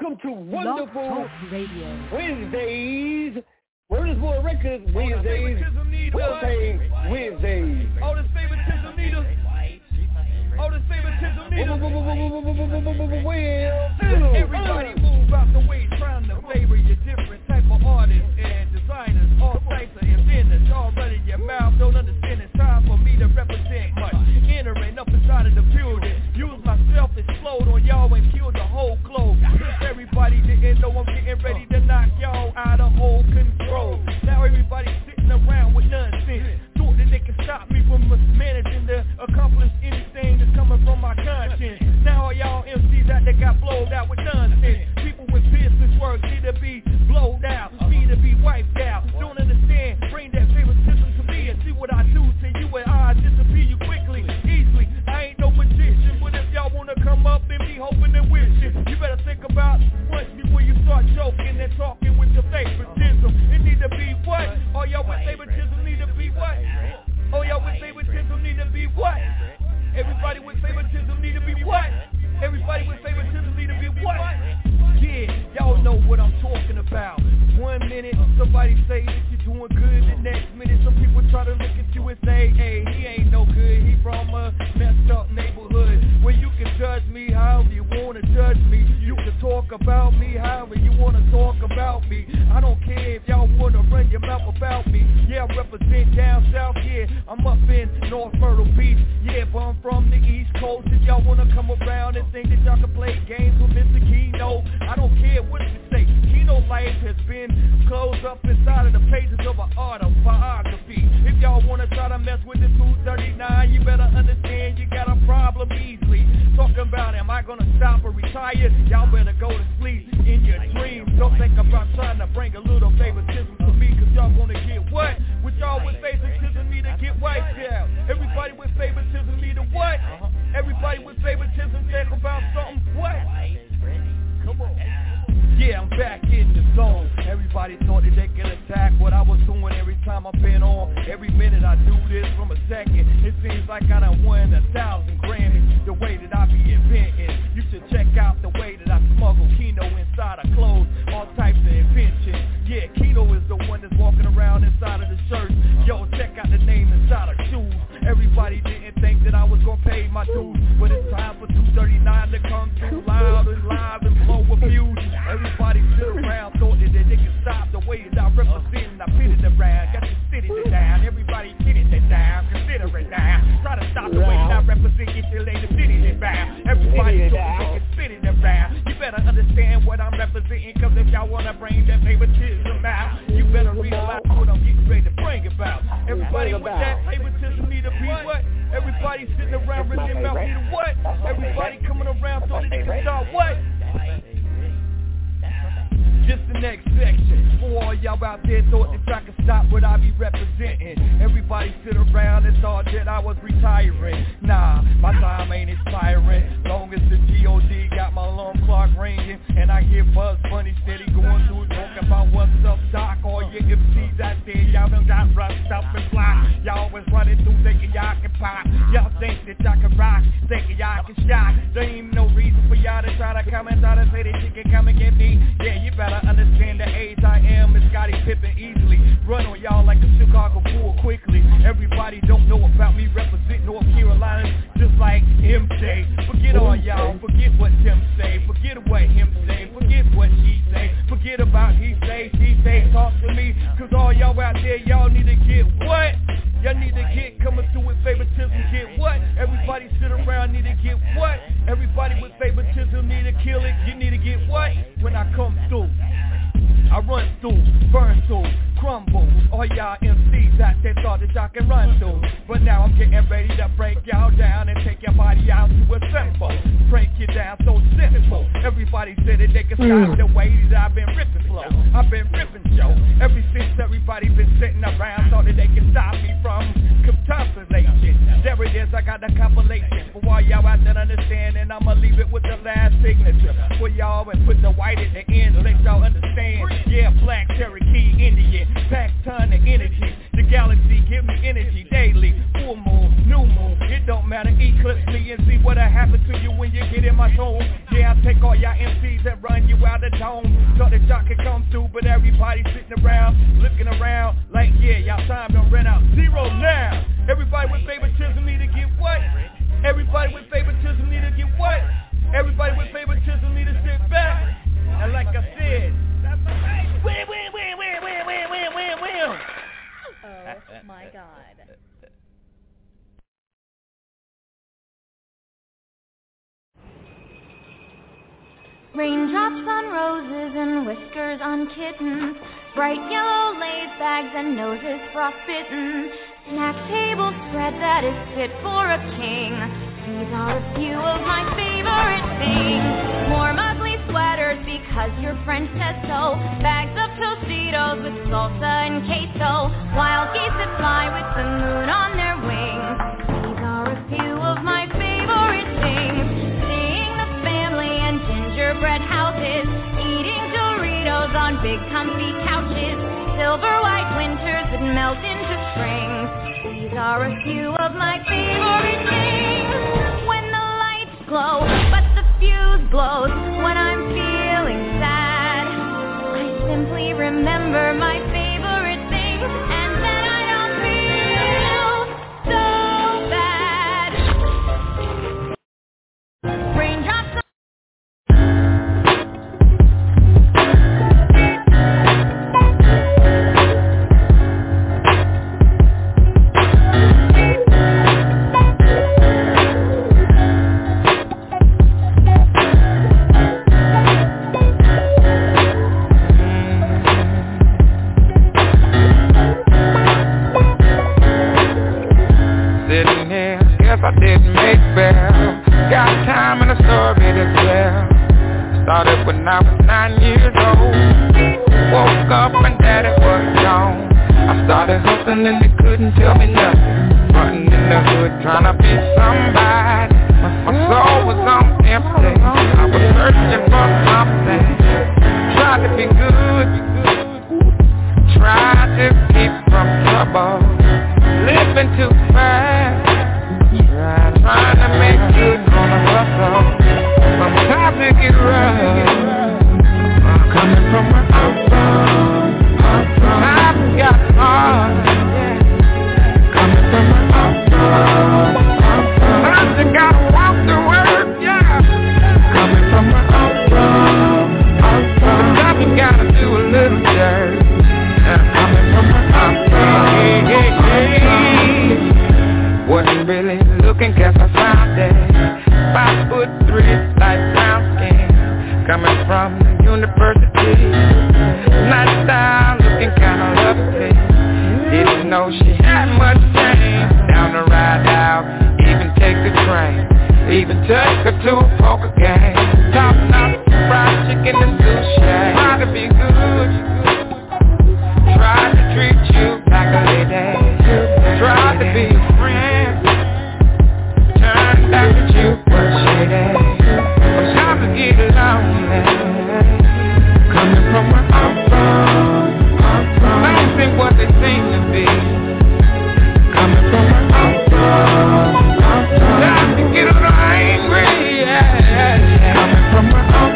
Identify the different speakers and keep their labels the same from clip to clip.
Speaker 1: Welcome to Wonderful Wednesdays. Word is War Records Wednesdays. We'll say Wednesdays.
Speaker 2: All this favoritism needle. All this favoritism needle. Everybody move out the way, trying to favor your different type of artists and designers, all types of inventors. Y'all running your mouth, don't understand it's time for me to represent much. Entering up inside of the building, use myself to explode on y'all and kill the whole globe. Everybody didn't know I'm getting ready to knock y'all out of whole control. Now everybody's sitting around with nonsense, thought that they can stop me from managing to accomplish anything that's coming from my conscience. Now all y'all MCs out there got blowed out with nonsense. People with business work need to be blowed out, me to be wiped out. Don't understand, bring that favoritism to me and see what I do to you and I disappear you quickly, easily. I ain't no magician, but if y'all wanna come up and be hoping and wishing, you better think about once before you start joking and talking with your favoritism. It need to be what? All y'all with favoritism need to be what? Oh, y'all with favoritism need to be what? Everybody with favoritism need to be what? Everybody with favoritism need to be what? Yeah, y'all know what I'm talking about. 1 minute, somebody say that you're doing good. The next minute, some people try to look at you and say, hey, he ain't no good. He from a messed up neighborhood. Where you can judge me however you want to judge me. You can talk about me however you want to talk about me. I don't care if y'all want to run your mouth about me. Yeah, I represent down south, yeah. I'm up in North Myrtle Beach. Yeah, but I'm from the East Coast. If y'all want to come around and think that y'all can play games with Mr. Keno, I don't care what you say. Keno life has been closed up inside of the pages of an autobiography. If y'all want to try to mess with the 239, you better understand you got a problem easily. Talking about am I gonna stop or retire? Y'all better go to sleep in your dreams. Don't think about trying to bring a little favoritism to me, cause y'all gonna get what? With y'all with favoritism need to get wiped out. Everybody with favoritism need to what? Everybody with favoritism think about something what? Come on. Yeah, I'm back in the zone. Everybody thought that they could attack what I was doing every time I've been on. Every minute I do this from a second. It seems like I done won 1,000 Grammys. The way that I be inventing. You should check out the way that I smuggle Keno inside of clothes. All types of inventions. Yeah, Keno is the one that's walking around inside of the shirt. Yo, check out the name inside of shoes. Everybody didn't think that I was gonna pay my dues, but it's time for 239 to come through loud and live and blow a fuse. Everybody sit around thought that they can stop the way that I represent and I pit it around. Got you sitting it down, everybody sitting it down, consider it down. Try to stop the way that I represent, get your lady sitting it down. Everybody thought that they can spit it around. You better understand what I'm representing, cause if y'all wanna bring that favoritism out, you better realize what I'm getting ready to bring about. Everybody with that favoritism need to be what? Everybody sitting around running their mouth need to what? Everybody coming around so that they can start what? Just the next section. For all y'all out there thought that I could stop what I be representing. Everybody sit around and thought that I was retiring. Nah, my time ain't expiring. Long as the G.O.D. got my alarm clock ringing and I hear Buzz Bunny steady going through talking about what's up, Doc. All your MCs out there, y'all done got rust up and fly. Y'all was running through thinking y'all can pop. Y'all think that y'all can rock, thinking y'all can shot. There ain't even no reason for y'all to try to come and try to say that you can come and get me. Yeah, you better understand the age I am is Scottie Pippen easily. Run on y'all like the Chicago Bull quickly. Everybody don't know about me represent North Carolina just like MJ. Forget all y'all, forget what Tim say, forget what him say, forget what she say, forget about he say, she say, talk to me, cause all y'all out there, y'all need to get what? Y'all need to get coming through with favoritism, get what? Everybody sit around need to get what? Everybody with favoritism need to kill it, you need to get what? When I come through, I run through, burn through, crumble. All y'all MCs out there thought that y'all can run through, but now I'm getting ready to break y'all down and take your body out to a simple. Break you down so simple. Everybody said that they can stop the way that I've been ripping flow. I've been ripping Joe. Ever since everybody been sitting around thought that they can stop me from contemplation. There it is, I got the compilation. For all y'all out there understand, and I'ma leave it with the last signature for y'all and put the white at the end to let y'all understand. Yeah, Black, Cherokee, Indian, pack ton of energy. The galaxy give me energy daily. Full moon, new moon, it don't matter. Eclipse me and see what'll happen to you when you get in my zone. Yeah, I take all y'all MCs and run you out
Speaker 3: Raindrops on roses and whiskers on kittens, bright yellow lace bags and noses frostbitten, snack table spread that is fit for a king. These are a few of my favorite things. Warm ugly sweaters because your friend says so, bags of Tostitos with salsa and queso, wild geese that fly with the moon on their wings. These are a few of my favorite things. Seeing the family and gingerbread houses, eating Doritos on big comfy couches, silver white winters that melt into springs. These are a few of my favorite things. When the lights glow, but the fuse blows. When I'm feeling sad, I simply remember my favorite things, and then I don't feel so bad. Raindrops on
Speaker 4: I didn't make well. Got time and a story to tell. Started when I was 9 years old. Woke up and daddy was gone. I started hustling and they couldn't tell me nothing. Running in the hood trying to be somebody. My soul was on empty. I was searching for something. Tried to be good, tried to keep from trouble. Living too fast, trying to make good on the hustle. Sometimes it get rough. Coming from where I'm from, times got hard. Coming from where I'm from, sometimes you gotta walk the word, yeah. Coming from where I'm from, sometimes you gotta do a little dirt. Coming from where I'm from, wasn't really looking, guess I found it. 5'3", light brown skin, coming from the university. Nice style, looking kinda lovely. Didn't know she had much change. Down the ride out, even take the train. Even took her to a poker game. Top notch, fried chicken and sushi. Try to be good, try to treat you like a lady. Try to be a friend, turned out that you were shady. Sometimes I get lonely. Coming from where I'm from, I don't think what they seem to be. Coming from where I'm from, time to get a little angry, yeah. Coming from where I'm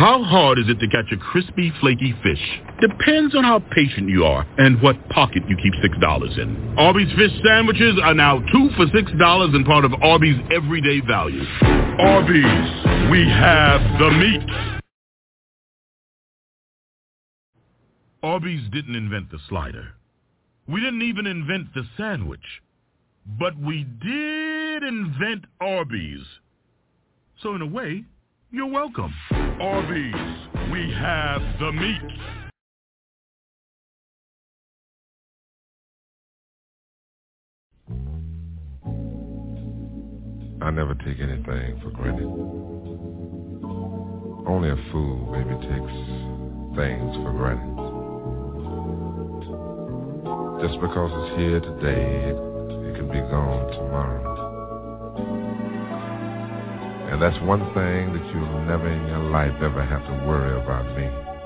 Speaker 5: How hard is it to catch a crispy, flaky fish? Depends on how patient you are and what pocket you keep $6 in. Arby's fish sandwiches are now 2 for $6 and part of Arby's everyday value. Arby's, we have the meat. Arby's didn't invent the slider. We didn't even invent the sandwich. But we did invent Arby's. So in a way, you're welcome. Arby's, we have the meat.
Speaker 6: I never take anything for granted. Only a fool maybe takes things for granted. Just because it's here today, it can be gone tomorrow. And that's one thing that you'll never in your life ever have to worry about me.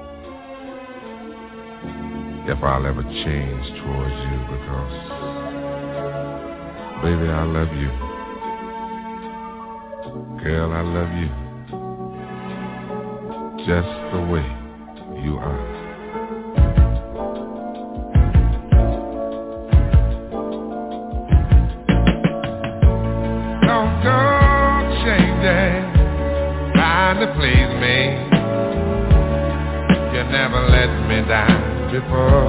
Speaker 6: If I'll ever change towards you, because, baby, I love you. Girl, I love you. Just the way you are. Trying to please me, you never let me down before.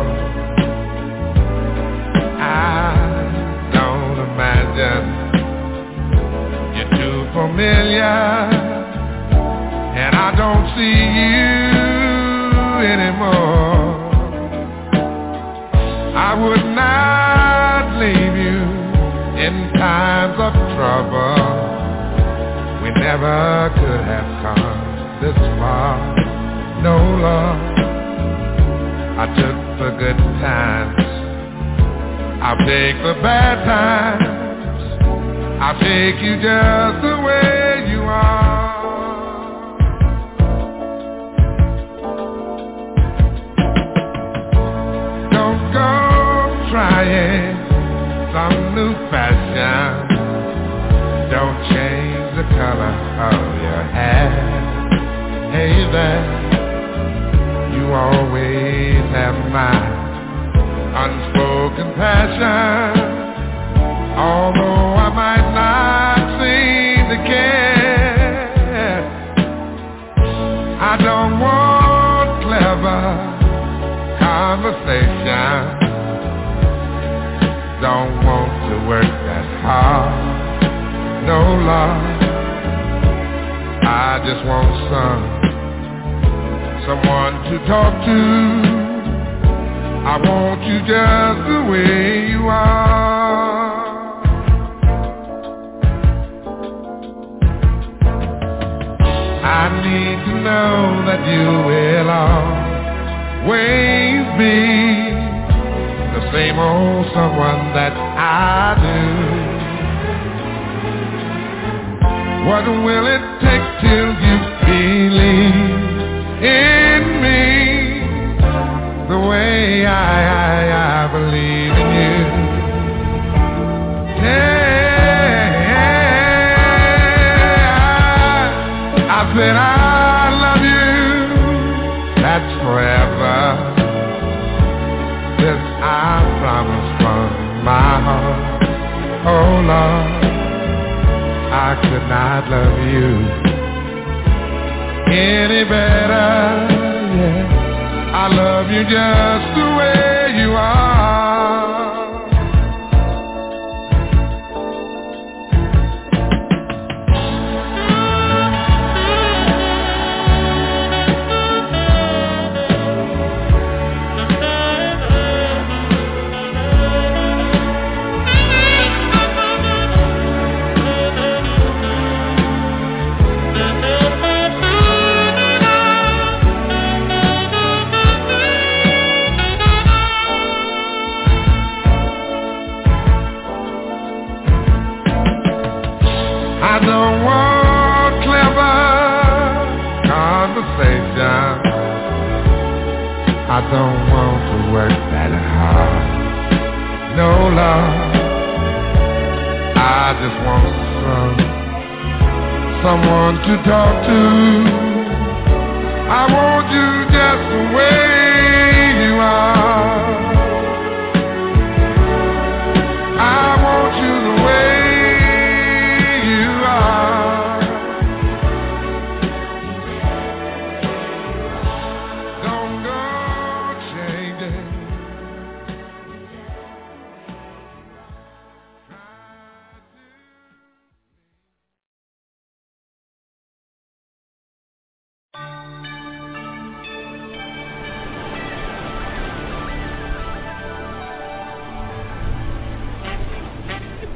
Speaker 6: I don't imagine you're too familiar, and I don't see you anymore. I would not leave you in times of trouble. We never could have come this far, no love. I took the good times, I'll take the bad times. I'll take you just the way you are. Don't go trying some new fashion. Don't change the color of your hair. Hey there, you always have my unspoken passion. Although I might not seem to care, I don't want clever conversation. Don't want to work that hard. No love, I just want someone to talk to. I want you just the way you are. I need to know that you will always be the same old someone that I do. What will it take till you believe in me the way I believe in you? Yeah, I said I love you, that's forever. This I promise from my heart. Oh Lord, I could not love you any better, yeah. I love you just the way you are. I don't want clever conversation. I don't want to work that hard. No love, I just want someone to talk to.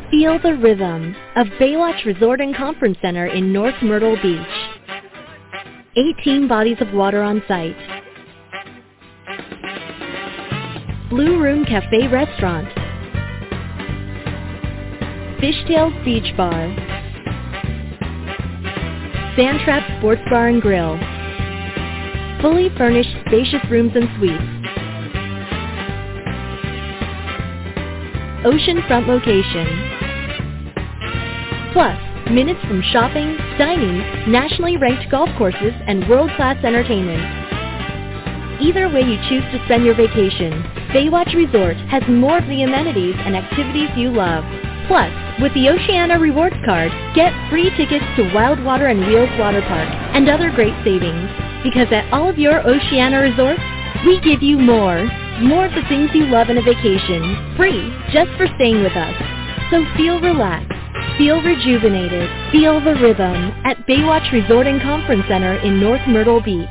Speaker 7: Feel the rhythm of Baywatch Resort and Conference Center in North Myrtle Beach. 18 bodies of water on site. Blue Room Cafe Restaurant. Fishtails Beach Bar. Sandtrap Sports Bar and Grill. Fully furnished spacious rooms and suites. Oceanfront location. Plus, minutes from shopping, dining, nationally ranked golf courses, and world-class entertainment. Either way you choose to spend your vacation, Baywatch Resort has more of the amenities and activities you love. Plus, with the Oceana Rewards Card, get free tickets to Wildwater and Wheels Water Park and other great savings. Because at all of your Oceana resorts, we give you more. More of the things you love in a vacation, free, just for staying with us. So feel relaxed. Feel rejuvenated. Feel the rhythm at Baywatch Resort and Conference Center in North Myrtle Beach.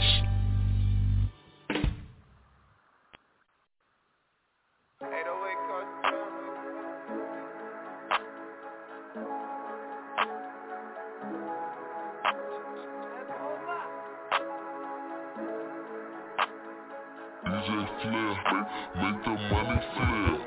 Speaker 8: Make the money flip.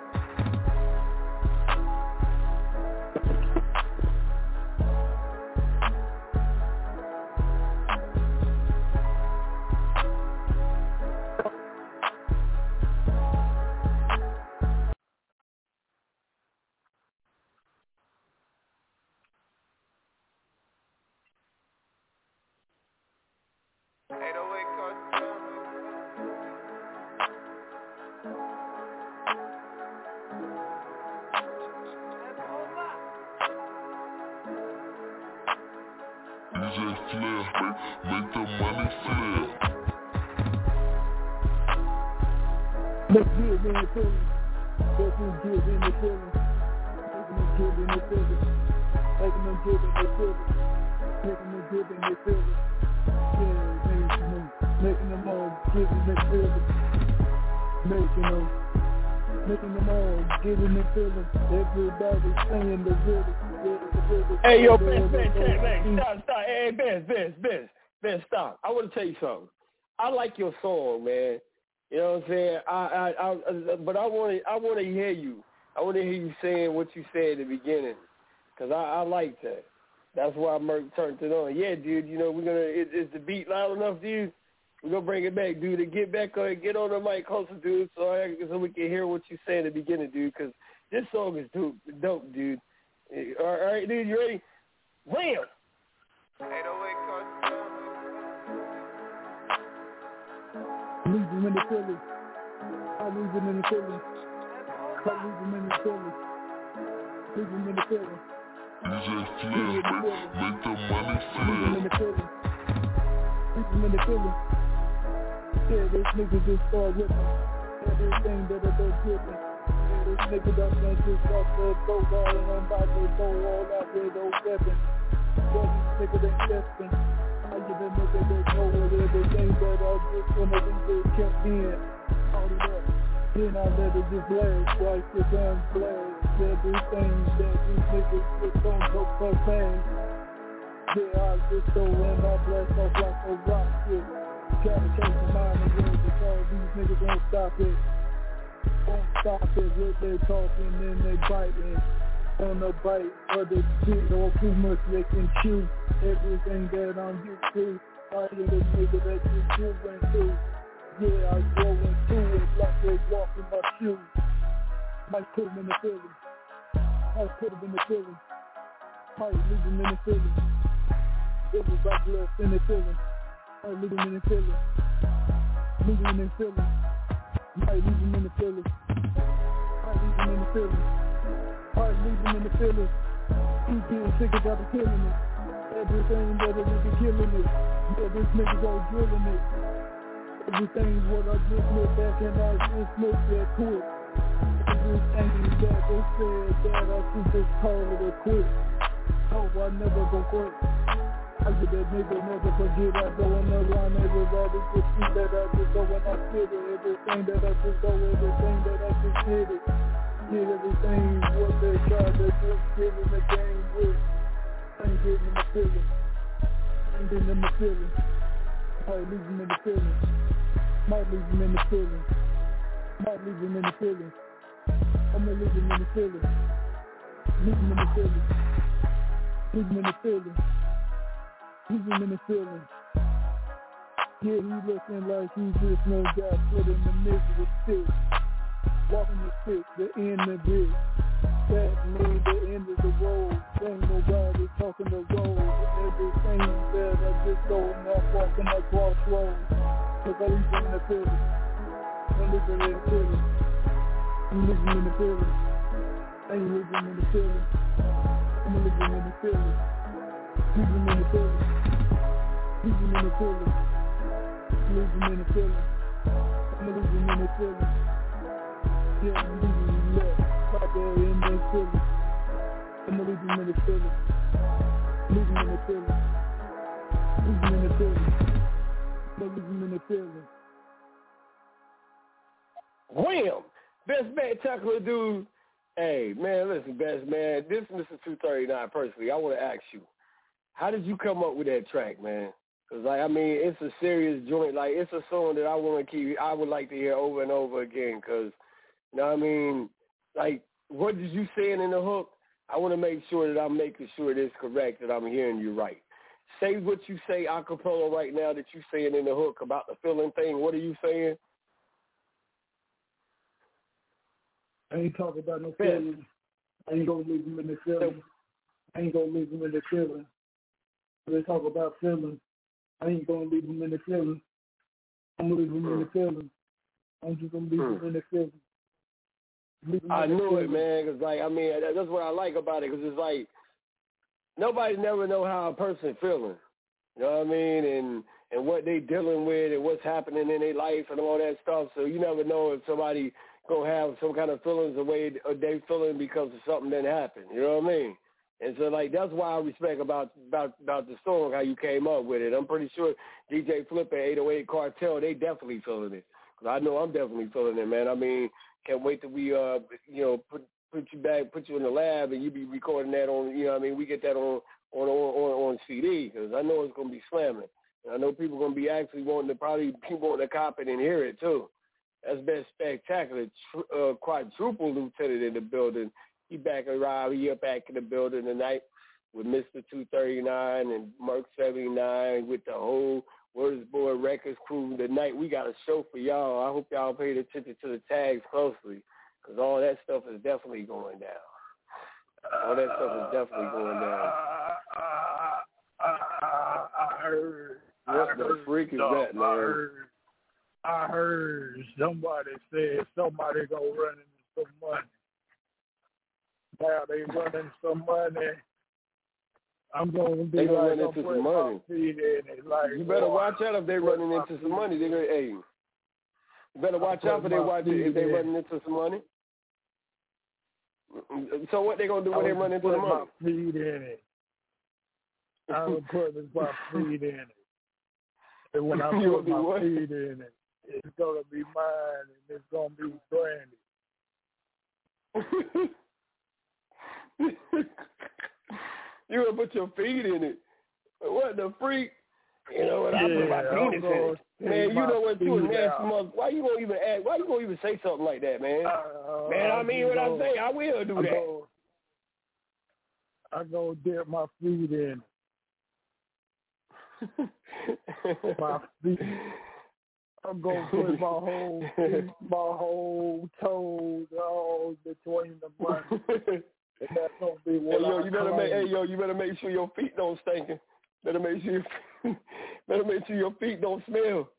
Speaker 8: Make the money flip.
Speaker 1: Let's give in the feeling. Let them give in the feeling. Making them give in the feeling. Making them give in the feeling. Making them give in the feeling. Yeah, making them all give in the feeling. Making them all give in the feeling. Everybody saying the rhythm.
Speaker 9: Hey, yo, Ben, stop. Hey, Ben, stop. I want to tell you something. I like your song, man. You know what I'm saying? But I want to hear you. I want to hear you saying what you said at the beginning, because I like that. That's why Merc turned it on. Yeah, dude, you know, is the beat loud enough, dude? We're going to bring it back, dude, and get back on, get on the mic closer, dude, so we can hear what you say at the beginning, dude, because this song is dope, dude. All right, dude, you ready? Wham!
Speaker 1: 808 Leave him in the feelings. I leave him in the feelings. I leave him in the feelings. Leave him in the feelings.
Speaker 8: DJ Flip, make the money flip.
Speaker 1: Leave him in the feelings. Leave him in the feelings. Yeah, this nigga just start ripping. Everything that I don't give him. Yeah, this nigga done just got the go hard and I'm about to go all out with those weapons. Yeah, this nigga done testing. I give a nigga that go with everything that I just wanna be just kept in. All of that. Then I let it just blast. Twice the guns blast. Everything that these niggas just don't go so fast. Yeah, I just go and I blast off like a rocket. Trying to change my mind and words because these niggas won't stop it. Won't stop it. What they talking and they biting. On the bite of the shit or too much they can chew. Everything that I'm used to. I hear the nigga that you went through. Yeah, I go into it like they walk in my shoes. Might put them in the feeling. Might put them in the feeling. Might leave them in the feeling. Everybody left in the feeling. Might leave them in the feeling. Leave them in the feeling. Might leave them in the feeling. Might leave them in the feeling. Might leave them in the feeling. He's getting sick about the killing it. Everything that a nigga killing it. Yeah, this nigga go drilling it. Everything what I just looked back and I just looked at quit. Everything that they said that I should just call it a quit. Oh, I never go quit. I get that nigga never forget. I go in the line, everybody just see that I just go and I spit it. Everything that I just go, everything that I just did it. Get everything what they try to just give them the game with. Ain't getting them a feeling. Ain't getting them a feeling. Might leave them in the feeling. Might leave them in the feeling. Might leave them in the feeling. I'm gonna leave them in the feeling. Leave them in the feeling. Leave them in the feeling. Leave them in the feeling. Yeah, he looking like he just no got put in the middle with stick. Walking the stick, the end of it. That means the end of the road. Ain't nobody talking the road. Everything that I just going up, walking across roads. Cause I leave them in the feeling. I'm living in the feeling. I'm living in the feeling. I ain't living in the feeling. I'm living in the feeling. Living in the feeling. Living in the feeling. Living in the feeling. I'm living in the feeling. Yeah, I'm living in the right there in the feeling. I'm living in the feeling. Living in the feeling. Living in the feeling. I'm living in the feeling.
Speaker 9: Wham! Best Spectacular dude. Hey, man, listen, Best man. This is Mr. 239 personally. I want to ask you, how did you come up with that track, man? Because, like, I mean, it's a serious joint. Like, it's a song that I would like to hear over and over again because, you know what I mean? Like, what did you saying in the hook? I want to make sure that I'm making sure it is correct, that I'm hearing you right. Say what you say a cappella right now that you saying in the hook about the feeling thing. What are you saying?
Speaker 1: I ain't talking about no feeling. I ain't gonna leave them in the feeling. I ain't gonna leave them in the feeling. They talk about feeling. I ain't gonna leave them in the feeling. I'm gonna leave them in the feeling. I'm just gonna leave them in the feeling.
Speaker 9: I knew it, man, because, like, I mean, that's what I like about it, because it's like nobody never know how a person feeling. You know what I mean? And what they dealing with and what's happening in their life and all that stuff. So you never know if somebody gonna have some kind of feelings the way they feeling because of something that happened. You know what I mean? And so, like, that's why I respect about the song, how you came up with it. I'm pretty sure DJ Flip and 808 Cartel, they definitely feeling it. Because I know I'm definitely feeling it, man. I mean, can't wait till we, put you in the lab and you be recording that on, you know what I mean, we get that on CD, because I know it's going to be slamming. And I know people are going to be actually wanting to cop it and hear it, too. That's Best Spectacular. Quadruple Lieutenant in the building. He back around. He up back in the building tonight with Mr. 239 and Merc 79 with the whole Words Board Records crew. Tonight we got a show for y'all. I hope y'all paid attention to the tags closely, because all that stuff is definitely going down. All that stuff is definitely going down.
Speaker 1: I heard.
Speaker 9: What the freak is that, man?
Speaker 1: I heard somebody said somebody gonna run into some money. Now they running some money. I'm gonna be
Speaker 9: they
Speaker 1: like,
Speaker 9: run into some money.
Speaker 1: Like,
Speaker 9: you better watch out if they running into some money. They gonna, hey, you better watch out if they running into some money. So what they gonna do when they run into the money?
Speaker 1: My feet in it. I'm putting my feet in it. And when I put my feet in it, it's gonna be mine and it's gonna be brandy.
Speaker 9: You gonna put your feet in it? What the freak? You know what? I put my penis in it. Man, you know what? You a nasty mother. Why you gonna even ask? Why you gonna even say something like that, man? Man, I mean what I say. I will do that.
Speaker 1: I go dip my feet in. My feet. I'm gonna put my whole feet, my whole toes all between the money. And that's gonna be what
Speaker 9: you better make sure your feet don't stink. Better make sure your feet don't smell.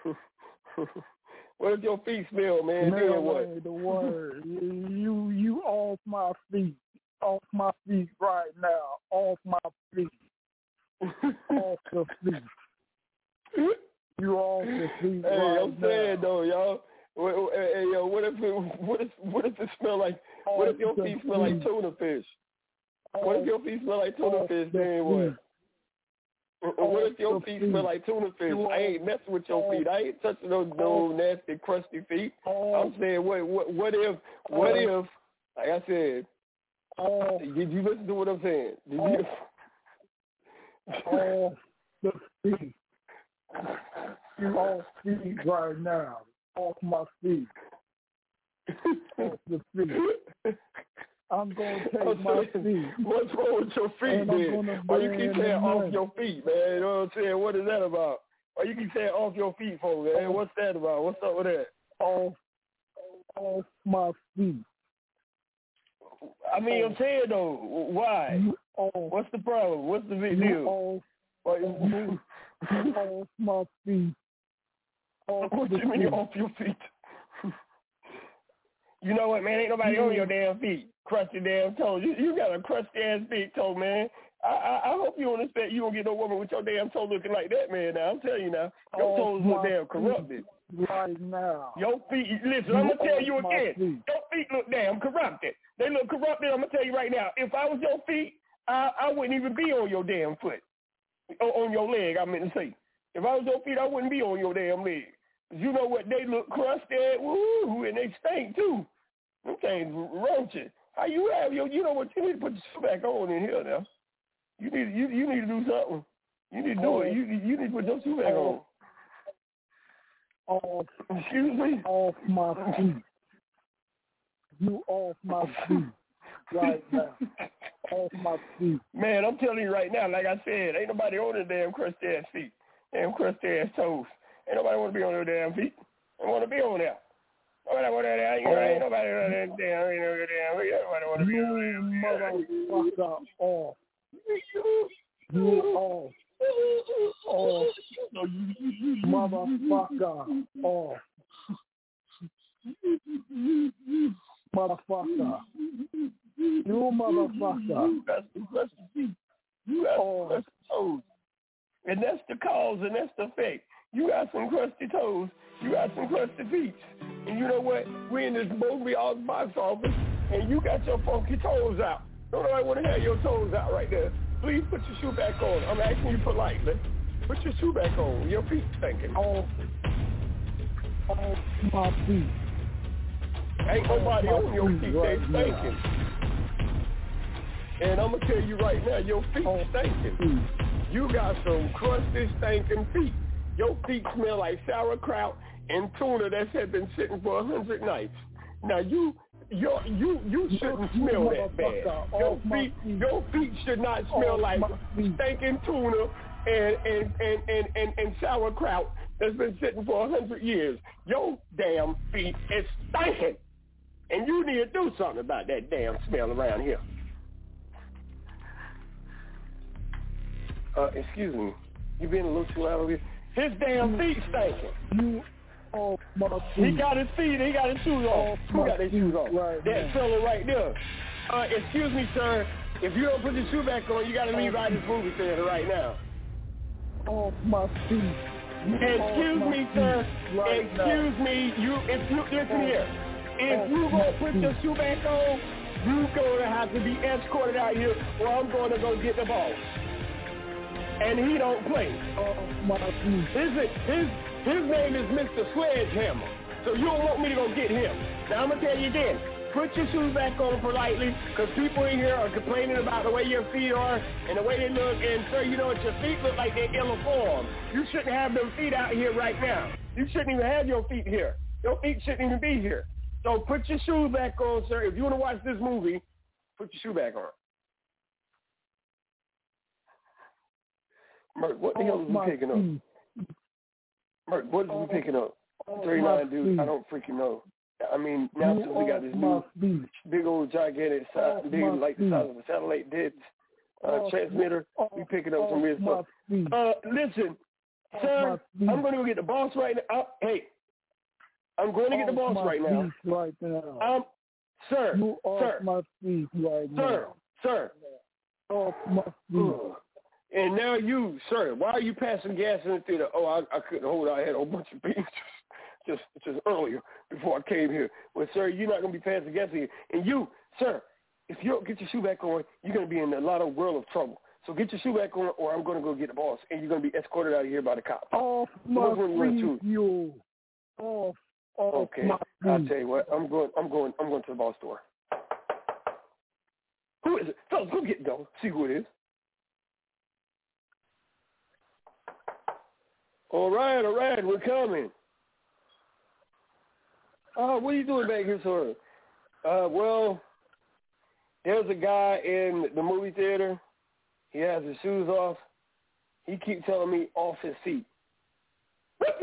Speaker 9: What if your feet smell, man?
Speaker 1: Then what? The word. You off my feet. Off my feet right now. Off my feet. Off the feet. You off the feet
Speaker 9: hey,
Speaker 1: right
Speaker 9: I'm saying though, y'all. Hey, yo, what if it smell like? What if your feet smell like tuna fish? What if your feet smell like tuna fish? Then what? What if your feet smell like tuna fish? I ain't messing with your feet. I ain't touching those nasty, crusty feet. I'm saying, what if Like I said, did you listen to what I'm saying? Did you?
Speaker 1: All the feet. Off feet right now. Off my feet. Off the feet. I'm going to take my feet.
Speaker 9: What's wrong with your feet, man? Why you keep saying off your feet, man? You know what I'm saying? What is that about? Why you keep saying off your feet, folks, man? What's that about? What's up with that?
Speaker 1: Off my feet.
Speaker 9: I mean, I'm saying, though, why? What's the problem? What's the big deal?
Speaker 1: Off my feet.
Speaker 9: What you mean off your feet? You know what, man? Ain't nobody on your damn feet. Crusty damn toes. You got a crusty ass big toe, man. I hope you don't expect you don't get no woman with your damn toe looking like that, man. Now I'm telling you now, your toes look damn corrupted.
Speaker 1: Right now.
Speaker 9: Your feet. Listen, I'm gonna tell you again. Your feet look damn corrupted. They look corrupted. I'm gonna tell you right now. If I was your feet, I wouldn't even be on your damn foot. On your leg, I meant to say. If I was your feet, I wouldn't be on your damn leg. You know what? They look crusted, woo, and they stink too. Them things roaches. How you have your? You know what? You need to put your shoe back on in here now. You need to do something. You need to do it. You need to put your shoe back on. Excuse me.
Speaker 1: Off my feet. You off my feet right now. Off my feet.
Speaker 9: Man, I'm telling you right now, like I said, ain't nobody on their damn crusty ass feet, damn crusty ass toes. Ain't nobody want to be on their damn feet. They want to be on there. Nobody want to be on there. Ain't nobody on there. Nobody want to be on there.
Speaker 1: Motherfucker off. You off. Off. Motherfucker off. Motherfucker. You motherfucker.
Speaker 9: That's the question. You got some crusty toes. And that's the cause and that's the effect. You got some crusty toes. You got some crusty feet. And you know what? We're in this Bogey box office, and you got your funky toes out. Don't nobody want to have your toes out right there. Please put your shoe back on. I'm asking you politely. Put your shoe back on. Your feet stinking.
Speaker 1: Off my feet.
Speaker 9: Ain't nobody on your feet. They stinking. And I'm going to tell you right now, your feet stinking. You got some crusty, stinking feet. Your feet smell like sauerkraut and tuna that had been sitting for 100 nights. Now you shouldn't smell that bad. Your feet should not smell like stinking tuna and sauerkraut that's been sitting for 100 years. Your damn feet is stinking, and you need to do something about that damn smell around here. Excuse me, you being a little too loud over here. His damn feet stinking. He got his feet, he got his shoes on. Who got their shoes on? That fella right there. Excuse me, sir. If you don't put your shoe back on, you got to leave out this movie theater right now.
Speaker 1: Off my feet.
Speaker 9: Excuse me, sir. Excuse me. If you listen here. If you gonna put your shoe back on, you gonna have to be escorted out here, or I'm gonna go get the ball. And he don't play. His name is Mr. Sledgehammer. So you don't want me to go get him. Now I'm going to tell you again, put your shoes back on politely, because people in here are complaining about the way your feet are and the way they look. And sir, you know what, your feet look like they're ill-formed. You shouldn't have them feet out here right now. You shouldn't even have your feet here. Your feet shouldn't even be here. So put your shoes back on, sir. If you want to watch this movie, put your shoe back on. Merk, what the hell is he picking up? Merk, what is he picking up? 39 dudes, I don't freaking know. I mean, now since we got this new big old gigantic size, big like the size of a satellite dish transmitter, we picking up some real stuff. Listen, sir, I'm going to go get the boss right now. Hey, I'm going to get the boss right now. Sir, and now you, sir, why are you passing gas in the theater? Oh, I couldn't hold it. I had a whole bunch of beans just earlier before I came here. Well, sir, you're not going to be passing gas here. And you, sir, if you don't get your shoe back on, you're going to be in a lot of world of trouble. So get your shoe back on, or I'm going to go get the boss, and you're going to be escorted out of here by the cops. Okay, I'll tell you what. I'm going to the boss store. fellas, go get it, though. See who it is. All right, we're coming. What are you doing back here, sir? Well, there's a guy in the movie theater. He has his shoes off. He keeps telling me off his seat. What?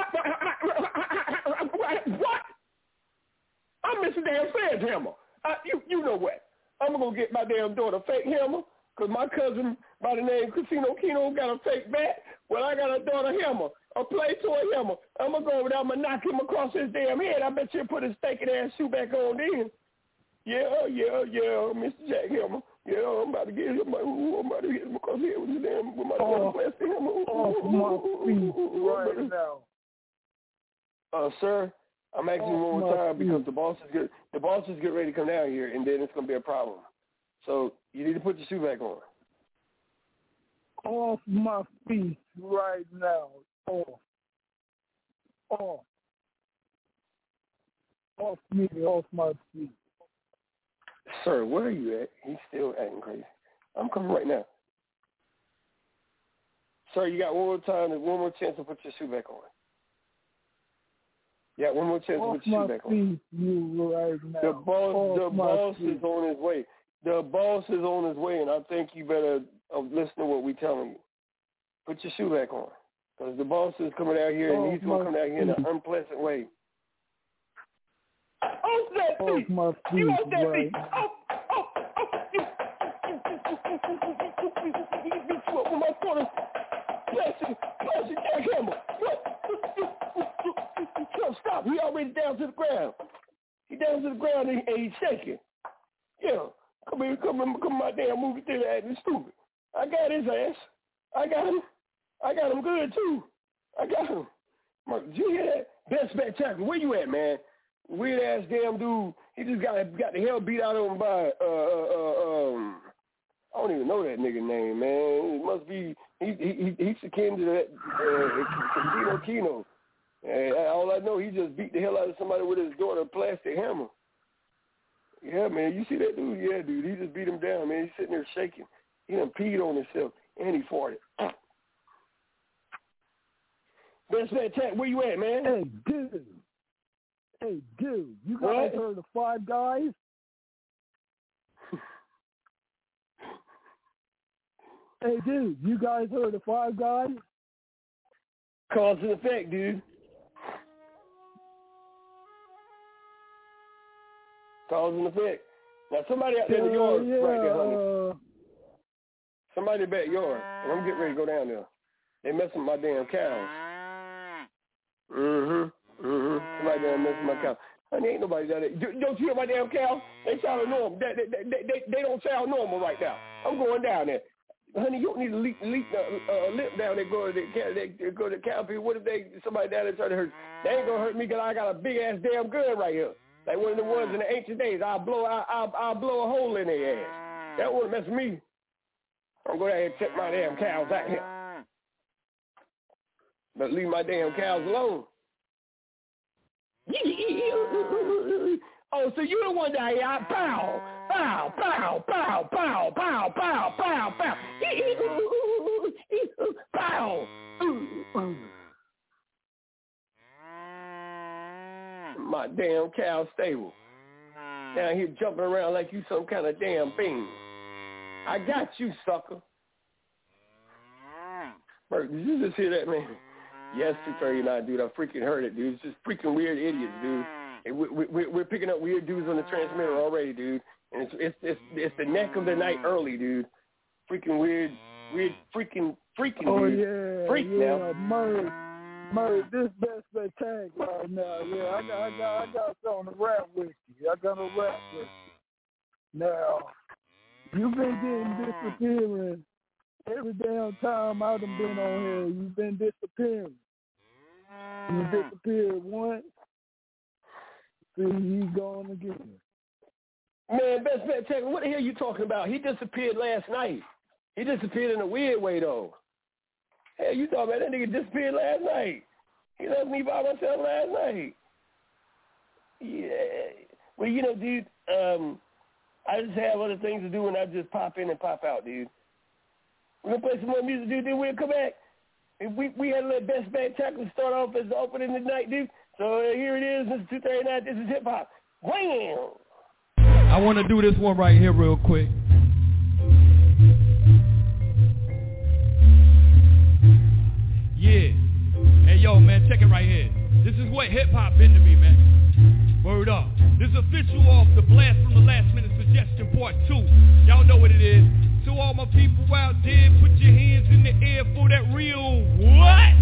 Speaker 9: I'm Mr. Damn Sledgehammer. You know what? I'm going to get my damn daughter a fake hammer because my cousin by the name Casino Kino got a fake bat. Well, I got a daughter hammer, a play toy hammer. I'm going to go over there. I'm going to knock him across his damn head. I bet you'll put his stinking ass shoe back on then. Yeah, Mr. Jack Hammer. Yeah, I'm about to get him. I'm about to get him across here with my daughter plastic hammer.
Speaker 1: Off my feet right now.
Speaker 9: Sir, I'm asking you one more time because the boss is getting ready to come down here, and then it's going to be a problem. So you need to put your shoe back on.
Speaker 1: Off my feet right now. Off me, off my feet.
Speaker 9: Sir, where are you at? He's still acting crazy. I'm coming right now. Sir, you got one more chance to put your shoe back on. Yeah, one more chance to put your shoe back on.
Speaker 1: You right now.
Speaker 9: The boss is on his way. The boss is on his way, and I think you better listen to what we're telling you. Put your shoe back on, because the boss is coming out here, and he's going to come out here in an unpleasant way. Off that feet! You off that feet! With my daughter's plastic jackhammer. Stop! He already down to the ground. He down to the ground and he's shaking. Yeah, come my damn movie theater acting stupid. I got his ass. I got him good too. I got him. Mark, did you hear that? Best Spectacular. Where you at, man? Weird ass damn dude. He just got the hell beat out of him by I don't even know that nigga name, man. It must be he's akin to that Casino Kino. All I know, he just beat the hell out of somebody with his daughter plastic hammer. Yeah, man, you see that dude? Yeah, dude, he just beat him down, man. He's sitting there shaking. He done peed on himself, and he farted. Best man, Tech, where you at, man?
Speaker 1: Hey, dude, you guys heard of Five Guys? Hey, dude, you guys heard of Five Guys?
Speaker 9: Cause and effect, dude. Cause and effect. Now, somebody out there in the yard right there, honey. Somebody in the backyard, and I'm getting ready to go down there. They messing with my damn cows. Somebody down messing with my cows. Honey, ain't nobody down there. Don't you hear my damn cows? They sound normal. They don't sound normal right now. I'm going down there. Honey, you don't need to leap lip down there go to the cow people. What if somebody down there try to hurt? They ain't gonna hurt me because I got a big ass damn gun right here. Like one of the ones in the ancient days. I'll blow a hole in their ass. That won't mess with me. I'm going down here and check my damn cows out here. But leave my damn cows alone. Oh, so you the one that pow, pow, pow, pow, pow, pow, pow, pow, pow, pow. My damn cow stable. Down here jumping around like you some kind of damn thing. I got you, sucker. Bert, did you just hear that, man? Yes, 239, dude. I freaking heard it, dude. It's just freaking weird idiots, dude. And we're picking up weird dudes on the transmitter already, dude. And it's the neck of the night early, dude. Freaking weird, freaking
Speaker 1: oh,
Speaker 9: dude.
Speaker 1: Yeah,
Speaker 9: Freak
Speaker 1: yeah,
Speaker 9: now.
Speaker 1: Murray, this Best Spectacular right now. Yeah, I got something to rap with you. Now, you've been getting disappearing every damn time I've been on here. You've been disappearing. You disappeared once. See, he's gone again.
Speaker 9: Man, Best Spectacular, what the hell are you talking about? He disappeared last night. He disappeared in a weird way, though. Hell, you talking about that nigga disappeared last night. He left me by myself last night. Yeah. Well, you know, dude, I just have other things to do and I just pop in and pop out, dude. We're going to play some more music, dude, then we'll come back. And we had to let Best Bad Chocolate start off as the opening tonight, dude. So here it is. This is 239. This is hip-hop. Wham!
Speaker 2: I want to do this one right here real quick. Yeah. Hey, yo, man, check it right here. This is what hip-hop been to me, man. Word up. This is official off the Blast from the Last Minute Suggestion Part 2. Y'all know what it is. To all my people out there, put your hands in the air for that real what?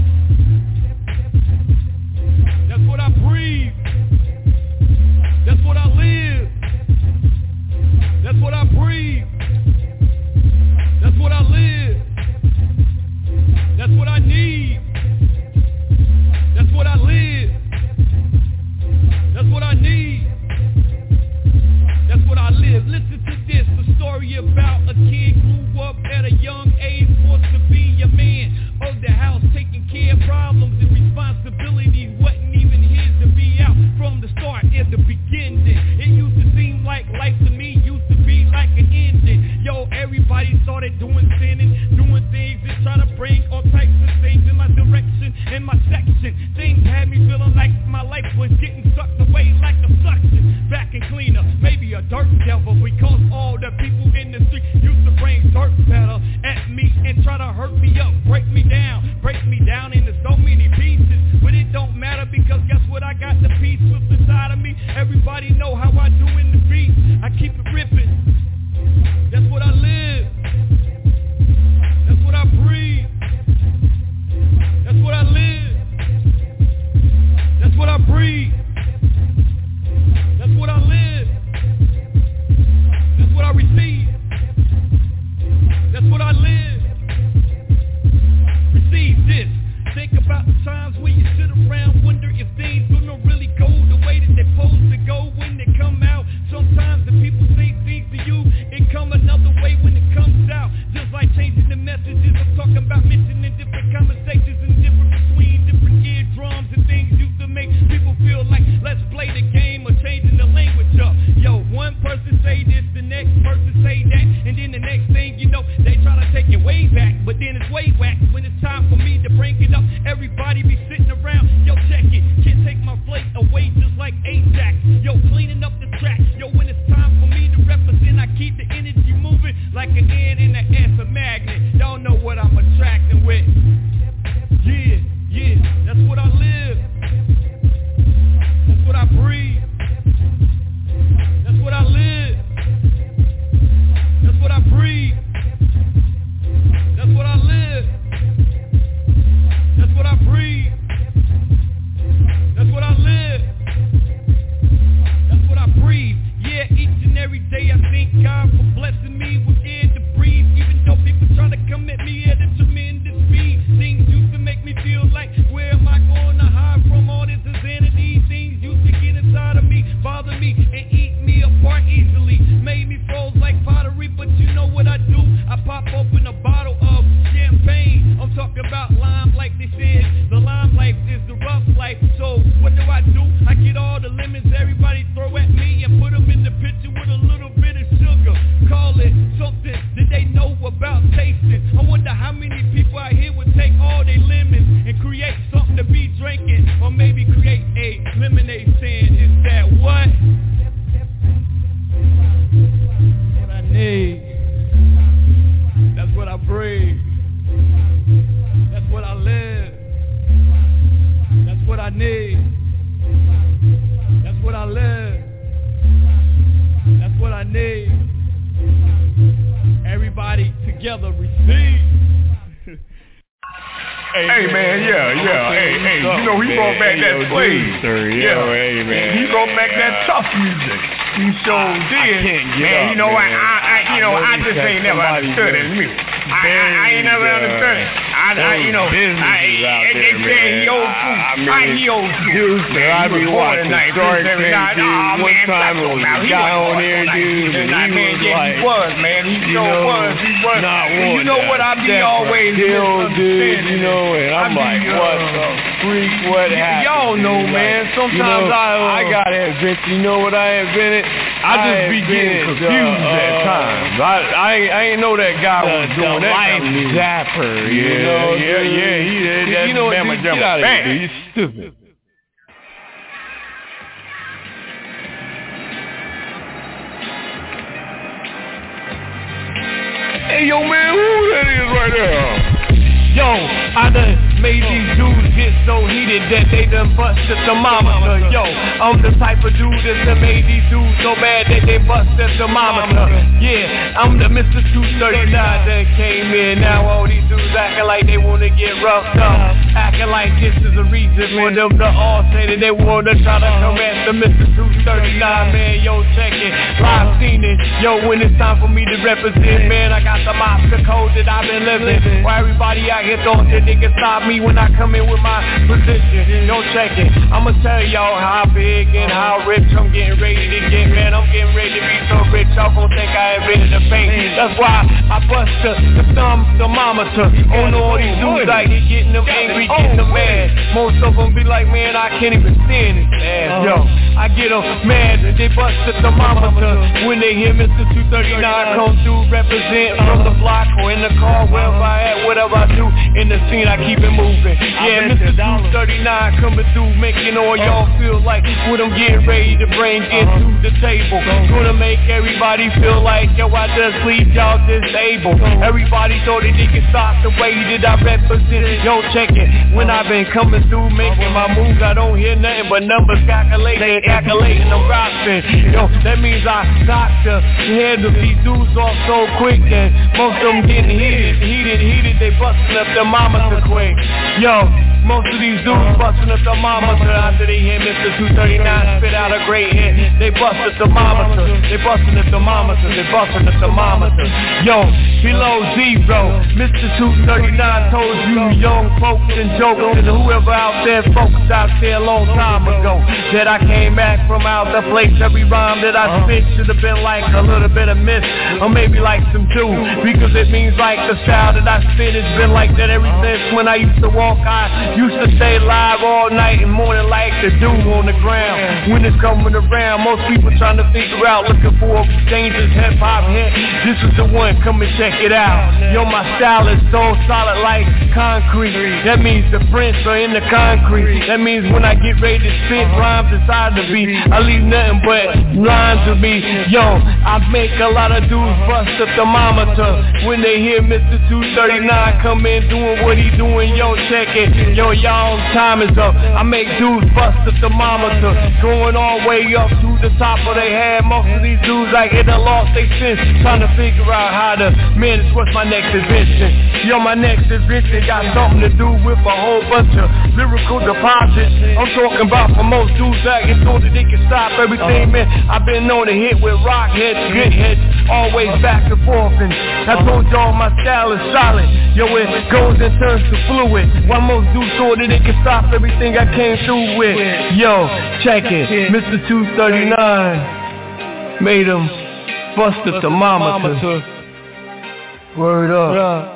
Speaker 2: That's what I breathe. That's what I live. That's what I breathe. That's what I live. That's what I need. That's what I live. That's what I need. That's what I live. Listen to this, a story about a kid grew up at a young age, forced to be a man. Owned the house, taking care of problems and responsibilities. Wasn't even his to be out from the start at the beginning. It used to seem like life to me used to be like an ending. Yo, everybody started doing sinning, doing things and trying to bring all types of things in my direction, in my section. Things had me feeling like my life was getting sucked away like a suction. Back and cleaner, maybe a dirt devil, because all the people in the street used to bring dirt better at me and try to hurt me up, break me down into so many pieces. But it don't matter because guess what? I got the piece with inside of me. Everybody know how I do in the beat. I keep it ripping. That's what I live. That's what I breathe. That's what I live. That's what I breathe. That's what I live. That's what I receive. That's what I live. Receive this. Think about the times when you sit around, wonder if things gonna really go the way that they're supposed to go when they come out. Sometimes the people say things to you, it come another way when it comes out. Just like changing the messages, I'm talking about mentioning different conversations and different between different eardrums and things used to make people feel like let's play the game or changing the language up. Yo, one person say this, the next person say that, and then the next thing you know, they try to take it way back, but then it's way whack when it's time for me to bring it up. Everybody be sitting around, yo, check it, can't take my plate away just like Ajax. Yo, cleaning up the track, yo, when it's time for me to represent, I keep the energy moving like an N and an S, a magnet. Y'all know what I'm attracting with. Yeah, that's what I live. That's what I breathe. That's what I live. That's what I breathe. That's what I live. That's what I breathe. That's what I live. That's what I breathe. Yeah, each and every day I thank God for blessing me with air to breathe. Even though people try to come at me at a tremendous speed, things used to make me feel like, where am I going to hide from all this insanity? Things used to get inside of me, bother me, and eat me apart easily. Made me froze like pottery, but you know what I do? I pop open a bottle of champagne. I'm talking about lime like they said. The lime life is the rough life. So what do? I get all the lemons everybody throw at me and put them in the pitcher with a little bit of sugar. Call it something that they know about tasting. I wonder how many people out here would take all their lemons and create something to be drinking, or maybe create a lemonade stand. Is that what? What I need. That's what I breathe. That's what I live. That's what I need. That's what I live. That's what I need. Everybody together receive.
Speaker 6: Hey man, yeah. Hey, you know he brought back that slave.
Speaker 10: Hey man.
Speaker 6: He brought back that tough music. He sure did. Man, you know I just ain't never understood his music. I ain't never understood it. They say he old school. He old school.
Speaker 10: I be watching Stark Tank, dude. One time it was a guy on there, dude, and he was like,
Speaker 6: He was.
Speaker 10: not one.
Speaker 6: You know what I be always
Speaker 10: still, dude, you know, and I'm like, what the freak, what happened?
Speaker 6: Y'all know, man. Sometimes
Speaker 10: I got invented. You know what I invented? I just be getting confused at times. I ain't know that guy was doing that kind of music.
Speaker 11: Zapper,
Speaker 10: Yeah.
Speaker 11: You know what, dude, get out of here, dude. You're stupid.
Speaker 10: Hey, yo, man, who that is right there?
Speaker 2: Yo, I done made these dudes get so heated that they done busted the thermometer. Yo, I'm the type of dude that done made these dudes so mad that they busted the thermometer. Yeah, I'm the Mr. 239 that came in. Now all these dudes acting like they wanna get roughed up, acting like this is a reason for them to all say that they wanna try to come at the Mr. 239, man. Yo, check it, live seen it. Yo, when it's time for me to represent, man, I got the mobster code that I've been living. Why everybody out here thought that they can stop me when I come in with my position? Yo, check it, I'ma tell y'all how big and how rich I'm getting ready to get, man. I'm getting ready to be so rich, y'all gon' think I invented the paint. That's why I bust the thermometer on all these dudes like they getting them angry, getting them mad. Most of them be like, man, I can't even stand it. Yo, I get them mad that they bust the thermometer when they hear Mr. 239 come through, represent from the block or in the car, wherever I at, whatever I do in the scene, I keep it moving. Yeah, Mr. 239 coming through, making all y'all feel like what I'm getting ready to bring into the table. Gonna make everybody feel like, yo, I just leave y'all disabled. Everybody thought that they could stop the way that I represent. Yo, check it, when I've been coming through, making my moves, I don't hear nothing but numbers calculating, I'm grasping. Yo, that means I got to handle these dudes off so quick that most of them getting heated, they busting up the thermometer quick. Yo, most of these dudes busting up the thermometer after they hear Mr. 239 spit out a great hit. They bust the thermometer, they busting the thermometer, they busting the thermometer. Yo, below zero, Mr. 239 told you young folks and jokers and whoever out there, folks out there a long time ago, that I came back from out the place. Every rhyme that I spit should have been like a little bit of miss, or maybe like some dew, because it means like the style that I spit has been like that ever since when I used to walk. I used to stay live all night and morning like the dew on the ground. When it's coming around, most people trying to figure out, looking for a dangerous hip-hop hit. This is the one, come and check it out. Yo, my style is so solid like concrete. That means the prints are in the concrete. That means when I get ready to spit rhymes inside the beat, I leave nothing but lines to be. Yo, I make a lot of dudes bust the thermometer when they hear Mr. 239 come in doing what he doing. Yo, check it. Yo, y'all time is up. I make dudes bust the thermometer, going all the way up to the top of their head. Most of these dudes like it done lost their sense, trying to figure out how to manage what's my next invention. Yo, my next invention got something to do with a whole bunch of lyrical deposits. I'm talking about for most dudes that get told that they can stop everything, man. I've been known to hit with rock heads, good heads, always back and forth, and I told y'all my style is solid. Yo, it goes and turns to fluid. While most dudes thought that they can stop everything I came through with. Yo, check it, Mr. 239 made him bust the thermometer. Word up.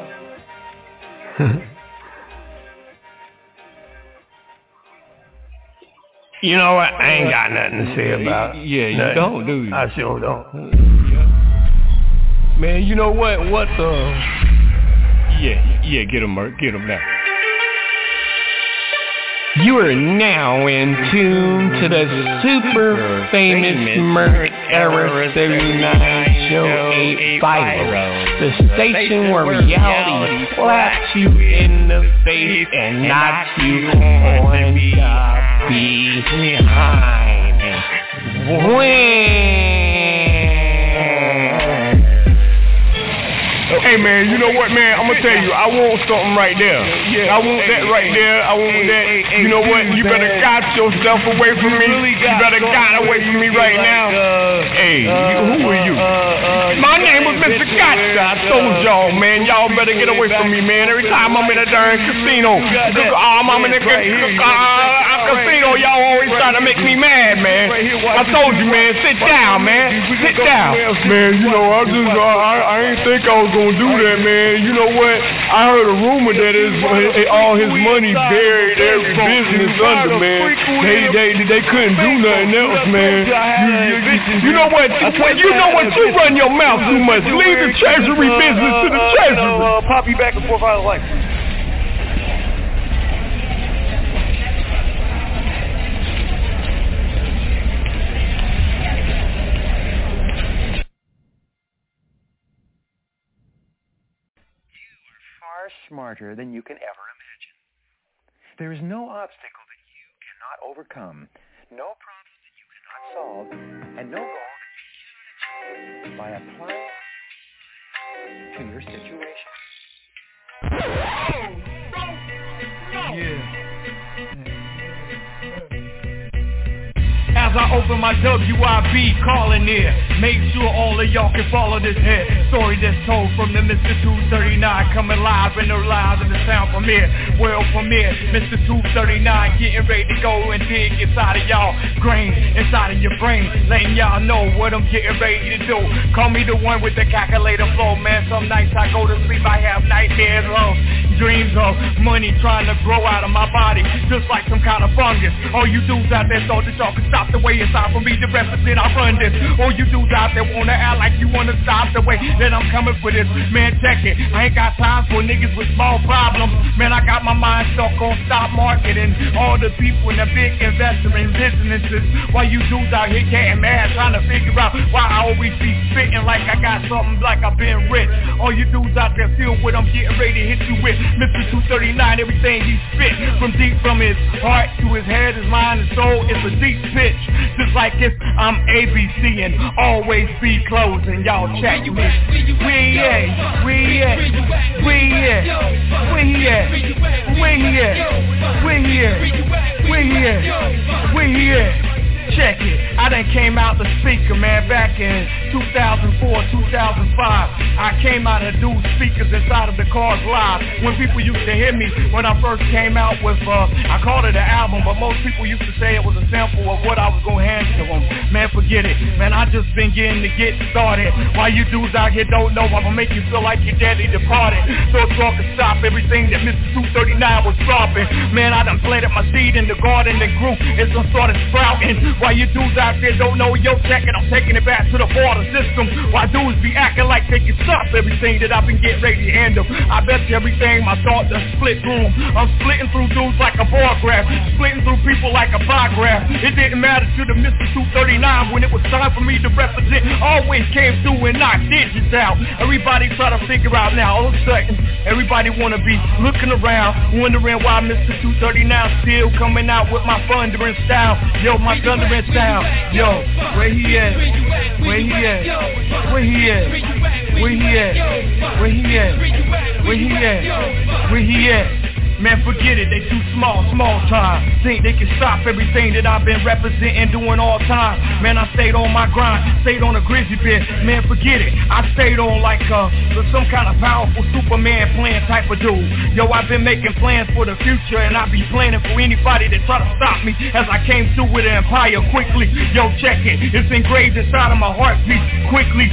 Speaker 2: You know what? I ain't got nothing to say about it.
Speaker 11: Yeah, you don't, do you?
Speaker 2: I sure don't. Man, you know what? What the...
Speaker 11: Yeah, get him, Merc. Get him now.
Speaker 2: You are now in tune to the super famous Merc Era 39 Show 850, the station where reality slaps you in the face and knocks you on the behind.
Speaker 10: Hey man, you know what, man? I'm gonna tell you, I want something right there. I want that right there. I want that. You know what? You better got yourself away from me. You better got away from me right now. Hey, who are you? My name was Mr. Gotcha. I told y'all, man. Y'all better get away from me, man. Every time I'm in a darn casino, I'm in a casino, y'all always trying to make me mad, man. I told you, man, sit down, man. Sit down.
Speaker 11: Man, you know, I ain't think I was gonna do that, man. You know what? I heard a rumor that all his money buried, every business under, man. They couldn't do nothing else, man.
Speaker 10: You know what? You run your mouth too much. Leave the treasury business to the treasury.
Speaker 12: Pop you back and forth out of life.
Speaker 13: Smarter than you can ever imagine. There is no obstacle that you cannot overcome, no problem that you cannot solve, and no goal that you cannot achieve by applying to your situation.
Speaker 2: Yeah. As I open my WIP calling here, make sure all of y'all can follow this head. Story that's told from the Mr. 239, coming live in the live in the sound from here. Well, from here, Mr. 239 getting ready to go and dig inside of y'all grain, inside of your brain, letting y'all know what I'm getting ready to do. Call me the one with the calculator flow, man. Some nights I go to sleep, I have nightmares of dreams of money trying to grow out of my body, just like some kind of fungus. All you dudes out there thought that y'all could stop the way it's time for me to represent, I run this. All you dudes out there wanna act like you wanna stop the way that I'm coming for this. Man, check it, I ain't got time for niggas with small problems. Man, I got my mind stuck on stock market and all the people and the big investor in businesses. While you dudes out here getting mad trying to figure out why I always be spitting like I got something like I've been rich. All you dudes out there feel what I'm getting ready to hit you with. Mr. 239, everything he spit from deep from his heart to his head, his mind, his soul, it's a deep pitch. Just like if I'm ABC and always be closing, y'all check me. Where he at? Where he at? Where he at? Where he at? Where he at? Where he at? Where he at? Where he at? Check it, I done came out the speaker, man, back in 2004, 2005. I came out of dude speakers inside of the cars live. When people used to hear me, when I first came out with, I called it an album, but most people used to say it was a sample of what I was gonna hand to them. Man, forget it, man, I just been getting to get started. While you dudes out here don't know, I'm gonna make you feel like your daddy departed. So it's all to stop everything that Mr. 239 was dropping. Man, I done planted my seed in the garden and grew, it's done started sprouting. Why you dudes out there don't know, yo, check it, I'm taking it back to the border system. Why dudes be acting like they can stop everything that I've been getting ready to handle. I bet you everything my thoughts are split through. I'm splitting through dudes like a bar graph, splitting through people like a bar graph. It didn't matter to the Mr. 239 when it was time for me to represent. Always came through and knocked digits out. Everybody try to figure out now, all of a sudden, everybody wanna be looking around, wondering why Mr. 239 still coming out with my thundering style. Yo, my thundering style. Yo, where he at? Where he at? Where he at? Where he at? Where he at? Where he at? Where he at? Man, forget it, they too small time. Think they can stop everything that I've been representing, doing all time. Man, I stayed on my grind, stayed on a grizzly bear. Man, forget it, I stayed on like some kind of powerful Superman plan type of dude. Yo, I've been making plans for the future, and I be planning for anybody that try to stop me as I came through with an empire quickly. Yo, check it, it's engraved inside of my heartbeat. Quickly,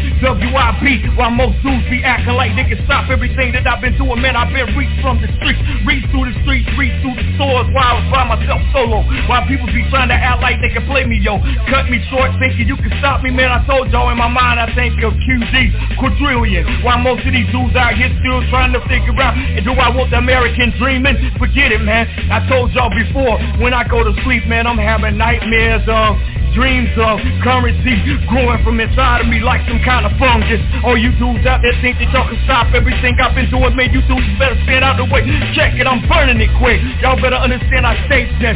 Speaker 2: WIP, while most dudes be acting like they can stop everything that I've been doing. Man, I've been reached from the streets, reached through the streets, reach through the stores while I was by myself solo. While people be trying to act like they can play me, yo. Cut me short thinking you can stop me, man. I told y'all in my mind I think of QD, quadrillion. While most of these dudes out here still trying to figure out, do I want the American dreaming? Forget it, man. I told y'all before, when I go to sleep, man, I'm having nightmares of dreams of currency growing from inside of me like some kind of fungus. All you dudes out there think that y'all can stop everything I've been doing, man, you dudes better stand out the way. Check it, I'm burning it quick. Y'all better understand I stamped it,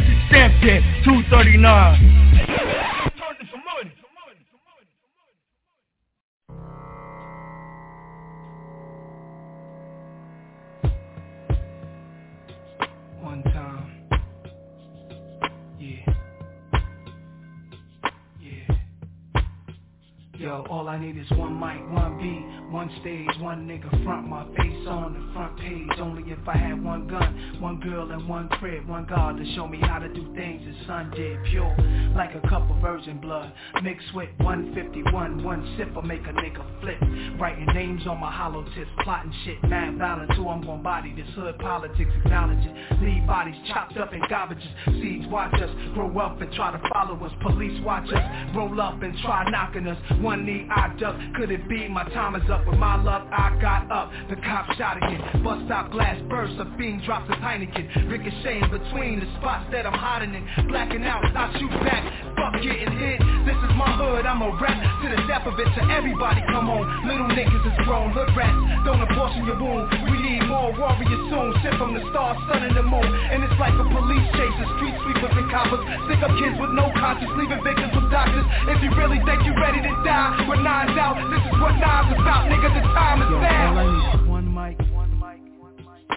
Speaker 2: 239. One time. Yeah.
Speaker 12: Yo, all I need is one mic, one beat, one stage, one nigga front, my face on the front page. Only if I had one gun, one girl and one crib, one God to show me how to do things his son did. Pure, like a cup of virgin blood, mixed with 151, one sip will make a nigga flip. Writing names on my hollow tips, plotting shit, mad violent too, I'm gon' body this hood politics, acknowledge it. Leave bodies chopped up in garbages, seeds watch us, grow up and try to follow us. Police watch us, roll up and try knocking us. One knee I duck, could it be my time is up? With my luck I got up, the cop shot again. Bus stop glass burst, a fiend drops his Heineken. Ricocheting between the spots that I'm hiding in. Blacking out, I shoot back, fuck getting hit. This is my hood, I'm a rap to the death of it. To everybody come on, little niggas is grown. Hood rats, don't abortion your wound. We need more warriors soon. Sent from the stars, sun and the moon. And it's like a police chase, the street sweepers and coppers. Stick up kids with no conscience, leaving victims with doctors. If you really think you ready to die, with knives out, this is what knives about, nigga, the time is now. All I need is one mic, one mic, one mic.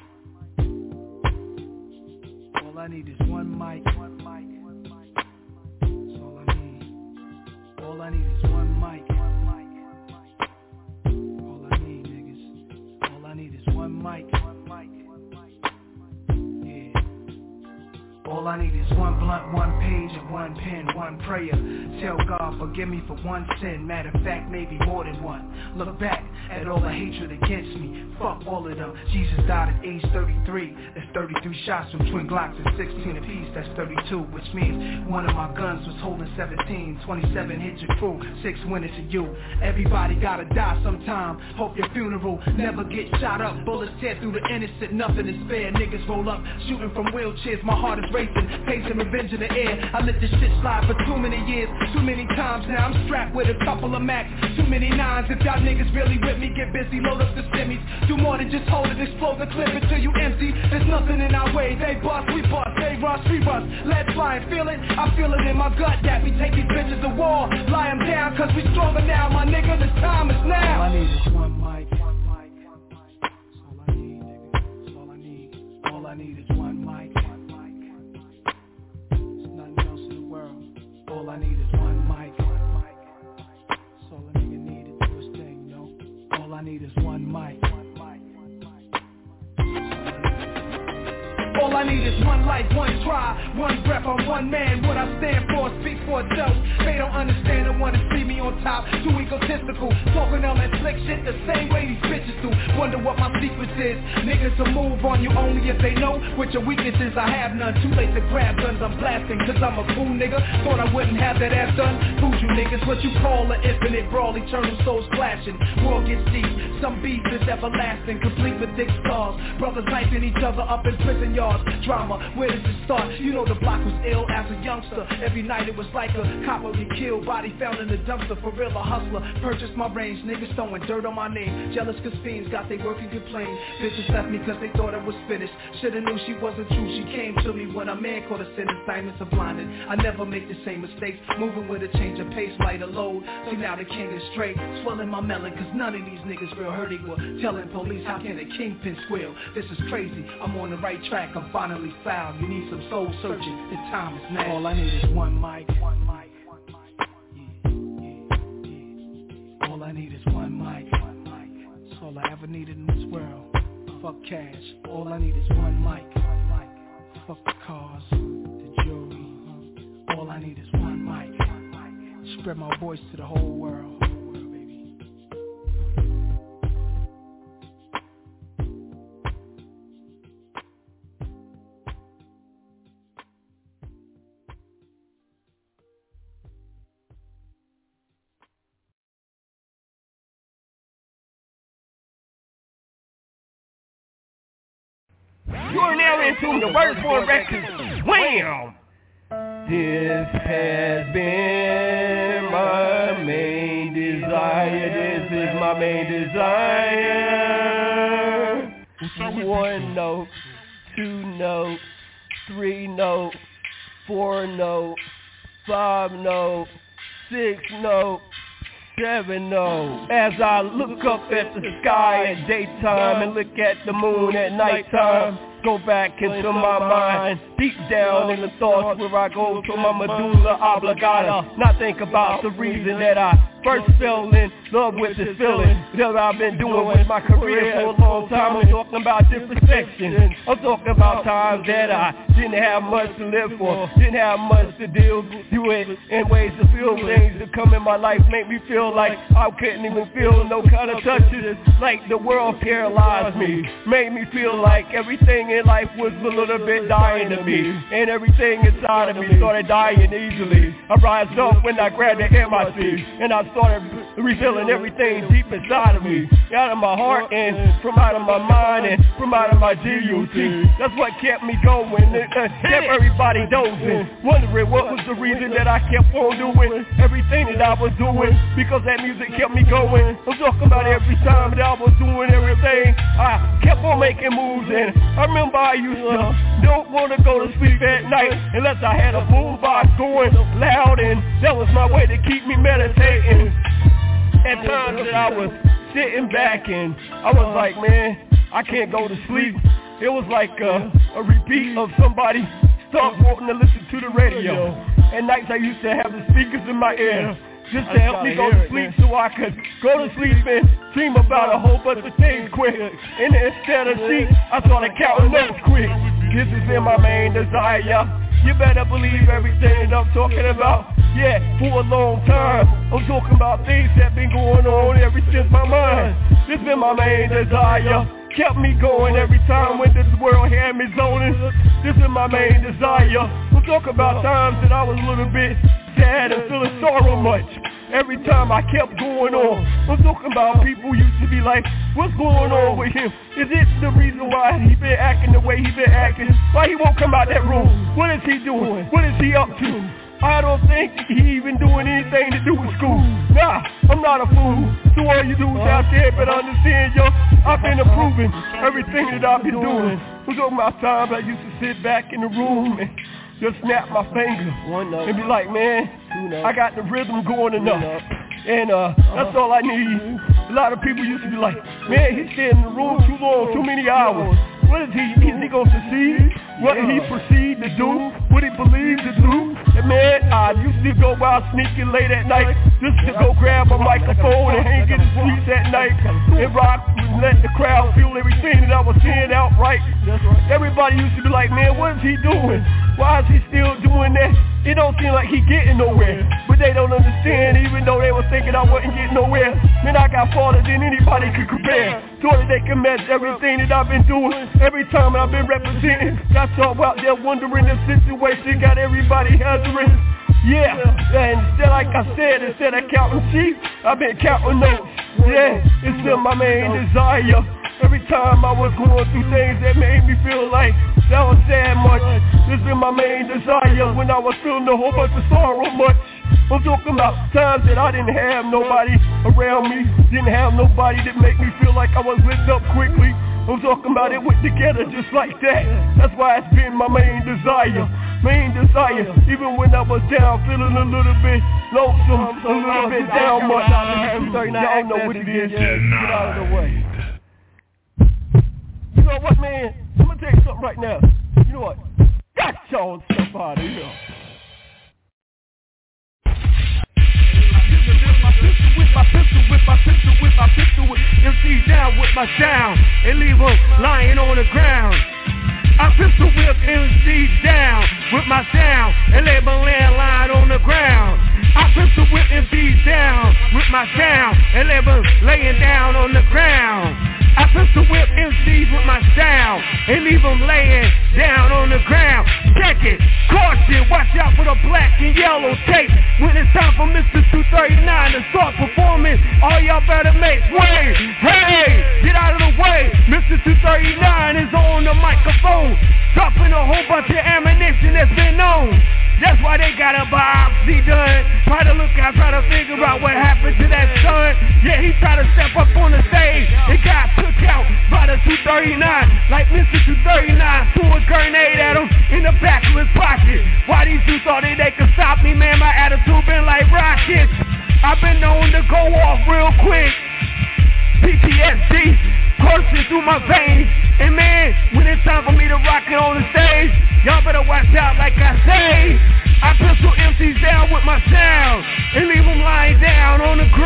Speaker 12: All I need is one mic, one mic, one mic. That's all I need. All I need is one mic, one mic, one mic. All I need, niggas. All I need is one mic, one mic, one mic. Yeah. All I need is one blunt, one page, and one pen, one prayer. Tell God, forgive me for one sin. Matter of fact, maybe more than one. Look back at all the hatred against me. Fuck all of them. Jesus died at age 33. That's 33 shots from twin Glocks and 16 apiece. That's 32, which means one of my guns was holding 17. 27 hit your crew, 6 went into you. Everybody gotta die sometime. Hope your funeral never get shot up. Bullets tear through the innocent, nothing is fair. Niggas roll up, shooting from wheelchairs. My heart is racing, pacing revenge in the air. I let this shit slide for too many years, too many times now. I'm strapped with a couple of Macs, too many nines. If y'all niggas really with me, get busy, load up the semis. Do more than just hold it, explode the clip until you empty. There's nothing in our way, they bust, we bust, they rush, we rush. Let fly and feel it, I feel it in my gut that we take these bitches to war. Lie them down, cause we stronger now, my nigga, the time is now. All I need is one mic, one mic, one mic. That's all I need, nigga, that's all I need. All I need is one mic, one mic, one mic. There's nothing else in the world. All I need is one mic, one mic, one mic. That's all a nigga need to do his thing, yo. All I need is one mic, one mic, one mic. All I need is one life, one try, one breath, I'm one man. What I stand for, speak for itself. They don't understand and wanna see me on top. Too egotistical, talking all that slick shit the same way these bitches do. Wonder what my secret is. Niggas will move on you only if they know what your weakness is. I have none, too late to grab guns, I'm blasting. Cause I'm a fool nigga, thought I wouldn't have that ass done. Fooled you niggas, what you call an infinite brawl, eternal souls clashing. War gets deep, some beef is everlasting, complete with thick scars. Brothers knifing each other up in prison yards. Drama, where does it start? You know the block was ill as a youngster. Every night it was like a cop would get killed, body found in the dumpster. For real, a hustler, purchased my range. Niggas throwing dirt on my name. Jealous cause fiends got they work and complain. Bitches left me cause they thought I was finished. Shoulda knew she wasn't true. She came to me when a man caught a sentence. Diamonds are blinded. I never make the same mistakes. Moving with a change of pace, lighter load. See now the king is straight. Swelling my melon cause none of these niggas real hurt. They were telling police how can a kingpin squeal. This is crazy, I'm on the right track. I'm finally found. You need some soul searching. The time is now. All I need is one mic, one mic, one mic. Yeah. All I need is one mic, one mic. That's all I ever needed in this world. Fuck cash. All I need is one mic, one mic. Fuck the cars, the jewelry. All I need is one mic, one mic. Spread my voice to the whole world.
Speaker 10: You are now in tune to Wordborne Records. Wham! This has been my main desire. This is my main desire. 1 note, 2 note, 3 note, 4 note, 5 note, 6 note. 7 note. As I look up at the sky at daytime and look at the moon at nighttime, go back into my mind, deep down in the thoughts where I go to my medulla oblongata. Not think about the reason that I
Speaker 14: first fell in love with this feeling that I've been doing with my career for a long time. I'm talking about different sections. I'm talking about times that I didn't have much to live for, didn't have much to deal with, and ways to feel things that come in my life make me feel like I couldn't even feel no kind of touches, like the world paralyzed me, made me feel like everything in life was a little bit dying to me, and everything inside of me started dying easily. I rise up when I grabbed the MIC, and I started revealing everything deep inside of me, out of my heart and from out of my mind and from out of my GUT. That's what kept me going, kept everybody dozing, wondering what was the reason that I kept on doing everything that I was doing, because that music kept me going. I'm talking about every time that I was doing everything, I kept on making moves, and I remember I used to don't want to go to sleep at night unless I had a boombox going loud, and that was my way to keep me meditating. At times that I was sitting back and I was like, man, I can't go to sleep. It was like a repeat of somebody start wanting to listen to the radio. At nights I used to have the speakers in my ear just to help me go to sleep so I could go to sleep and dream about a whole bunch of things quick. And instead of sleep, I started counting notes quick. This is in my main desire. You better believe everything that I'm talking about. Yeah, for a long time. I'm talking about things that been going on ever since my mind. This been my main desire. Kept me going every time when this world had me zoning. This is my main desire. I'm talking about times that I was a little bit sad and feeling sorrow much. Every time I kept going on. I'm talking about people used to be like, what's going on with him? Is it the reason why he been acting the way he been acting? Why he won't come out that room? What is he doing? What is he up to? I don't think he even doing anything to do with school. Nah, I'm not a fool. So all you dudes out there better understand, yo, I've been improving everything that I've been doing. I'm talking about times I used to sit back in the room and just snap my finger and be like, man, I got the rhythm going enough. And that's all I need. A lot of people used to be like, man, he stayed in the room too long, too many hours. What is he going to succeed? What did he proceed to do? What he believed to do? And man, I used to go out sneaking late at night just to go grab a microphone and hang in the streets at night and rock and let the crowd feel everything that I was saying outright. Everybody used to be like, man, what is he doing? Why is he still doing that? It don't seem like he getting nowhere. But they don't understand, even though they were thinking I wasn't getting nowhere. Man, I got farther than anybody could compare. So that they can match everything that I've been doing. Every time I've been representing, got y'all out there wondering the situation, got everybody hazarding. Yeah, and instead, like I said, instead of counting sheep, I've been counting notes. Yeah, it's still my main desire. Every time I was going through things that made me feel like that was sad much. This is my main desire when I was feeling a whole bunch of sorrow much. I'm talking about times that I didn't have nobody around me, didn't have nobody that make me feel like I was lit up quickly. I'm talking about it went together just like that. That's why it's been my main desire. Main desire, even when I was down, feeling a little bit lonesome, a little bit down much. Y'all know what it is. Get out of the way. You know what, man? I'm gonna tell you something right now. You know what? Got y'all stuff out of here. With my pistol, with MC down with my sound and leave them lying on the ground. I pistol whip MCs down with my sound and lay my landline on the ground. I pistol whip MCs down with my sound and lay them laying down on the ground. I pistol whip MCs with my sound and leave them laying down on the ground. Check it, caution, watch out for the black and yellow tape. When it's time for Mr. 239 to start performing, all y'all better make way. Hey, get out of the way. Mr. 239 is on the microphone, dropping a whole bunch of ammunition that's been known. That's why they got a biopsy done. Try to look out, try to figure out what happened to that son. Yeah, he tried to step up on the stage. It got took out by the 239. Like Mr. 239 threw a grenade at him in the back of his pocket. Why these two thought they could stop me, man? My attitude been like rockets. I've been known to go off real quick. PTSD coursing through my veins. And man, when it's time for me to rock it on the stage, y'all better watch out like I say. I pistol MCs down with my sound and leave them lying down on the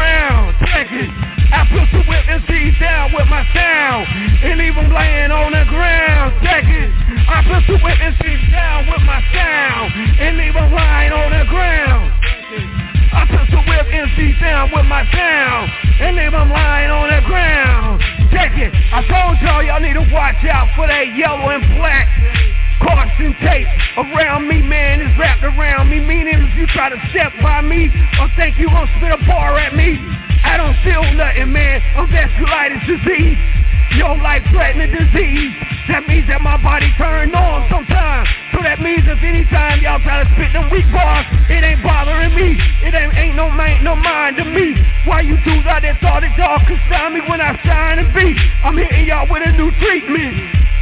Speaker 14: down with my sound and leave them lying on the ground. Check it, I told y'all need to watch out for that yellow and black caution tape around me, man. It's wrapped around me, meaning if you try to step by me or think you gon' spit a bar at me, I don't feel nothing, man. I'm vasculitis disease, your life-threatening disease. That means that my body turned on sometimes. So that means if anytime y'all try to spit them weak bars, it ain't bothering me. It ain't no mind to me. Why you dudes out there thought that y'all could stop me when I shine and beat? I'm hitting y'all with a new treatment.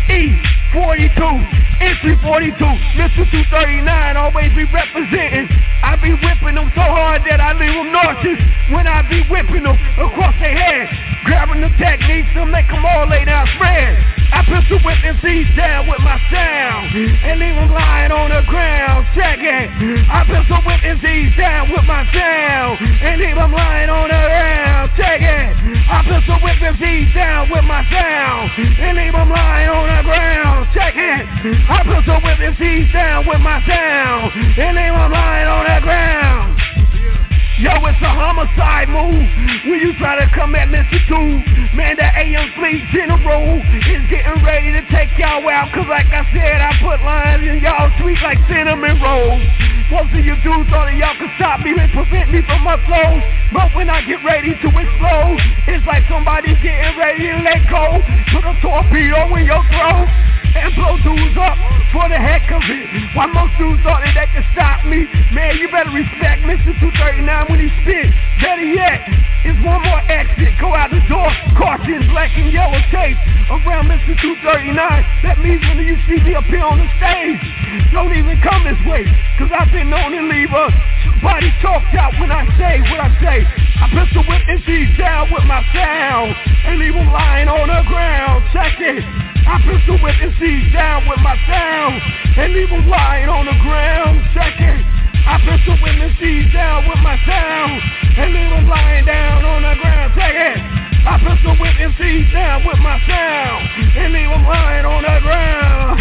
Speaker 14: E42, entry 42, Mr. 239, always be representing. I be whipping them so hard that I leave them nauseous when I be whipping them across their head. Grabbing the techniques to make them all lay down spread. I pistol whip MCs down with my sound and leave them lying on the ground. Check it. I pistol whip MCs down with my sound and leave them lying on the ground. Check it. I pistol whip MCs down with my sound and leave them lying on the ground. Check it. I pistol whip MCs down with my sound and leave them lying on the ground. Yo, it's a homicide move when you try to come at Mr. 2. Man, that AM Fleet General is getting ready to take y'all out. Cause like I said, I put lines in y'all sweet like cinnamon rolls. Most of you dudes thought that y'all could stop me and prevent me from my flows. But when I get ready to explode, it's like somebody's getting ready to let go. Put a torpedo in your throat and blow dudes up for the heck of it. Why most dudes thought that they could stop me? Man, you better respect Mr. 239 when he spit. Better yet, it's one more exit. Go out the door, caution, black and yellow tape around Mr. 239. That means when you see me up here on the stage, don't even come this way. Cause I've been known to leave a body choked out when I say what I say. I pistol whip MCs down with my sound and leave them lying on the ground. Check it. I pistol whip MCs down with my sound and leave them lying on the ground. Check it. I pistol whip MCs down with my sound and leave them lying down on the ground. Check it. I pistol whip MCs down with my sound and leave them lying on the ground.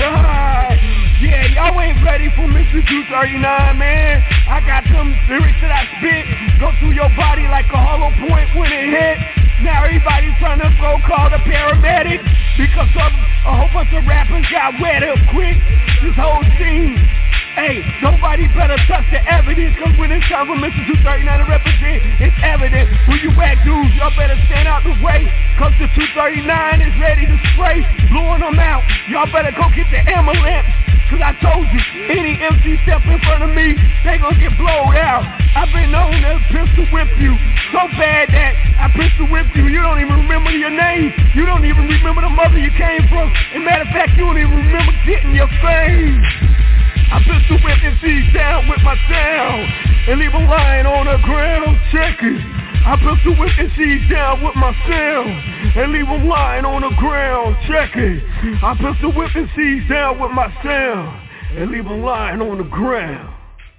Speaker 14: Yeah, y'all ain't ready for Mr. 239, man. I got them lyrics that I spit go through your body like a hollow point when it hit. Now everybody's trying to go call the paramedic because a whole bunch of rappers got wet up quick. This whole scene, hey, nobody better touch the evidence. Cause when it's time for Mr. 239 to represent, it's evident. When you whack dudes, y'all better stand out the way. Cause the 239 is ready to spray, blowing them out. Y'all better go get the ammo lamps. Cause I told you, any MC step in front of me, they gon' get blowed out. I've been known to pistol whip you so bad that I pistol whipped you. You don't even remember your name. You don't even remember the mother you came from. As a matter of fact, you don't even remember getting your fame. I pistol whip MCs down with my sound and leave them lying on the ground. Check it. I pistol whip MCs down with my sound and leave them lying on the ground. Check it. I pistol whip MCs down with my sound and leave them lying on the ground.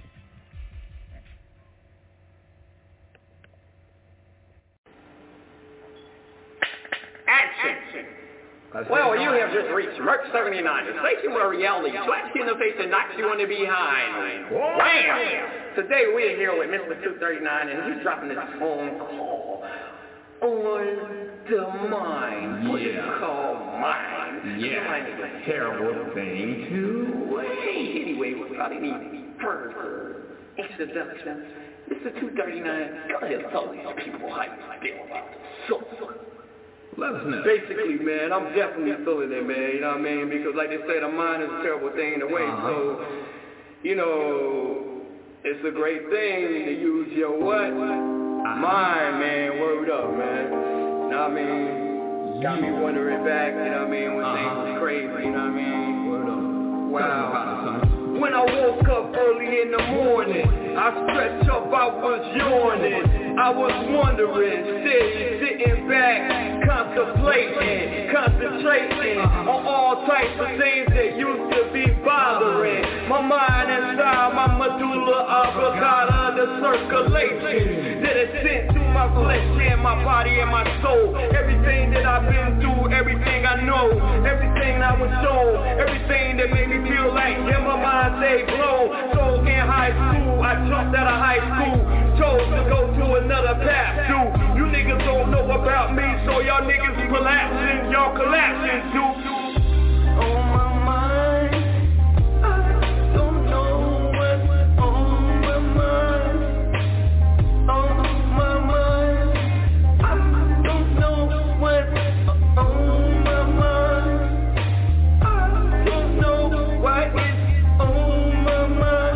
Speaker 15: Action. Well, you have just reached Merc 79, the station where reality slaps you in the face and knocks you on the behind. Wham! Today we're here with Mr. 239 and he's dropping this phone call on the mind. What is called mind? Yeah. Mind is a terrible thing to wait. Anyway, without any further introduction, Mr. 239, go ahead and tell these people how you feel about this.
Speaker 16: Let us know.
Speaker 15: Basically, man, I'm definitely feeling it, man, you know what I mean? Because like they say, the mind is a terrible thing to waste. So, you know, it's a great thing to use your what? Mind, man, word up, man. You know what I mean? Got me wondering back, you know what I mean, when things was crazy, you know what I mean? Word up. Wow. When I woke up early in the morning, I stretched up, I was yawning. I was wondering, sitting back, contemplating, concentrating on all types of things that used to be bothering my mind inside my medulla oblongata, the circulation that is sent through my flesh and my body and my soul. Everything that I've been through, everything I know, everything I was shown, everything that made me feel like, yeah, my mind stayed blown. So in high school, I jumped out of high school. chose to go to another path too. You niggas don't know about me, so y'all niggas collapsing, y'all collapsing too. On my mind, I don't know what's on my mind. On my mind, I don't know what's on my mind. I don't know why it's on my mind.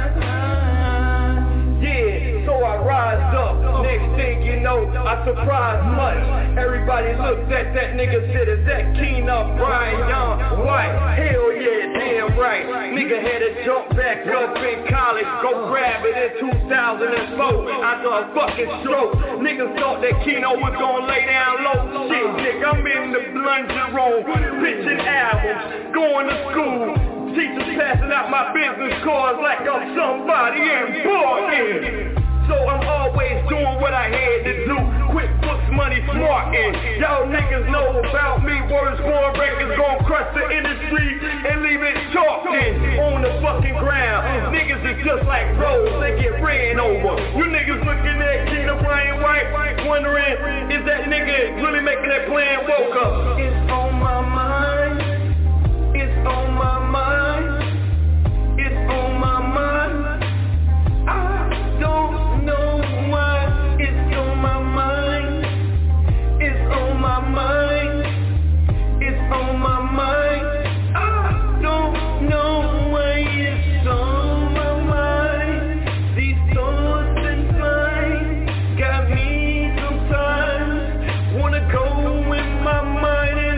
Speaker 15: Yeah, so I rise up. Next thing you know, I surprise much. Everybody looked at that nigga, said, is that Keena Brian Young White? Hell yeah, damn right. Nigga had to jump back up in college, go grab it in 2004 after a fucking stroke. Niggas thought that Keno was gonna lay down low. Shit, nigga, I'm in the plunger room, pitching albums, going to school. Teachers passing out my business cards like I'm somebody important. So I'm always doing what I had to do. Quick books, money, smartin'. Y'all niggas know about me. Words born records gon' crush the industry and leave it talking on the fucking ground. Niggas is just like roads, they get ran over. You niggas looking at Keena Brian White, wondering, is that nigga really making that plan woke up? It's on my mind. It's on my mind. It's on my mind. I don't know why it's on my mind. It's on my mind. It's on my mind. I don't know why it's on my mind. These thoughts and signs got me sometimes. Wanna go with my mind and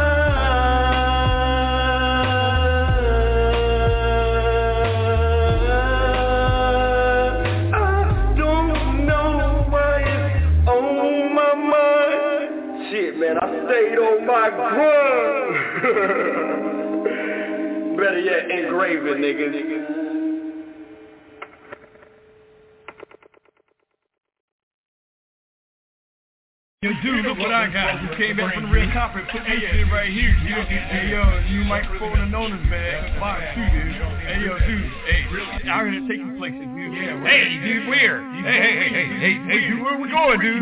Speaker 15: man, I stayed on my grind. Better yet, engrave it, niggas.
Speaker 2: Yo, dude, look what I got. You came back from the red carpet, put this shit right here, dude. Hey, yo, new microphone and owners, man. Box too, dude. Hey, yo, dude. Hey, out here taking places, dude. Yeah, hey, dude, where? Hey, dude, where we going, dude?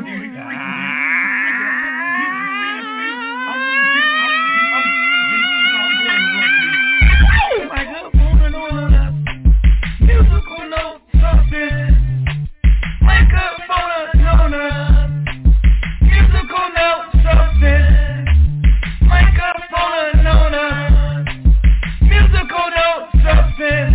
Speaker 2: Musical note, something. Microphone and owners. Musical note, something. Microphone and owners. Musical note, something.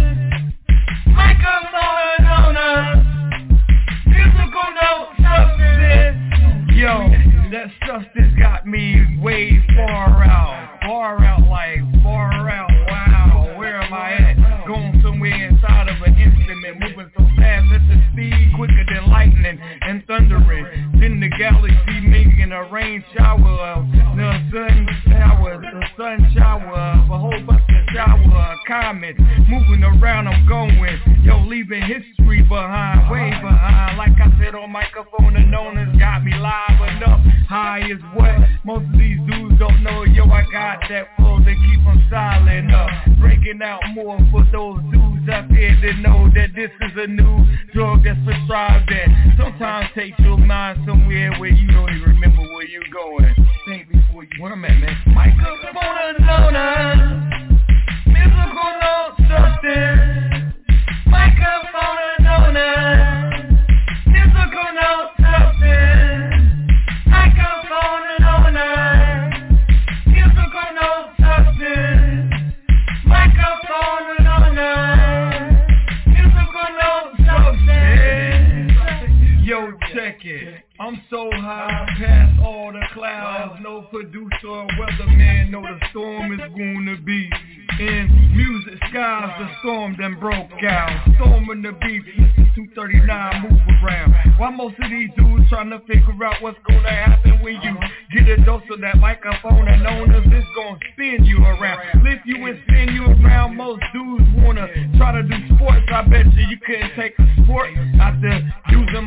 Speaker 2: Microphone and owners. Musical note, something. Yo, that substance got me way far out, like far out. Wow, where am I at? Going somewhere inside of an instrument, moving so fast at the speed quicker than lightning and thundering. Then the galaxy making a rain shower, the sun shower, a whole bunch of shower comets moving around. I'm going, yo, leaving history behind, way behind. Like I said on microphone, and owners got me live enough. High is what most of these dudes don't know. Yo, I got that flow that keep them silent up. Breaking out more for those dudes out there that know that this is a new drug that's prescribed that sometimes takes your mind somewhere where you don't even remember where you're going. Think before you, where I'm at, man. Microphone and owners. Musical note, something. Microphone and owners. Musical note, something. Microphone and owners. Musical note, something. Microphone and owners. Musical note, something. Yo, check it. I'm so high past all the clouds. No producer or weatherman know the storm is gonna be. In music skies, the storm then broke out. Storming the beach, Mr. 239 move around. While most of these dudes trying to figure out what's gonna happen when you get a dose of that microphone and owners, it's gonna spin you around. Lift you and spin you around. Most dudes wanna try to do sports. I bet you couldn't take a sport after using microphone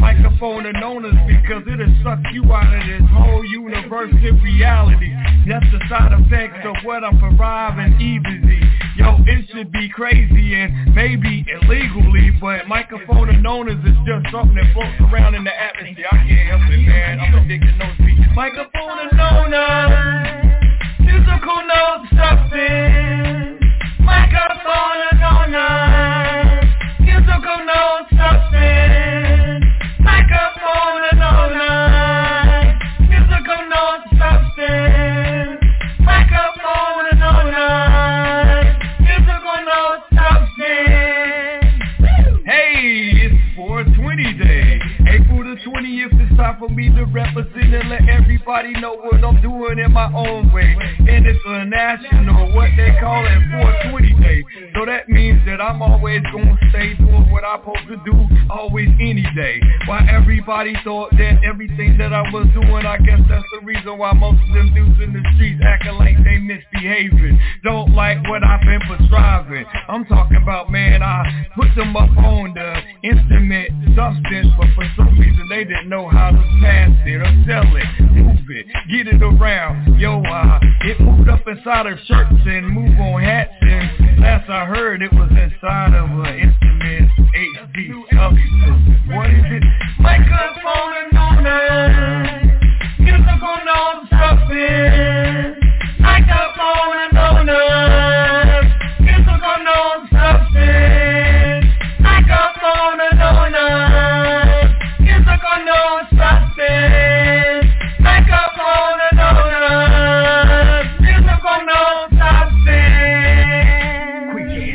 Speaker 2: microphone and owners because it'll suck you out of this whole universe of reality. That's the side effects of what I'm deriving easily. Yo, it should be crazy and maybe illegally, but microphone and owners is just something that floats around in the atmosphere. I can't help it, man. I'm addicted to those beats. Microphone and owners, musical note substance. Microphone and owners, musical note substance. Microphone and owners, musical note substance. Microphone and owners, musical note substance. Hey, it's 420 day. April the 20th, it's time for me to represent and let everybody know what I'm doing in my own way. And it's a national, what they call it, 420 day. So that means that I'm always gonna stay doing what I'm supposed to do, always any day. Why everybody thought that everything that I was doing, I guess that's the reason why most of them dudes in the streets acting like they misbehaving. Don't like what I've been prescribing. I'm talking about, man, I put them up on the instrument substance, but for some reason they didn't know how to pass it or sell it, move it, get it around. Yo, it moved up inside of shirts and move on hats, and last I heard it was inside of an instrument HD substance. What is it? Microphone and owners, musical note substance. Microphone and owners, musical note substance. Microphone and owners, musical note substance. Microphone and owners, musical note substance.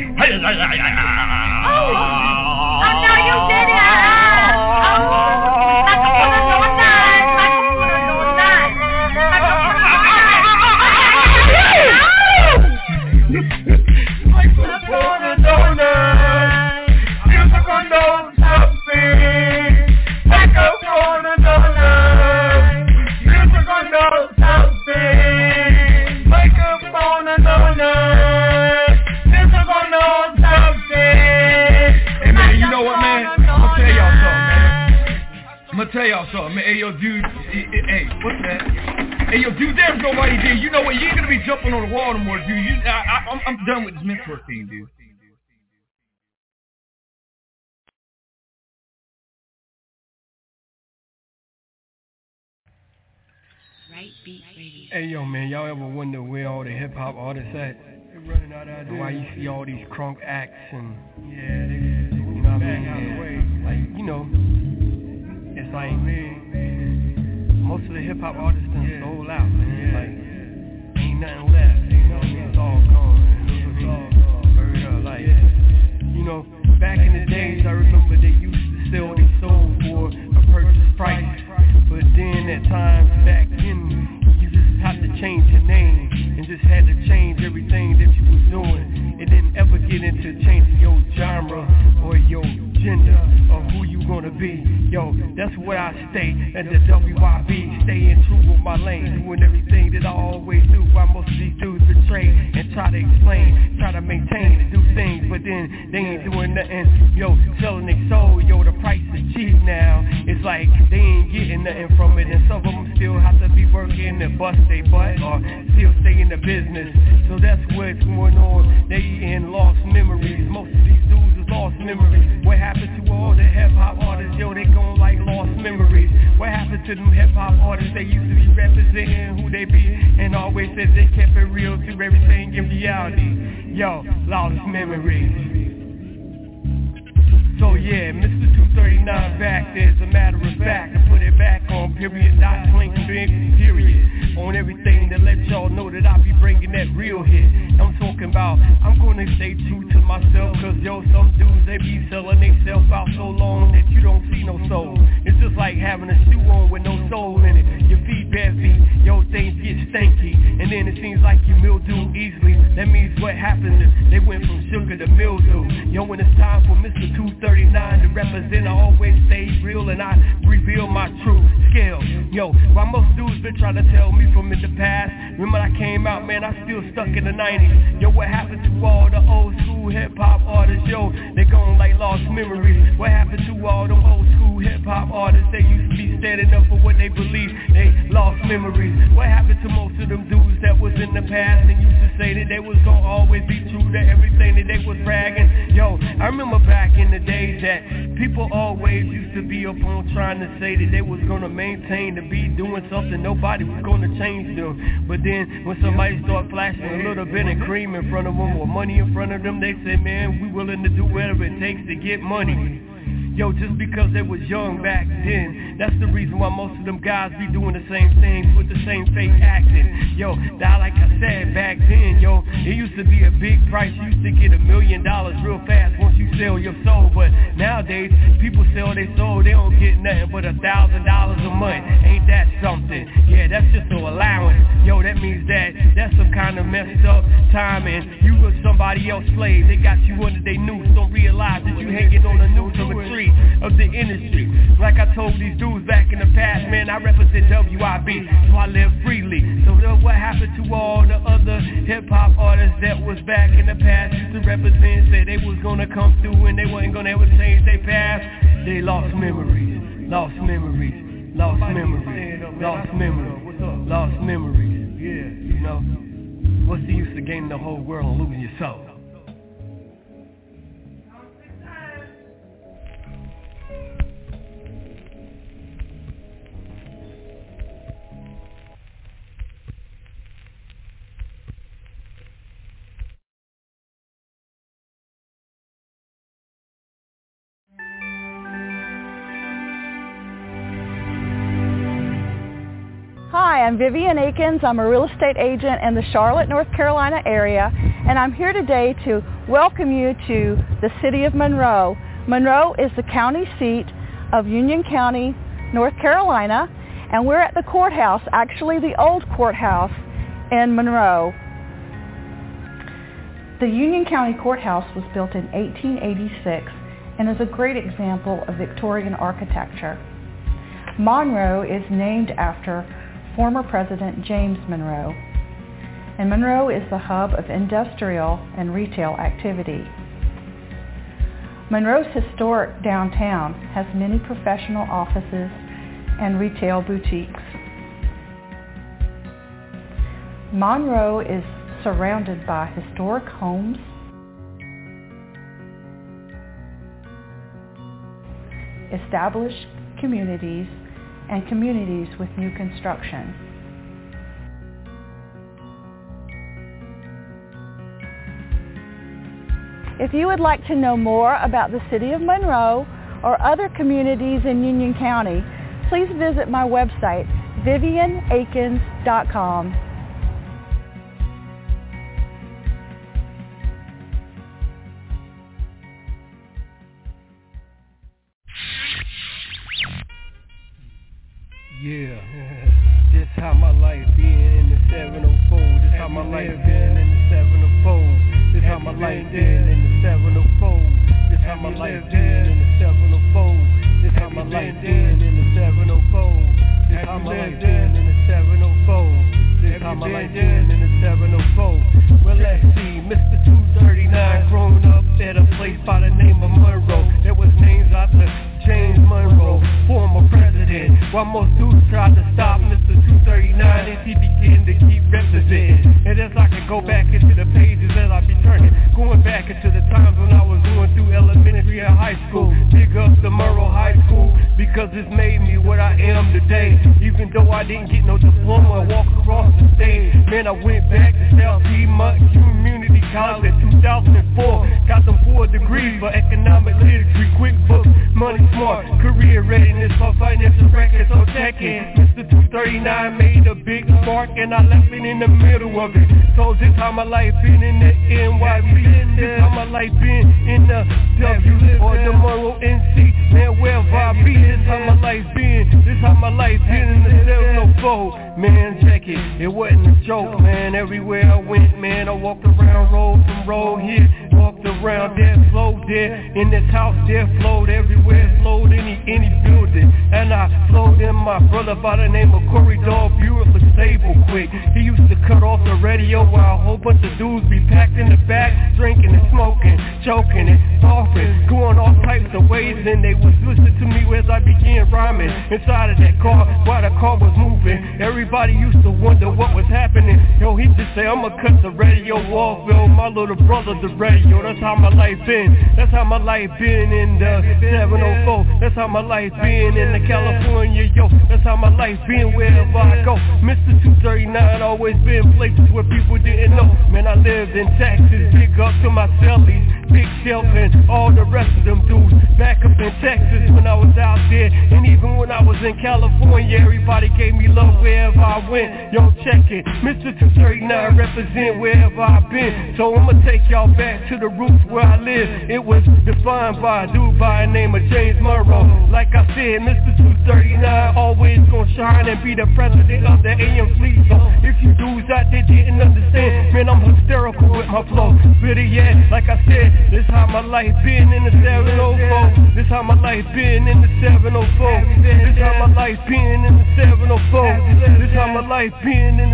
Speaker 2: Oh, no, you did it. Microphone and owners, musical note substance. Microphone and owners, musical note substance. Microphone and owners, musical note substance. Hey man, you know what, man? I'm gonna tell y'all something, man. Hey yo, dude. Hey, what's that? Hey yo, dude, there's nobody there. You know what? You ain't gonna be jumping on the wall no more, dude. I'm done with this mentor thing, dude.
Speaker 16: Right Beat Radio.
Speaker 14: Hey yo, man, y'all ever wonder where all the hip hop artists at? They're running out of ideas. Why you see all these crunk acts and you know what I mean? Like, you know, it's like most of the hip hop artists done sold out, man. Like, ain't nothing left. You know, it's all gone. It's all burned up. Like, you know, back in the days, I remember they used to sell their soul for a purchase price. But then at times back then, you just had to change your name and just had to change everything that you was doing. It didn't ever get into changing your genre or your gender or who you gonna be. Yo, that's where I stay at the WYB, staying true with my lane, doing everything that I always do. Why most of these dudes betray and try to explain, try to maintain and do things, but then they ain't doing nothing. Yo, selling their soul, yo, the price is cheap now. It's like they ain't getting nothing from it, and some of them still have to be working to bust their butt or still stay in the business. So that's what's going on. They in lost memories. Most of these dudes is lost memories. What happened to all the hip hop artists? Yo, they gon' like lost memories. What happened to them hip hop artists? They used to be representing who they be and always said they kept it real through everything in reality. Yo, lost memories. So yeah, Mr. 239 back there, as a matter of fact, to put it back on period, dot, link, period, on everything to let y'all know that I be bringing that real hit. I'm talking about, I'm gonna stay true to myself, cause yo, some dudes, they be selling they self out so long that you don't see no soul. It's just like having a shoe on with no soul in it. Your feet bare feet, yo, things get stanky, and then it seems like you mildew easily. That means what happens is they went from sugar to mildew. Yo, when it's time for Mr. 239 to represent, I always stay real and I reveal my true scale. Yo, while most dudes been trying to tell me from in the past, remember I came out, man, I still stuck in the 90s. Yo, what happened to all the old school hip hop artists? Yo, they gone like lost memories. What happened to all them old school hip hop artists? They believe they lost memories. What happened to most of them dudes that was in the past and used to say that they was gonna always be true to everything that they was bragging? Yo, I remember back in the days that people always used to be up on trying to say that they was gonna maintain to be doing something, nobody was gonna change them. But then when somebody start flashing a little bit of cream in front of them or money in front of them, they say, man, we willing to do whatever it takes to get money. Yo, just because they was young back then, that's the reason why most of them guys be doing the same thing with the same fake acting. Yo, that like I said back then, yo, it used to be a big price. You used to get $1 million real fast once you sell your soul. But nowadays, people sell their soul, they don't get nothing but $1,000 a month. Ain't that something? Yeah, that's just an allowance. Yo, that means that's some kind of messed up time, and you were somebody else's slave. They got you under their noose. Don't realize that you hanging on the noose of a tree of the industry. Like I told these dudes back in the past, man, I represent WIB, so I live freely. So what happened to all the other hip-hop artists that was back in the past, used to represent, said they was gonna come through and they wasn't gonna ever change their past? They lost memories, lost memories, lost memories, lost memories, lost memories. Yeah, you know, what's the use of gaining the whole world and losing your soul?
Speaker 17: Hi, I'm Vivian Akins. I'm a real estate agent in the Charlotte, North Carolina area, and I'm here today to welcome you to the city of Monroe. Monroe is the county seat of Union County, North Carolina, and we're at the courthouse, actually the old courthouse in Monroe. The Union County Courthouse was built in 1886 and is a great example of Victorian architecture. Monroe is named after former President James Monroe, and Monroe is the hub of industrial and retail activity. Monroe's historic downtown has many professional offices and retail boutiques. Monroe is surrounded by historic homes, established communities, and communities with new construction. If you would like to know more about the city of Monroe or other communities in Union County, please visit my website, vivianakins.com.
Speaker 14: Yeah, this how my life been in the 704. This how my life been in the 704. This how my life been in the 704. This how my life been in the 704. This how my life been in the 704. This how my life been in the 704. This how my life been in the 704. Well, let's see, Mr. 239 grown up at a place by the name of Monroe. There was names after James Monroe, former president. While most dudes tried to stop Mr. 239 as he began to keep representing. And as I could go back into the pages as I be turning, going back into the times when I was going through elementary and high school. Big up the Monroe High School, because it's made me what I am today. Even though I didn't get no diploma and walk across the stage, man, I went back to South Piedmont Community College in 2004. Got them 4 degrees for economic literacy, QuickBooks, money smart, career readiness for financial records, so check in. Mr. 239 made a big spark and I left it in the middle of it. So this how my life been in the NYC, this how my life been in the W or the Monroe NC. Man, wherever I be, this how my life been, this how my life been in the 704. Man, check it, it wasn't a joke, man. Everywhere I went, man, I walked around road from road here, walked around there, flowed there, in this house there, flowed everywhere, flowed any building. And I flowed in my brother by the name of Corey Dog, beautiful, stable, quick. He used to cut off the radio while a whole bunch of dudes be packed in the back, drinking and smoking, choking and coughing, going all types of ways. And they was listening to me as I be began rhyming inside of that car while the car was moving. Everybody used to wonder what was happening. Yo, he just say, I'ma cut the radio off. Yo, my little brother, the radio. That's how my life been. That's how my life been in the 704. That's how my life been in the California, yo. That's how my life been wherever I go. Mr. 239 always been places where people didn't know. Man, I lived in Texas. Big up to my cellies, Big Shelf and all the rest of them dudes. Back up in Texas when I was out there. And even when I was in California, everybody gave me love wherever I went. Yo, check it. Mr. 239 represent wherever I've been. So I'ma take y'all back to the roots where I live. It was defined by a dude by the name of James Monroe. Like I said, Mr. 239 always gonna shine and be the president of the AM fleet. So if you dudes out there didn't understand, man, I'm hysterical with my flow. Better yet, like I said, this how my life been in the 704. This how my life been in the 704. This how my life been in the 704. This how my life been in the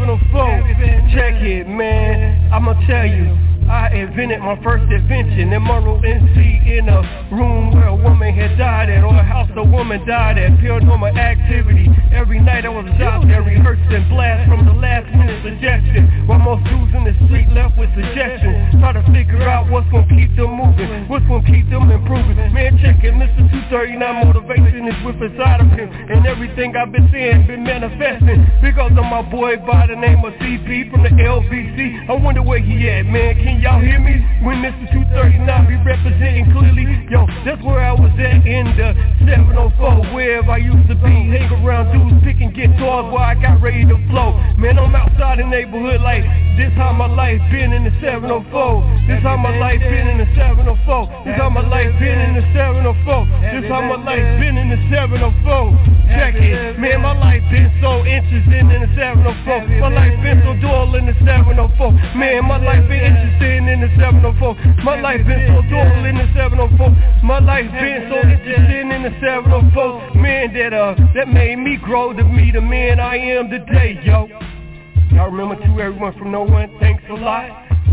Speaker 14: 704. Check it, man, I'ma tell you, I invented my first invention in Monroe, NC, in a room where a woman had died at, or a house a woman died at. Paranormal activity. Every night I was out there rehearsing, blast from the last minute suggestion, while most dudes in the street left with suggestions. Try to figure out what's gonna keep them moving, what's gonna keep them improving. Man, check it, Mr. 239 motivation is with inside of him, and everything I've been saying been manifesting because of my boy by the name of CP from the LBC. I wonder where he at, man. Can y'all hear me? When Mr. 239 be representing clearly, yo, that's where I was at in the 704, wherever I used to be. Hang around dudes picking guitars while I got ready to flow. Man, I'm outside the neighborhood like this how my life been in the 704. This how my life been in the 704. This how my life been in the 704. This how my life been in the 704. Check it, man, my life been so interested in the 704. My life been so dull in the 704. Man, my life been interested in the 704. My life been so dull in the 704. My life been so interested in the 704. Man, that made me grow to be the man I am today, yo. Y'all remember to everyone from No One, thanks a lot.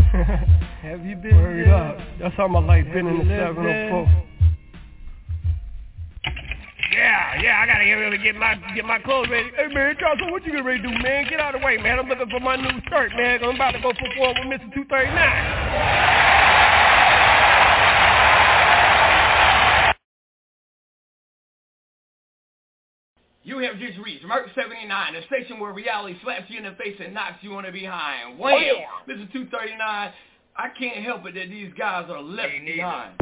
Speaker 14: Have you been? Word up. That's how my life been in the 704. Yeah, I gotta get my clothes ready. Hey man, Johnson, what you getting ready to do, man? Get out of the way, man. I'm looking for my new shirt, man. I'm about to go perform with Mr. 239.
Speaker 2: You have just reached Merc 79, a station where reality slaps you in the face and knocks you on the behind. Wham! Mr. 239, I can't help it that these guys are left behind.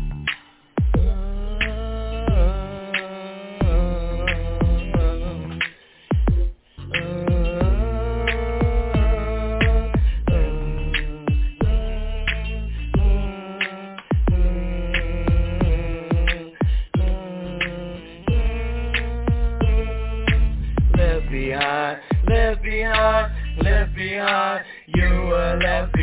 Speaker 4: Left behind, you were left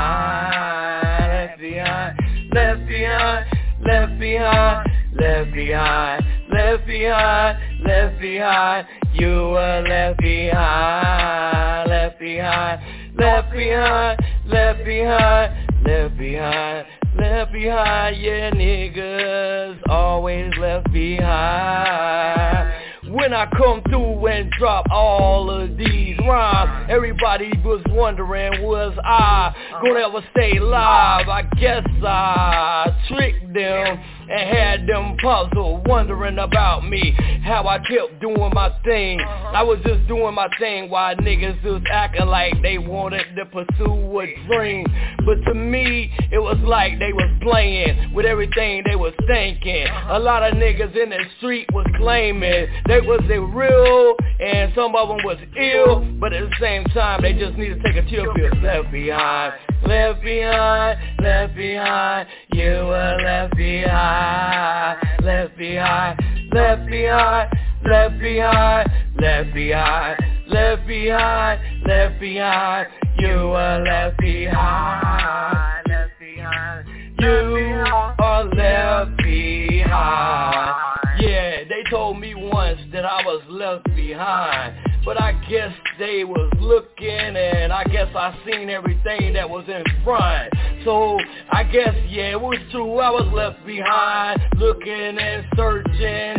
Speaker 4: behind, left behind, left behind, left behind, left behind, left behind, you were left behind, left behind, left behind, left behind, left behind, left behind, yeah, niggas always left behind. When I come through and drop all of these rhymes, everybody was wondering, was I gonna ever stay alive? I guess I tricked them and had them puzzled, wondering about me, how I kept doing my thing. I was just doing my thing while niggas was acting like they wanted to pursue a dream. But to me, it was like they was playing with everything they was thinking. A lot of niggas in the street was claiming they was real, and some of them was ill, but at the same time, they just need to take a chill pill. Left behind, left behind, left behind, you were left behind, left behind, left behind, left behind, left behind, left behind, left behind, you were left behind, left behind, you are left behind. Yeah, they told me once that I was left behind, but I guess they was looking, and I guess I seen everything that was in front. So I guess, yeah, it was true, I was left behind, looking and searching,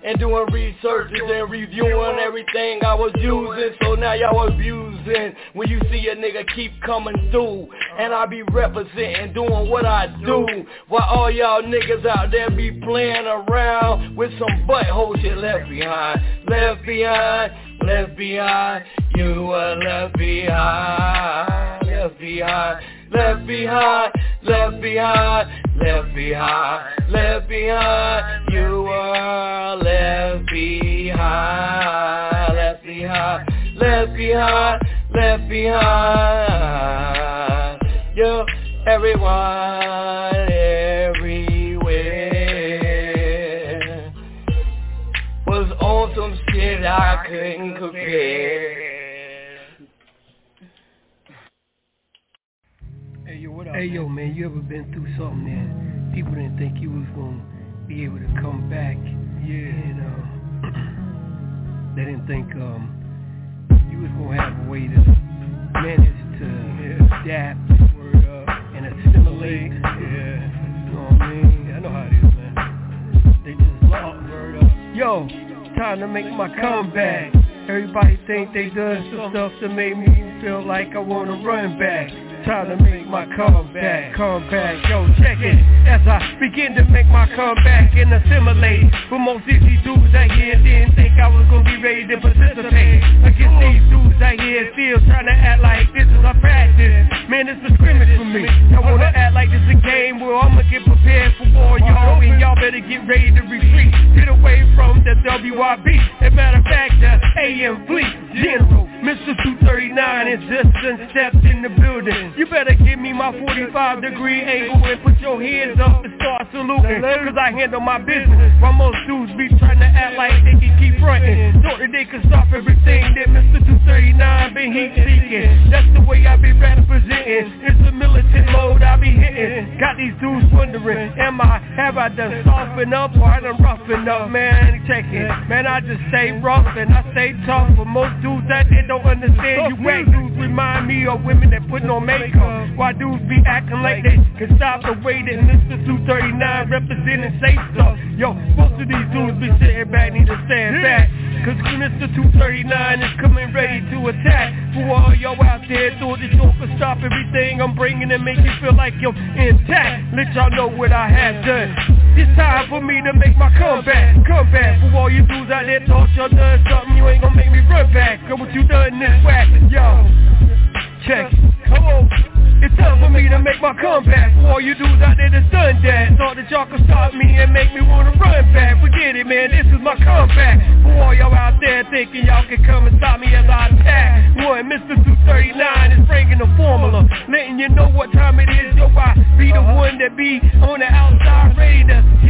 Speaker 2: and doing researches and reviewing everything I was using. So now y'all abusing when you see a nigga keep coming through, and I be representing, doing what I do, while all y'all niggas out there be playing around with some butthole shit. Left behind, left behind, left behind, you were left behind, left behind, left behind, left behind, left behind, left behind, you were left behind, left behind, left behind, left behind, yo, everyone, everywhere, was on some shit I couldn't compare.
Speaker 14: Hey yo, man, you ever been through something that people didn't think you was gonna be able to come back? Yeah. And they didn't think you was gonna have a way to manage to adapt and assimilate. Yeah. You know what I mean? I know how it is, man. They just lost. Yo, time to make my comeback. Everybody think they done some stuff to make me feel like I wanna run back. Time to make my comeback, yo, check it. As I begin to make my comeback and assimilate, but most of these dudes out here didn't think I was gonna be ready to participate against these dudes out here still trying to act like this is a practice. Man, it's a scrimmage for me. I wanna act like this is a game where I'ma get prepared for war, y'all, and y'all better get ready to retreat. Get away from the WIB. As a matter of fact, the AM Fleet General, Mr. 239 is just stepped in the building. You better give me my 45-degree angle and put your hands up and start saluting, cause I handle my business, while most dudes be trying to act like they can keep fronting, thought that they could stop everything that Mr. 239 been heat seeking. That's the way I be representing. It's a militant mode I be hitting. Got these dudes wondering, have I done soften up or I done roughen up? Man, check it. Man, I just stay rough and I stay tough, but most dudes out there don't understand. You whack dudes remind me of women that put on makeup. Why dudes be acting like they can stop the way that Mr. 239 representing safe stuff? Yo, most of these dudes be sitting back, need to stand back, cause Mr. 239 is coming ready to attack. For all y'all out there thought that y'all could stop everything I'm bringing and make you feel like you're intact, let y'all know what I have done. It's time for me to make my comeback. For all you dudes out there thought y'all done something, you ain't gonna make me run back. Cause what you done this whack, yo, check it. Come on. It's time for me to make my comeback. For all you dudes out there that's done that, thought that y'all could stop me and make me wanna run back. Forget it, man, this is my comeback. For all y'all out there thinking y'all can come and stop me as I attack. One, Mr. 239 is bringing the formula, letting you know what time it is. Yo, I be the one that be on the outside ready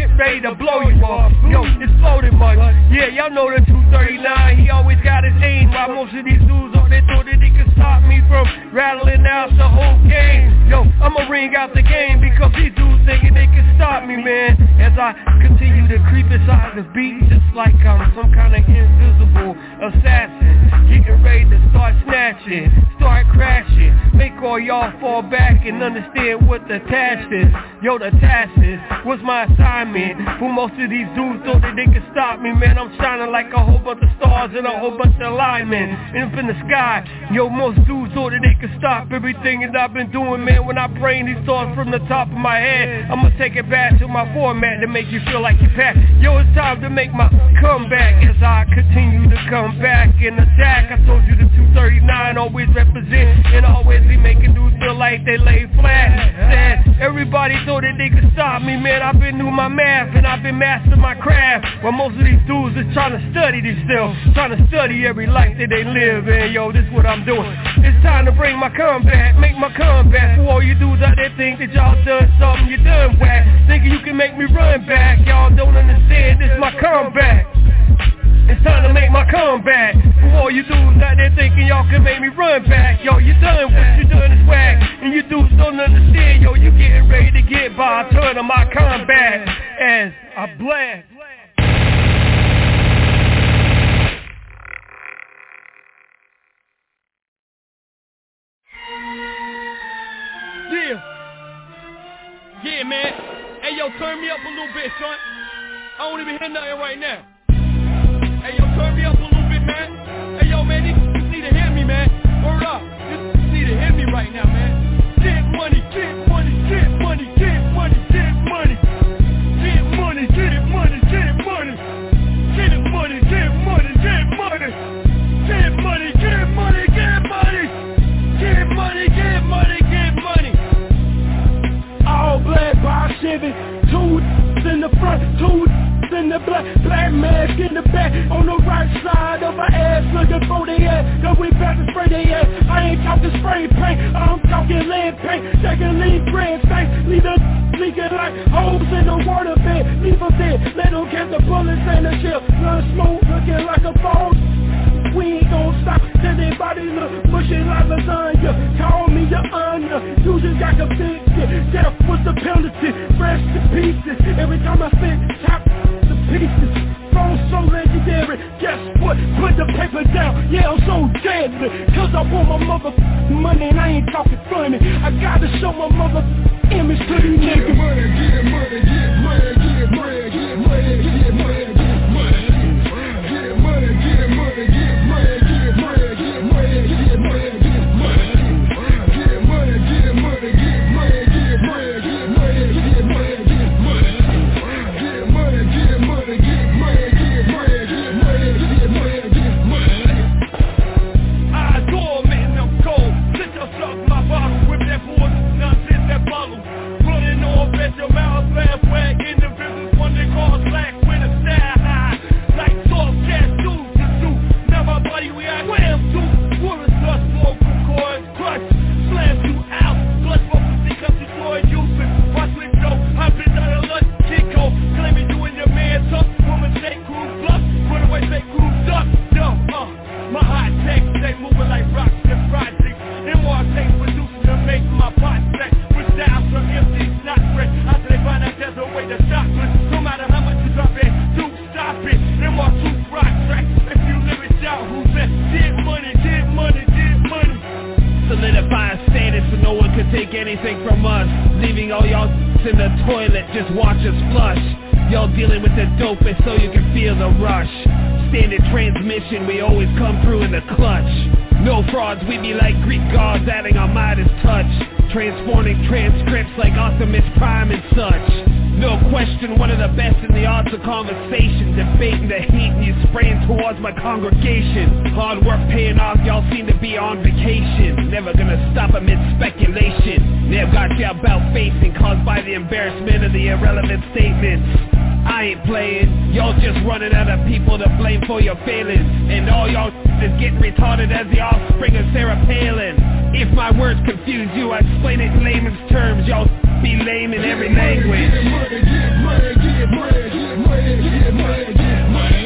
Speaker 14: to blow you off. Yo, it's floating much. Yeah, y'all know the 239, he always got his aim. While most of these dudes on they thought that they could stop me from rattling out the whole game. Yo, I'ma ring out the game because these dudes thinking they can stop me, man. As I continue to creep inside the beat, just like I'm some kind of invisible assassin, getting ready to start snatching, start crashing, make all y'all fall back and understand what the task is. Yo, the task is, what's my assignment? For most of these dudes thought that they could stop me, man. I'm shining like a whole bunch of stars and a whole bunch of alignment, and up in the sky. Yo, most dudes thought that they could stop everything that I've been doing, man. When I bring these thoughts from the top of my head, I'ma take it back to my format to make you feel like you're packed. Yo, it's time to make my comeback as I continue to come back and attack. I told you the 239 always represent and always be making dudes feel like they lay flat. Said everybody thought that they could stop me, man. I've been through my math and I've been mastering my craft, while most of these dudes is trying to study themselves, trying to study every life that they live. And yo, this is what I'm doing. It's time to bring my comeback, make my comeback. For all you dudes out there think that y'all done something, you done whack, thinking you can make me run back. Y'all don't understand, this is my comeback. It's time to make my comeback. For all you dudes out there thinking y'all can make me run back, yo, you done what you done is whack, and you dudes don't understand, yo, you getting ready to get by a turn of my comeback as I blast.
Speaker 2: Yeah, man. Hey, yo, turn me up a little bit, son. I don't even hear nothing right now. Hey, yo, turn me up a little bit, man. Hey, yo, man, these need to hear me, man. Word up. These need to hear me right now, man. Get money, get money, get money, get money, get money. Get money, get money, get money. Get money, get money, get money. Get money, get money, get money. Get money, get money, get money.
Speaker 18: All black by Chevy, 2 in the front, 2 in the black mask in the back, on the right side of my ass, looking for the ass, cause we about to spray the ass. I ain't talking spray paint, I'm talking lead paint, taking lead bread stank, leave the leaking like holes in the water bed, leave them dead, let them catch the bullets and the shell, blood smoke looking like a phone. We ain't gon' stop till they body look mushy like lasagna. Call me the honor, you just got convicted. Death was the penalty, fresh to pieces. Every time I spit, chop the pieces. Phone so legendary, guess what? Put the paper down, yeah, I'm so deadly. Cause I want my motherfucking money and I ain't talking funny. I gotta show my motherfucking image to these niggas. Get money, get money, get money, get money, get money, get money, get money. Get money, get money, get money, get money, get money, get money, get money. Get money, get money, get money, get money, get money, get money, get money. Get money, get money, get money, get money, get money, get money, get money.
Speaker 2: I adore man, I'm cold. Sit yourself my bottle, whip that board, nonsense that bottle. Running off at your mouth, laugh wag in the business, one they call slack with a style high. Like soft gas dudes to do. Now my body react, wham, do. Water dust, smoke, coils, crush, slam you out. Blood for pussy, come destroy you. Watch me go, I've been out of lunch, Chico. Claiming you and your man tough. Woman say cruise bluff, run away, say cruise up. Yo, my hot takes, they moving like rocks and projects. And more takes producing to make my pot stack. With styles from MC's not fresh. After they find out there's a way to stop it. No matter how much you drop it, do stop it. And more two rock tracks. If you live it down, who's that? Get money, get money, get money.
Speaker 19: Solidify status so no one can take anything from us. Leaving all y'all in the toilet, just watch us flush. Y'all dealing with the dopest so you can feel the rush. Standard transmission, we always come through in the clutch. No frauds, we be like Greek gods adding our Midas touch. Transforming transcripts like Optimus Prime and such. No question, one of the best in the arts of conversation. Debating the heat and you spraying towards my congregation. Hard work paying off, y'all seem to be on vacation. Never gonna stop amid speculation. Never got you about facing, caused by the embarrassment of the irrelevant statements. I ain't playing, y'all just running out of people to blame for your failings. And all y'all is getting retarded as the offspring of Sarah Palin. If my words confuse you, I explain it in layman's terms. Y'all be lame in every language.
Speaker 18: Get money, get money, get money, get money, get money, get money.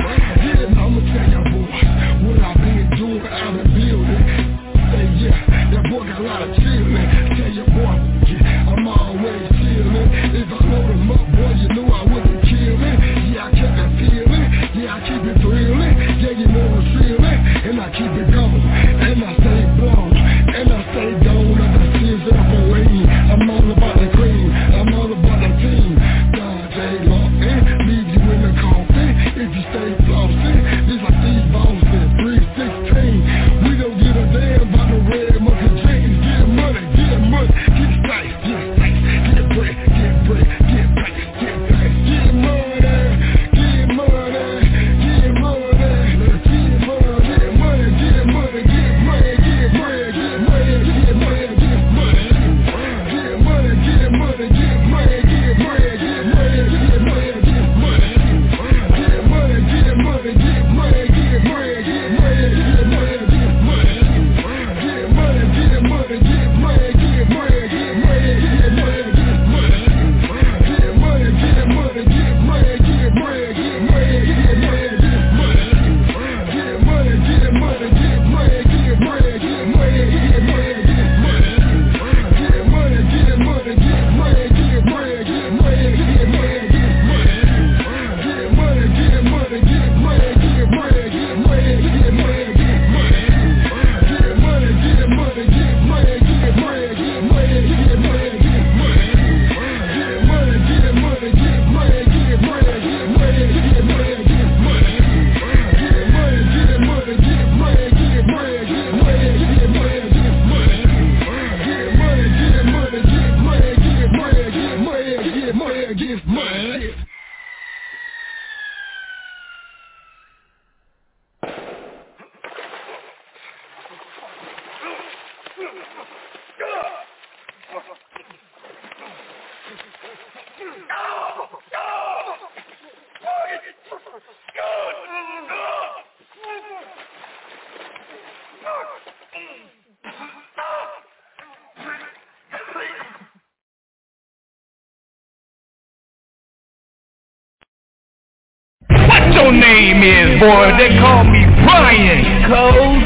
Speaker 18: I'ma tell y'all boys what I've been doing out in the building. Say yeah, that boy got a lot of chillin'. Tell your boy, I'm always chillin'. If I load him up, boy, you know I wouldn't kill it. Yeah, I kept it feeling, yeah, I keep it thrilling. Yeah, you know it's feeling, and I keep it going. And I stay blown, and I stay gone. I got tears up away. I'm all about the cream, I'm all about the team. God, J. Lawton, leave you in the coffin. If you stay flossing, just like these Boston 316. We don't give a damn about the red monkey jeans. Get money, get money, get spice, get spice, get bread, get bread, get pack, get pack, get money, get money, get money, get money, get money, get money, get money, get bread, get money, get money, get money. Get money, get money, get money, get money, get money, get money, get money.
Speaker 10: What your name is, boy? They call me Brian Code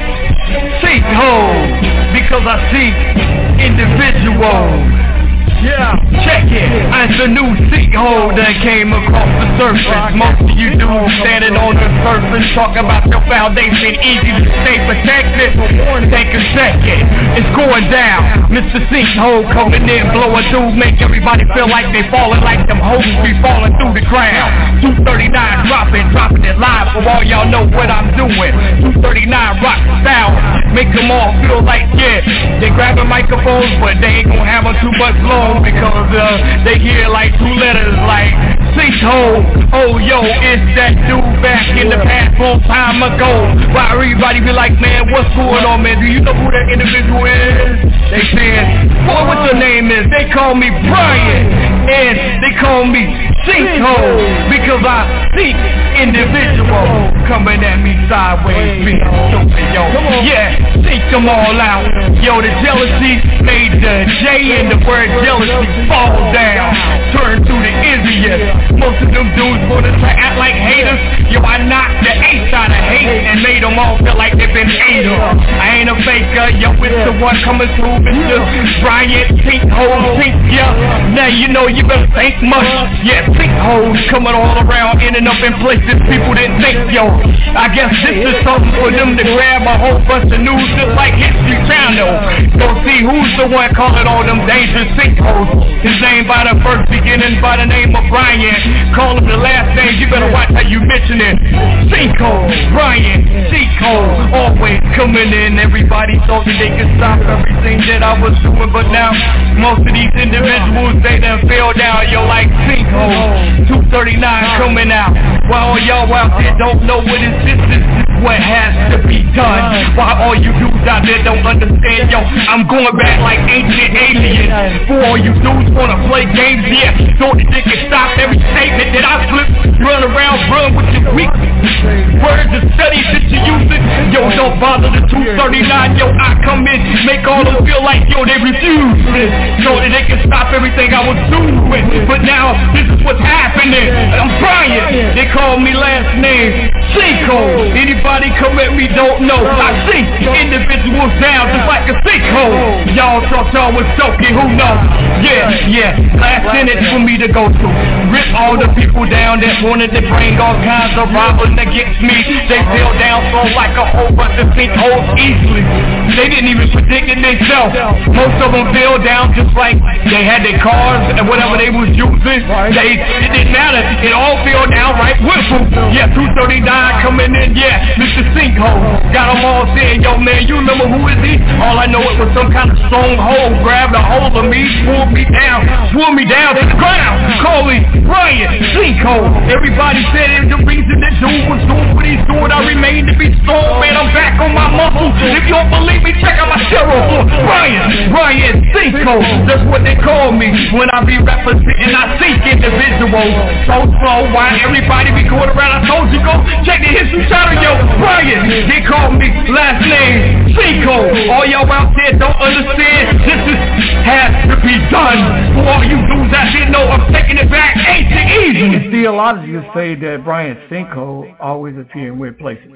Speaker 10: Sinkhole, because I seek individuals. Yeah, check it. It's a new sinkhole that came across the surface. Most of you dudes standing on the surface talk about your foundation, easy to stay protected. Take a second, it's going down. Mr. Sinkhole coming in, blowing through, make everybody feel like they falling like them hoes be falling through the ground. 239 dropping it live for all y'all know what I'm doing. 239 rock style, make them all feel like, yeah, they grabbing microphones, but they ain't gonna have them too much long. Because they hear like two letters like Sinkhole. Oh yo, it's that dude back in the past long time ago. Why everybody be like, man, what's going on, man? Do you know who that individual is? They saying, boy, what your name is? They call me Brian, and they call me Sinkhole, because I seek individuals coming at me sideways, being stupid, yo. Yeah, seek them all out. Yo, the jealousy made the J in the word jealousy fall down, turn to the idiot. Most of them dudes wanna act like haters. Yo, I knocked the H out of hate and made them all feel like they've been haters. I ain't a faker, yo, it's the one coming through, Mr. Brian Sinkhole, yeah. Now you know you better think much. Yeah, sinkholes coming all around, ending up in places people didn't think, yo. I guess this is something for them to grab a whole bunch of news just like History Channel. Go see who's the one calling all them dangerous sinkholes. His name by the first beginning by the name of Brian. Call him the last name, you better watch how you mention it. Sinkhole, Brian, Sinkhole, always coming in. Everybody thought that they could stop everything that I was doing, but now most of these individuals, they done fell down. Yo, like Sinkhole, 239 coming out. While all y'all out there don't know what it is, this is what has to be done. While all you dudes out there don't understand, yo, I'm going back like ancient aliens. For all you dudes wanna play games, yeah, so that they can stop every statement that I flip. Run around, run with your weak words and studies that you're using. Yo, don't bother the 239, yo, I come in, make all them feel like, yo, they refuse this, so that they can stop everything I was doing. But now, this is what's happening. I'm Brian, they call me last name Sinkhole. Anybody come at me don't know, I sink individuals down just like a sinkhole. Y'all thought y'all was joking, who knows? Yeah, last sentence for me to go to. Rip all the people down that wanted to bring all kinds of problems against me. They fell down so like a whole bunch of sinkholes easily. They didn't even predict it themselves. Most of them fell down just like they had their cars and whatever they was using. It didn't matter. It all fell down right with them. Yeah, 239 coming in, yeah, Mr. Sinkhole. Got them all saying, yo man, you remember who is he? All I know it was some kind of stronghold. Grabbed a hold of me, pulled me down to the ground. Call me Brian Sinkhole. Everybody said it was the reason that dude was doing what he's doing. I remain to be strong, man, I'm back on my muscle. If you don't believe me, check out my steroid. Brian Sinkhole. That's what they call me when I be representing. I seek individuals. So why everybody be going around? I told you, go check the history channel, yo. Brian, they call me last name Sinkhole. All y'all out there don't understand. This has to be done. For all you dudes out there know, I'm taking it back. Ain't it easy?
Speaker 20: Theologians say that Brian Sinkhole always appear in weird places.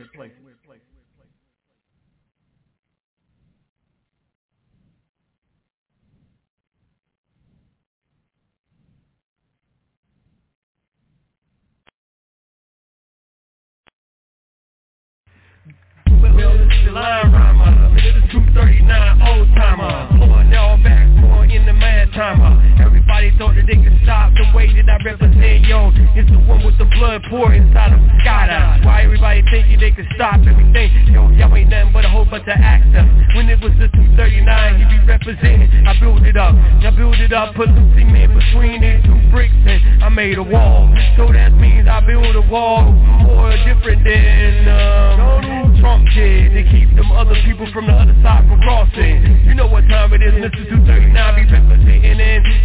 Speaker 14: Well, this is the line rhymer. This is 239 old timer. Blowing y'all back, going in the mad timer. Everybody thought that they could stop the way that I represent, yo. It's the one with the blood pour inside of the skydive. Why everybody thinking they could stop everything? Yo, y'all ain't nothing but a whole bunch of actors. When it was the 239, he be representing. I built it up, put some cement between these two bricks, and I made a wall. So that means I built a wall more different than Trump did, to keep them other people from the other side from crossing. You know what time it is, Mr. 239 be representing, and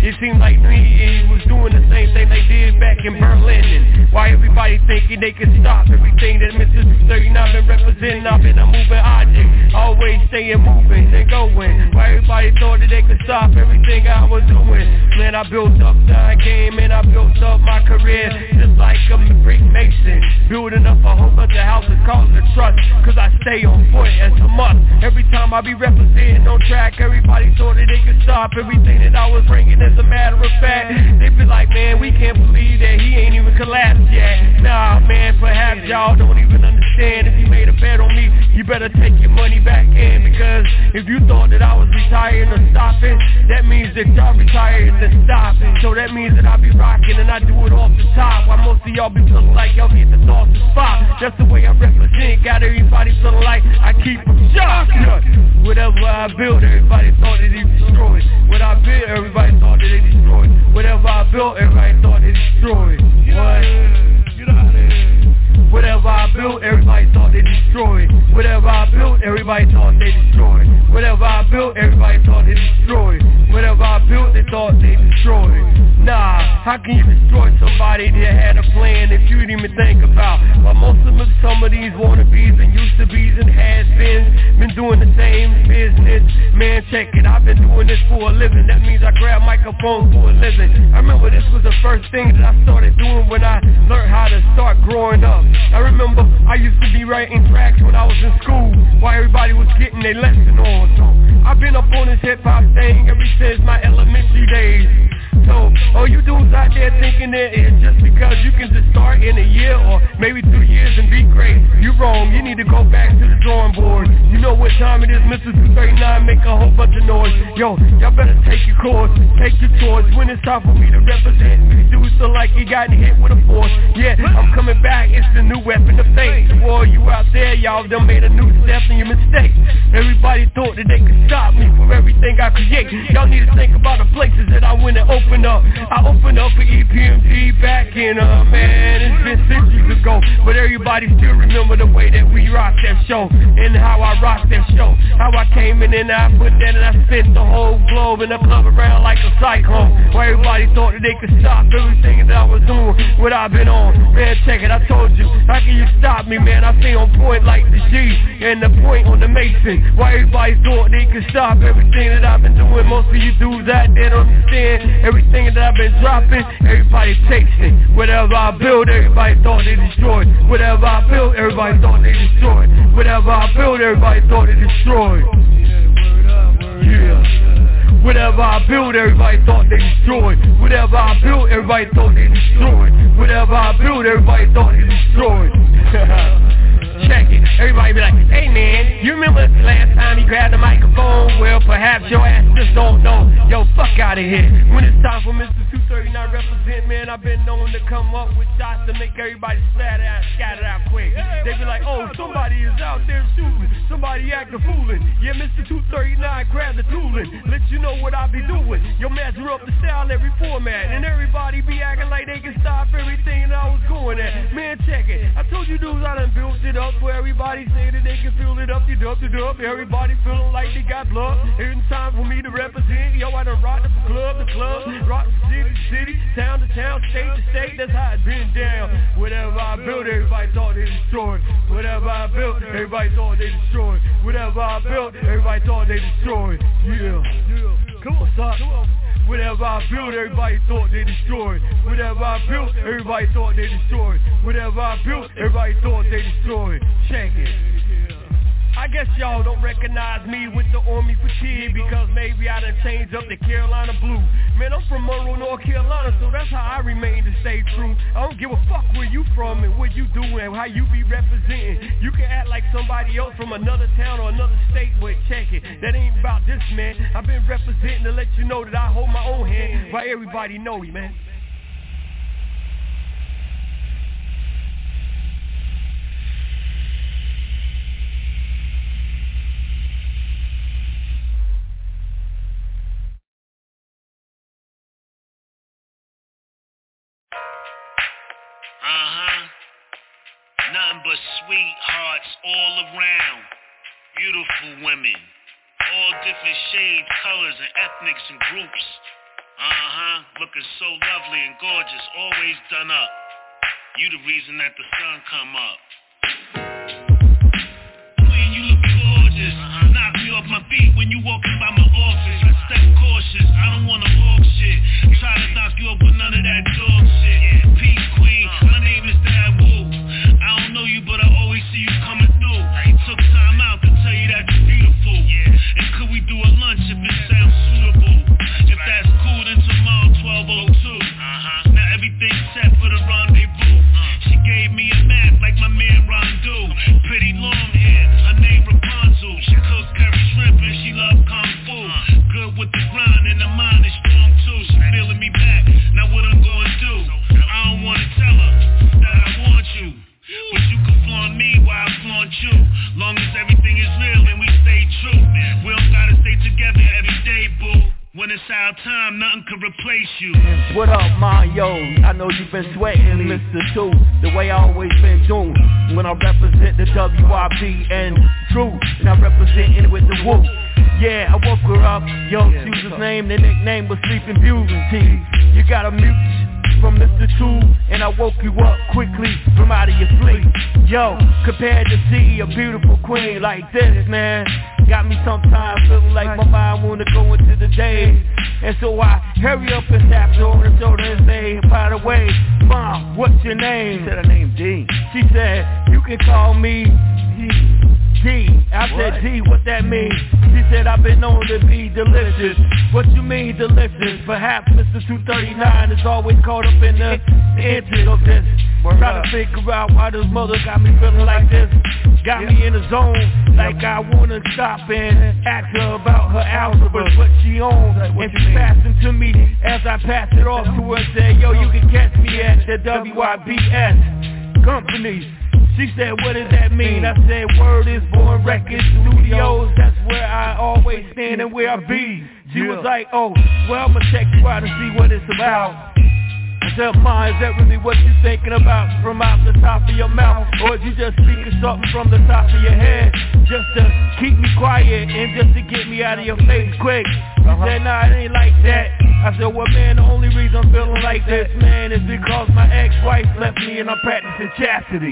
Speaker 14: It seemed like me was doing the same thing they did back in Berlin. And why everybody thinking they can stop everything that Mr. 39 been representing? I've been a moving object, always staying moving and going. Why everybody thought that they could stop everything I was doing? Man, I built up the game and I built up my career just like a brick mason, building up a whole bunch of houses causing the trust, cause I stay on point as a must. Every time I be representing on track, everybody thought that they could stop everything that I was bringing. As a matter of fact, they be like, man, we can't believe that he ain't even collapsed yet. Nah, man, perhaps y'all don't even understand. If you made a bet on me, you better take your money back in, because if you thought that I was retiring or stopping, that means that y'all retired and stopping. So that means that I be rocking and I do it off the top, while most of y'all be feeling like y'all get the thoughts to spot. That's the way I represent, got everybody feeling like I keep them shocked. Whatever I build, everybody thought that he destroyed. What I built, everybody thought that they destroyed. Whatever I built, everybody thought they destroyed. What? Get out of there. Whatever I built, everybody thought they destroyed. Whatever I built, everybody thought they destroyed. Whatever I built, everybody thought they destroyed. Whatever I built, they thought they destroyed. Nah, how can you destroy somebody that had a plan if you didn't even think about? Well, most of them, some of these wannabes and used to be's and has-beens been doing the same business. Man, check it, I've been doing this for a living. That means I grab microphones for a living. I remember this was the first thing that I started doing when I learned how to start growing up. I remember I used to be writing tracks when I was in school while everybody was getting their lesson on. So I've been up on this hip-hop thing ever since my elementary days. So, all you dudes out there thinking that it's just because you can just start in a year or maybe 2 years and be great, you wrong. You need to go back to the drawing board. You know what time it is, Mr. 239, make a whole bunch of noise. Yo, y'all better take your course, take your choice. When it's time for me to represent, these dudes feel like he got hit with a force. Yeah, I'm coming back, it's the new weapon of fate. To all you out there, y'all done made a new step in your mistake. Everybody thought that they could stop me from everything I create. Y'all need to think about the places that I went and opened up. I opened up for EPMD back in, man, it's been centuries ago, but everybody still remember the way that we rocked that show, and how I rocked that show, how I came in and I put that and I spent the whole globe in the club around like a cyclone, where everybody thought that they could stop everything that I was doing, what I've been on. Man, check it, I told you, how can you stop me, man? I stay on point like the G and the point on the Mason. Why everybody thought they could stop everything that I've been doing? Most of you dudes out there don't understand everything that I've been dropping, everybody chasing. Whatever I build, everybody thought they destroyed. Whatever I built, everybody thought they destroyed. Whatever I built, everybody thought they destroyed. Yeah. Whatever I built, everybody thought they destroyed. Whatever I built, everybody thought they destroyed. Whatever I built, everybody thought they destroyed. Check it. Everybody be like, hey man, you remember the last time you grabbed the microphone? Well, perhaps your ass just don't know. Yo, fuck out of here. When it's time for Mr. 239 represent, man, I've been known to come up with shots to make everybody scatter out quick. They be like, oh, somebody is out there shooting, somebody acting fooling. Yeah, Mr. 239 grab the tooling, let you know what I be doing. Yo, measure up the style every format, and everybody be acting like they can stop everything that I was going at. Man, check it. I told you dudes I done built it up where everybody say that they can fill it up, you dub it up. Everybody feeling like they got blood. It's time for me to represent. Yo, I done rocked the club, rock city to city, town to town, state to state. That's how it's been down. Whatever I built, everybody thought they destroyed. Whatever I built, everybody thought they destroyed. Whatever I built, everybody thought they destroyed. Yeah. Come on, stop. Whatever I built, everybody thought they destroyed. Whatever I built, everybody thought they destroyed. Whatever I built, everybody thought they destroyed. Check it. I guess y'all don't recognize me with the Army fatigue, because maybe I done changed up the Carolina blue. Man, I'm from Monroe, North Carolina, so that's how I remain to stay true. I don't give a fuck where you from and what you do and how you be representing. You can act like somebody else from another town or another state, but check it, that ain't about this, man. I've been representing to let you know that I hold my own hand while everybody know me, man.
Speaker 21: Nothing but sweethearts all around. Beautiful women. All different shades, colors, and ethnics and groups. Looking so lovely and gorgeous, always done up. You the reason that the sun come up. Queen, you look gorgeous. Knock me off my feet when you walking by my office. I step cautious, I don't wanna walk shit. Try to knock you up with none of that dog shit. Peace, queen, my name is Dad Woo. I don't know you, but I always see you coming through. I took time out to tell you that you're beautiful. And could we do a lunch if it sounds suitable? If that's cool, then tomorrow 12:02. Now everything's set for the rendezvous. She gave me a map like my man Rondu. Pretty long hair, her name Rapunzel. She cook curry shrimp and she love kung fu. Good with the grind and the mind is strong too. She feeling me back, now what I'm gonna do? I don't wanna tell her that I want you, but you can flaunt me while I flaunt you. Long as everything is real and we stay true. We don't gotta stay together every day, boo. When it's our time, nothing can replace you.
Speaker 14: What up, Mario? I know you've been sweating, Mr. 2, the way I always been doing. When I represent the WIB and True, and I represent it with the Woo. Yeah, I woke her up, yo, she was his name, the nickname was Sleeping Beauty. You got a mute from Mr. 2, and I woke you up quickly from out of your sleep. Yo, compared to see a beautiful queen like this, man, got me sometimes feeling like my mind wanna go into the day. And so I hurry up and tap her on the shoulder and say, by the way, Mom, what's your name? She said her name D. She said, you can call me D. I said, D, what that mean? She said, I've been known to be delicious. What you mean delicious? Perhaps Mr. 239 is always caught up in the inches of this. Try to figure out why this mother got me feeling like this. Got me in the zone, like I wanna stop and ask her about her algebra, what she owns. And she passed it to me as I passed it off to her. Said, yo, you can catch me at the WIBS company. She said, what does that mean? I said, Word is Born Records Studios. That's where I always stand and where I be. She was like, oh, well, I'ma check you out and see what it's about. I said, Ma, is that really what you thinking about from out the top of your mouth? Or is you just speaking something from the top of your head just to keep me quiet and just to get me out of your face quick? She said, nah, it ain't like that. I said, well, man, the only reason I'm feeling like this, man, is because my ex-wife left me and I'm practicing chastity.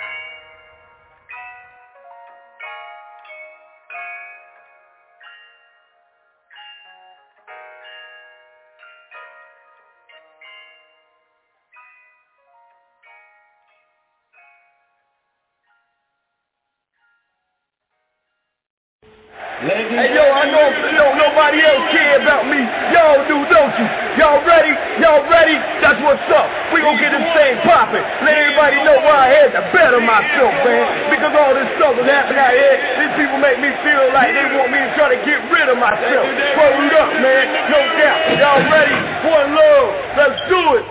Speaker 10: Hey, yo, I know nobody else care about me. Y'all do, don't you? Y'all ready? Y'all ready? That's what's up. We gon' get this thing poppin'. Let everybody know why I had to better myself, man. Because all this stuff is happening out here. These people make me feel like they want me to try to get rid of myself. Hold up, man. No doubt. Y'all ready? One love. Let's do it.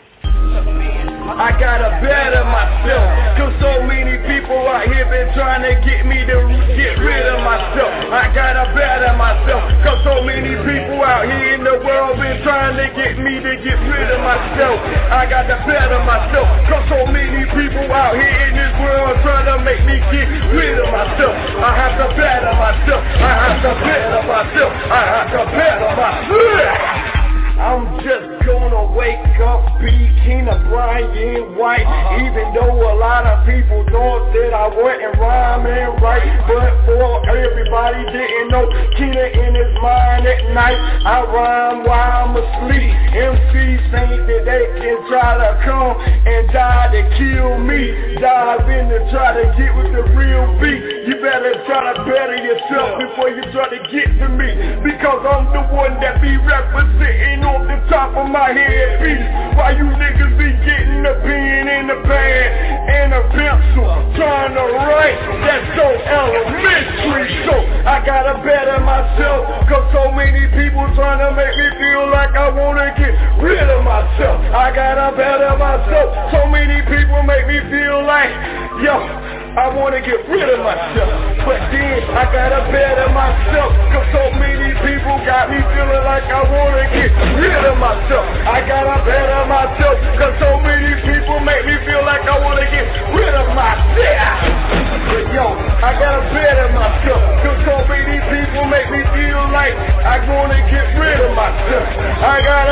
Speaker 10: I gotta better myself, cause so many people out here been trying to get me to get rid of myself. I gotta better myself, cause so many people out here in the world been trying to get me to get rid of myself. I gotta better myself, cause so many people out here in this world trying to make me get rid of myself. I have to better myself, I have to better myself, I have to better myself. I'm just gonna wake up, be Keena Bryant White. Even though a lot of people thought that I wasn't rhyming right, but for everybody didn't know Keena in his mind at night. I rhyme while I'm asleep. MCs think that they can try to come and try to kill me. Dive in to try to get with the real beat. You better try to better yourself before you try to get to me, because I'm the one that be representing off the top of my head piece. Why you niggas be getting a pen and a pad and a pencil trying to write? That's so elementary. So I gotta better myself, cause so many people trying to make me feel like I wanna get rid of myself. I gotta better myself. So many people make me feel like, yo, I wanna get rid of myself, but then I gotta better myself, cause so many people got me feeling like I wanna get rid of myself. I gotta better myself, cause so many people make me feel like I wanna get rid of myself. But yo, I gotta better myself, cause so many people make me feel like I wanna get rid of myself. I gotta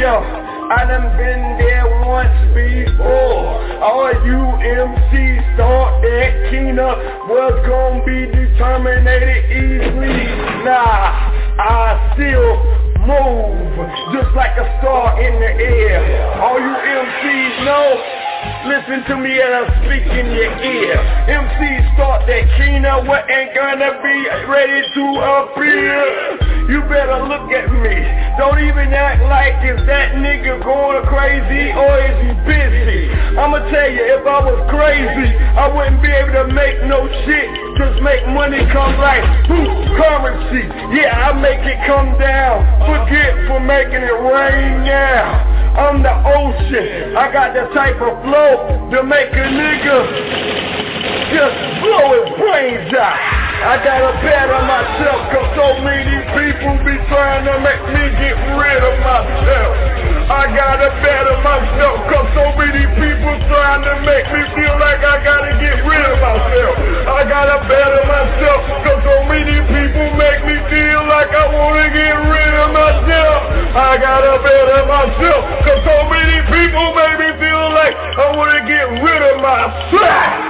Speaker 3: yo, I done been there once before. All you MCs thought that Keena was gonna be determinated easily. Nah, I still move just like a star in the air. All you MCs know, listen to me as I speak in your ear. MCs thought that Keena wasn't gonna be ready to appear. You better look at me. Don't even act like is that nigga going crazy or is he busy? I'ma tell you, if I was crazy, I wouldn't be able to make no shit. Just make money come like currency. Yeah, I make it come down. Forget for making it rain now. I'm the ocean. I got the type of flow to make a nigga just blow his brains out. I gotta better myself, cause so many people be trying to make me get rid of myself. I gotta better myself, cause so many people trying to make me feel like I gotta get rid of myself. I gotta better myself, cause so many people make me feel like I wanna get rid of myself. I gotta better myself, cause so many people make me feel like I wanna get rid of myself.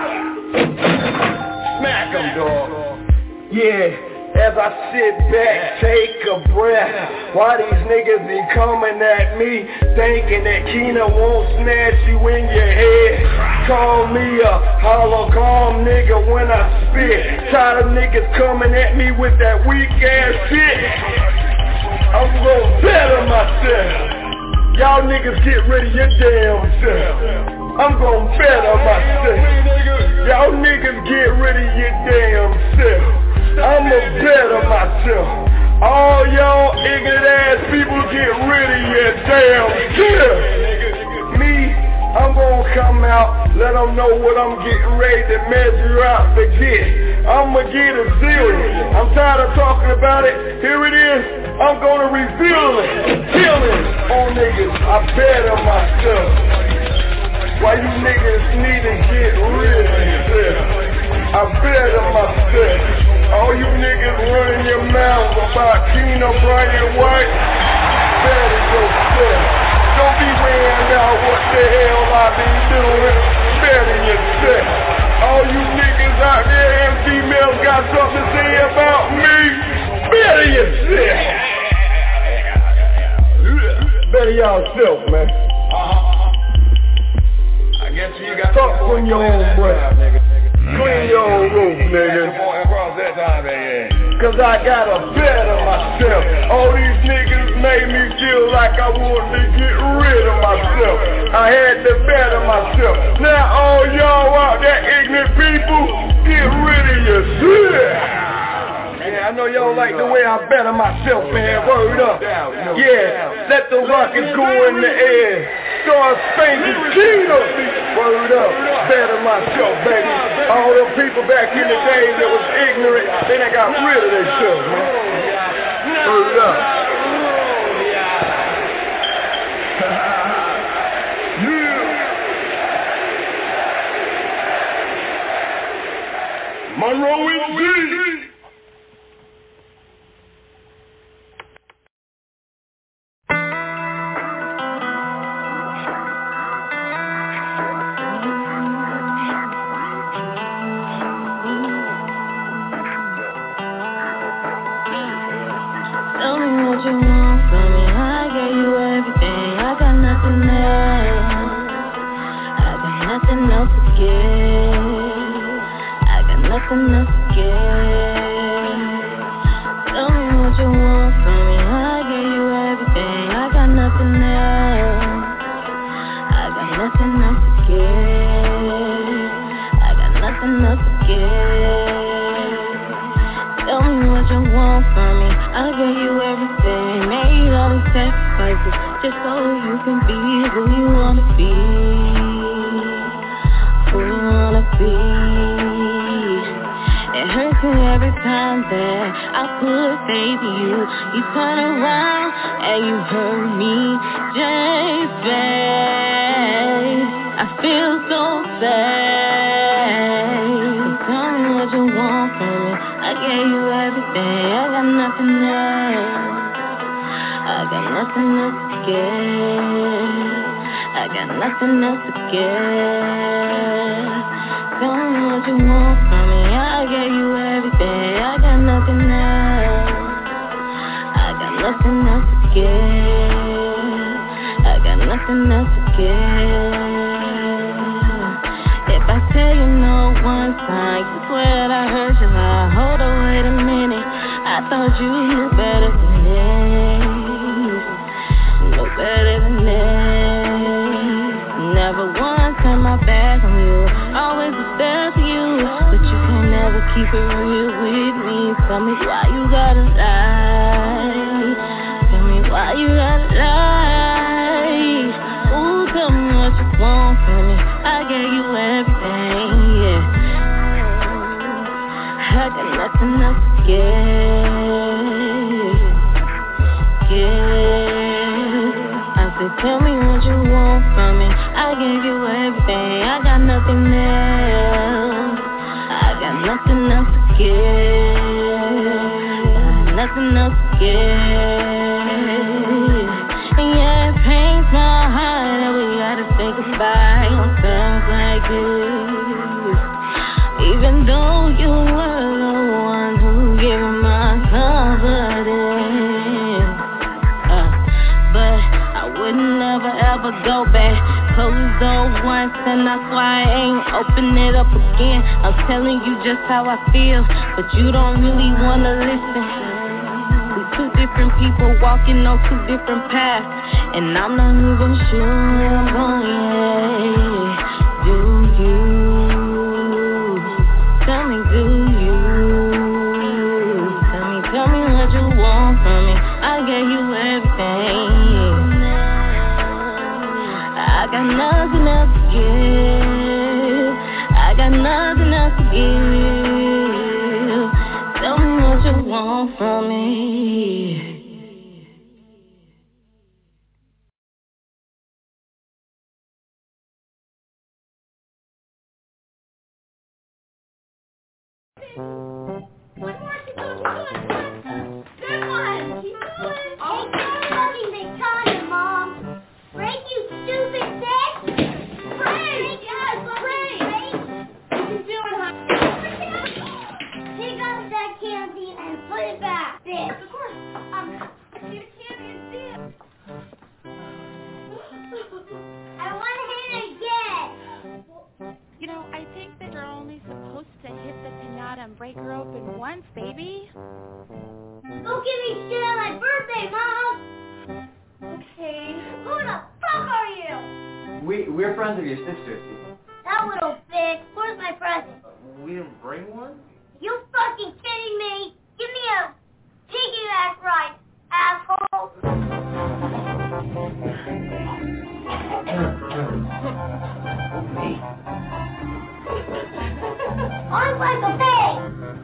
Speaker 3: Smack 'em, dog. Yeah, as I sit back, take a breath. Why these niggas be coming at me, thinking that Keena won't snatch you in your head? Call me a hologram nigga when I spit. Tired of niggas coming at me with that weak ass shit. I'm gonna better myself. Y'all niggas get rid of your damn self. I'm gonna better myself. Y'all niggas get rid of your damn self. I'ma better myself. All y'all ignorant ass people get rid of your damn self. Me, I'm gonna come out, let them know what I'm getting ready to measure out to get. I'ma get a zillion. I'm tired of talking about it. Here it is. I'm gonna reveal it. Kill it on niggas. I better myself. Why you niggas need to get rid of yourself? I better myself. All you niggas running your mouth about Keena Bryant White, better yourself. Don't be weighing out what the hell I be doing. Better yourself. All you niggas out there and females got something to say about me. Better yourself. Better yourself, man.
Speaker 10: I guess you got
Speaker 3: talk from your own breath. Clean your own roof, nigga. Cause I gotta better myself. All these niggas made me feel like I wanted to get rid of myself. I had to better myself. Now all y'all out there ignorant people, get rid of yourself. Yeah, I know y'all like the way I better myself, man. Word up. Yeah, let the rockets go in the air. Start spanking Keena. Word up. Better myself, baby. All the people back in the day that was ignorant, they done got rid of themselves, man. Word up. Yeah. Monroe is deep.
Speaker 22: Just so you can be who you wanna be, who you wanna be. It hurts me every time that I put faith in you. You turn around and you hurt me just babe. I feel so sad. So tell me what you want from me. I gave you everything. I got nothing else. I got nothing else to give. I got nothing else to give. Tell me what you want from me, I gave you everything. I got nothing else. I got nothing else to give. I got nothing else to give. If I tell you no one time, you swear that I hurt you. Hold on, wait a minute. I thought you knew better than this. Know better than this. Never once turned my back on you. Always was there for you, but you can never keep it real with me. Tell me why you gotta lie. Tell me why you gotta lie. Ooh, tell me what you want from me. I gave you everything, yeah. I got nothing else to give. I said, tell me what you want from me. I gave you everything. I got nothing else. I got nothing else to give. I got nothing else to give. And yeah, it pains my heart that we gotta say goodbye on terms like this. Even though you were the one who gave me my confidence, but I would never ever go back. Close the door once and that's why I ain't open it up again. I'm telling you just how I feel, but you don't really wanna listen. We two different people walking on two different paths, and I'm not even sure I'm going. Do you? Tell me, do you? Tell me what you want from me. I gave you everything. I got nothing else to give. I got nothing else to give. Tell me what you want from me.
Speaker 5: And break her open once, baby.
Speaker 7: Don't give me shit on my birthday, Mom! Okay. Who the fuck are you?
Speaker 23: We're friends of your sister.
Speaker 7: That little bitch. Where's my present?
Speaker 23: We didn't bring one?
Speaker 7: You fucking kidding me? Give me a piggyback ride, asshole! I'm like a pig!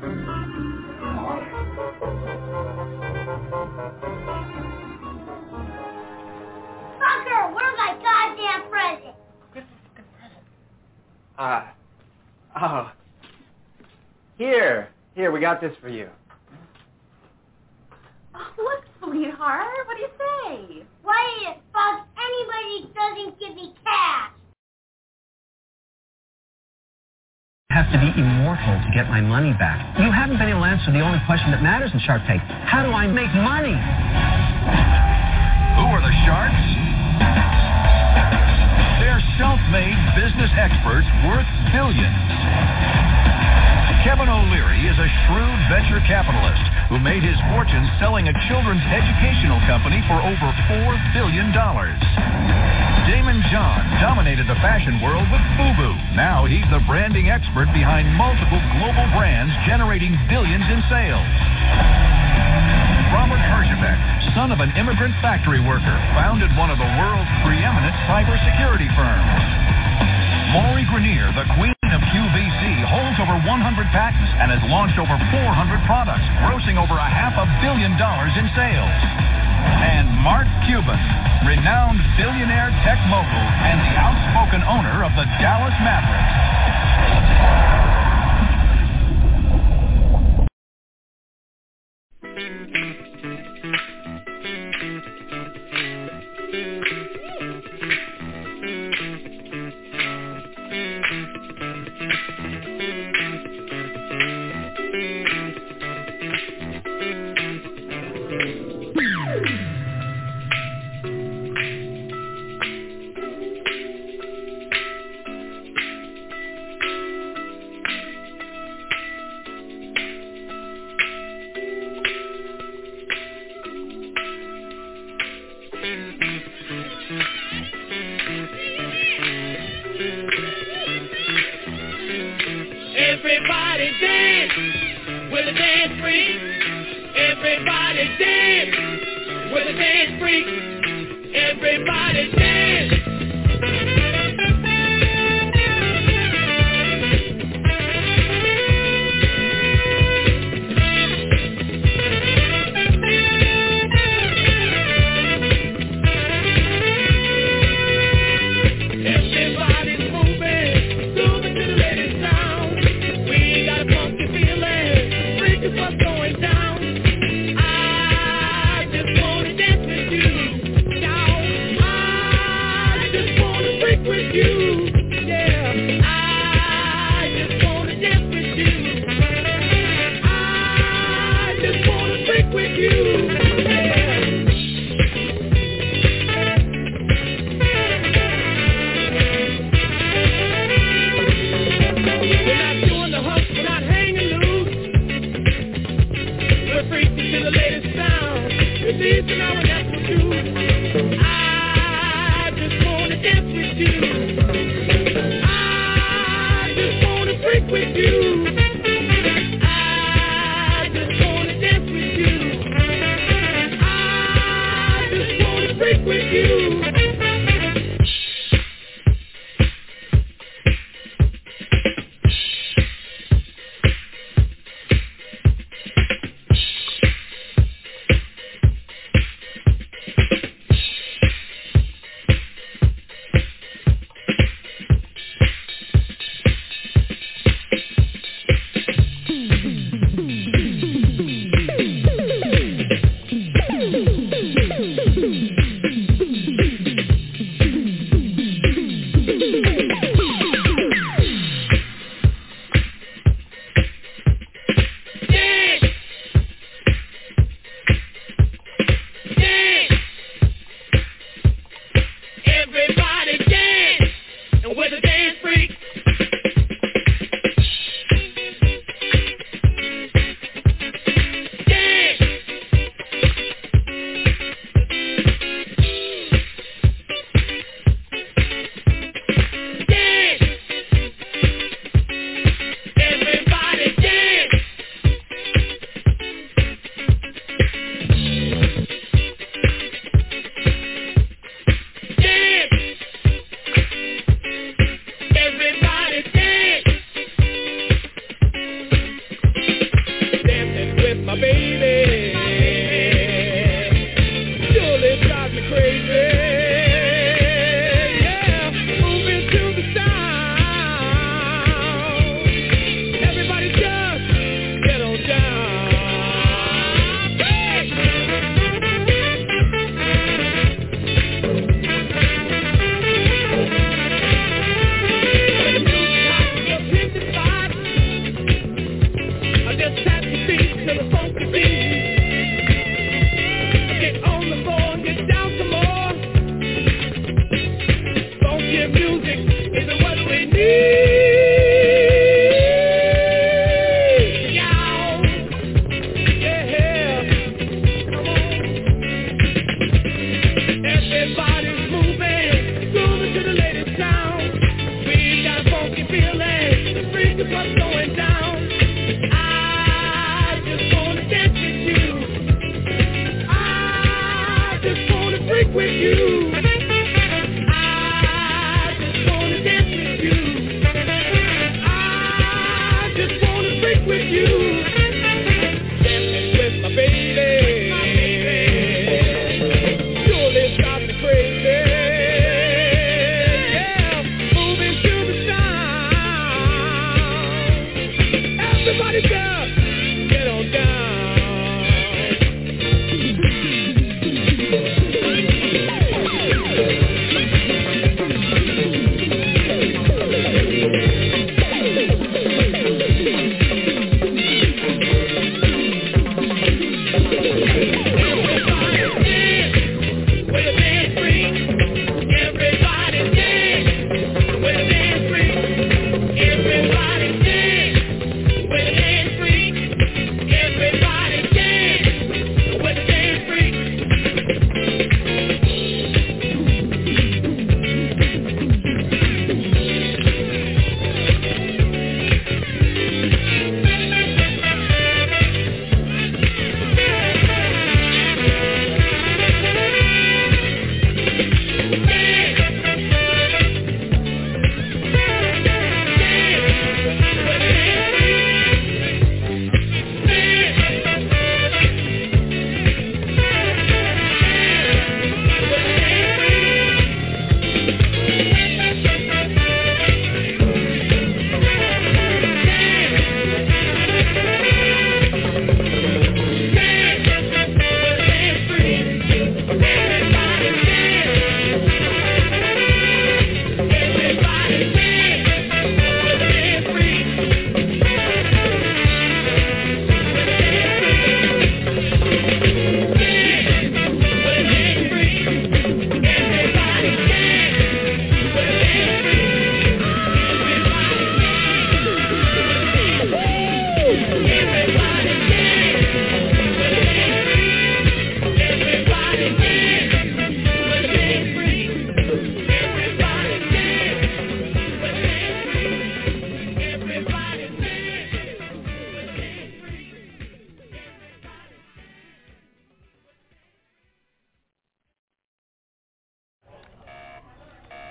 Speaker 7: Fucker, where's my goddamn present?
Speaker 23: Here, we got this for you.
Speaker 5: Oh, look, sweetheart, what do you say?
Speaker 7: Why the fuck anybody doesn't give me cash?
Speaker 24: Have to be immortal to get my money back. You haven't been able to answer the only question that matters in Shark Tank. How do I make money?
Speaker 25: Who are the sharks? They're self-made business experts worth billions. Kevin O'Leary is a shrewd venture capitalist who made his fortune selling a children's educational company for over $4 billion. Damon John dominated the fashion world with FUBU. Now he's the branding expert behind multiple global brands generating billions in sales. Robert Herjavec, son of an immigrant factory worker, founded one of the world's preeminent cybersecurity firms. Maury Grenier, the queen of QVC, holds over 100 patents and has launched over 400 products, grossing over $500 million in sales. And Mark Cuban, renowned billionaire tech mogul and the outspoken owner of the Dallas Mavericks.
Speaker 1: free. Everybody dance with a dance freak. Everybody dance.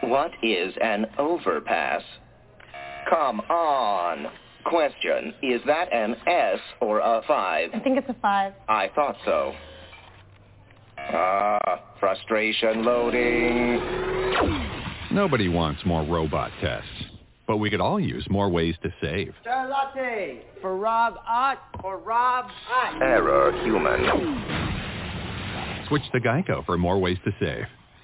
Speaker 6: What is an overpass? Come on. Question, is that an S or a 5?
Speaker 8: I think it's a 5.
Speaker 6: I thought so. Frustration loading.
Speaker 9: Nobody wants more robot tests, but we could all use more ways to save.
Speaker 11: Charlotte for Rob Ott or Rob Ott.
Speaker 6: Error human.
Speaker 9: Switch to Geico for more ways to save.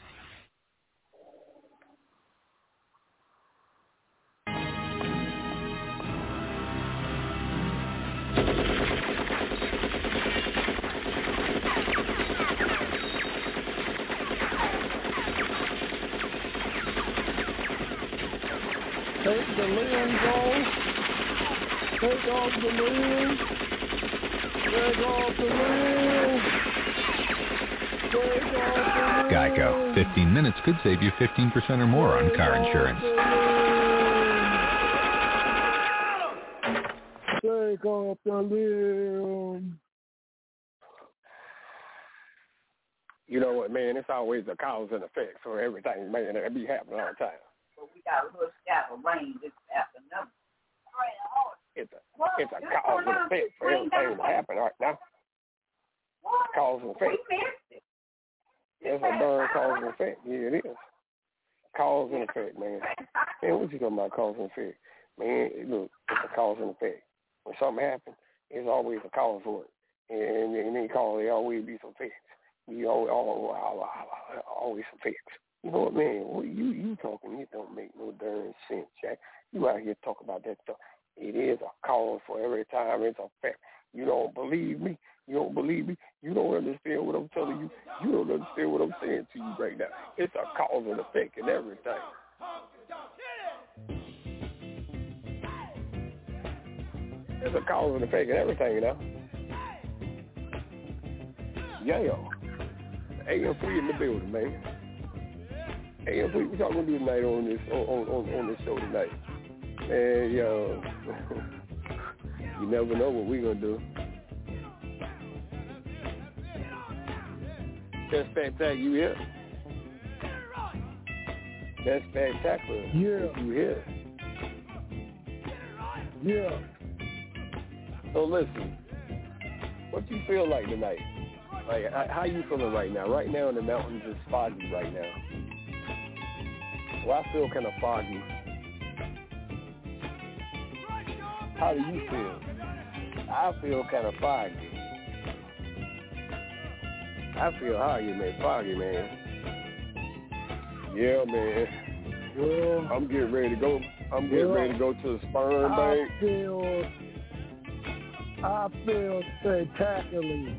Speaker 18: Take the limbs off. Take off the limbs. Take off the limbs. Take off the limbs.
Speaker 9: Geico. 15 minutes could save you 15% or more on car insurance.
Speaker 18: Take off the limbs.
Speaker 13: You know what, man? It's always a cause and effect for everything, man. That be happening all the time.
Speaker 26: But we got a little scab of rain this afternoon.
Speaker 13: It's a cause and effect for everything to happen right now. Cause and effect. It's a darn cause and effect. Yeah, it is. Cause and effect, man. Man, what you talking about cause and effect? Man, look, it's a cause and effect. When something happens, there's always a cause for it. And then there always be some effects. You always some effects. You know what, man? What you talking? It don't make no darn sense, Jack. You out here talking about that stuff. It is a cause for every time. It's a fact. You don't believe me? You don't believe me? You don't understand what I'm telling you? You don't understand what I'm saying to you right now. It's a cause and effect in everything. It's a cause and effect in everything, you know? Yeah. AM3 in the building, man. AM3, what y'all gonna do tonight on this show tonight? Man, yo, you never know what we gonna do. That's spectacular. You here? That's spectacular.
Speaker 18: Yeah.
Speaker 13: You here?
Speaker 18: Yeah.
Speaker 13: So listen, what you feel like tonight? Like, how you feeling right now? Right now in the mountains, it's foggy right now. Well, I feel kind of foggy. How do you feel? I feel kind of foggy. I feel foggy, man. Yeah, man.
Speaker 18: Well,
Speaker 13: I'm getting ready to go. I'm getting ready to go to the sperm bank.
Speaker 18: I feel spectacular.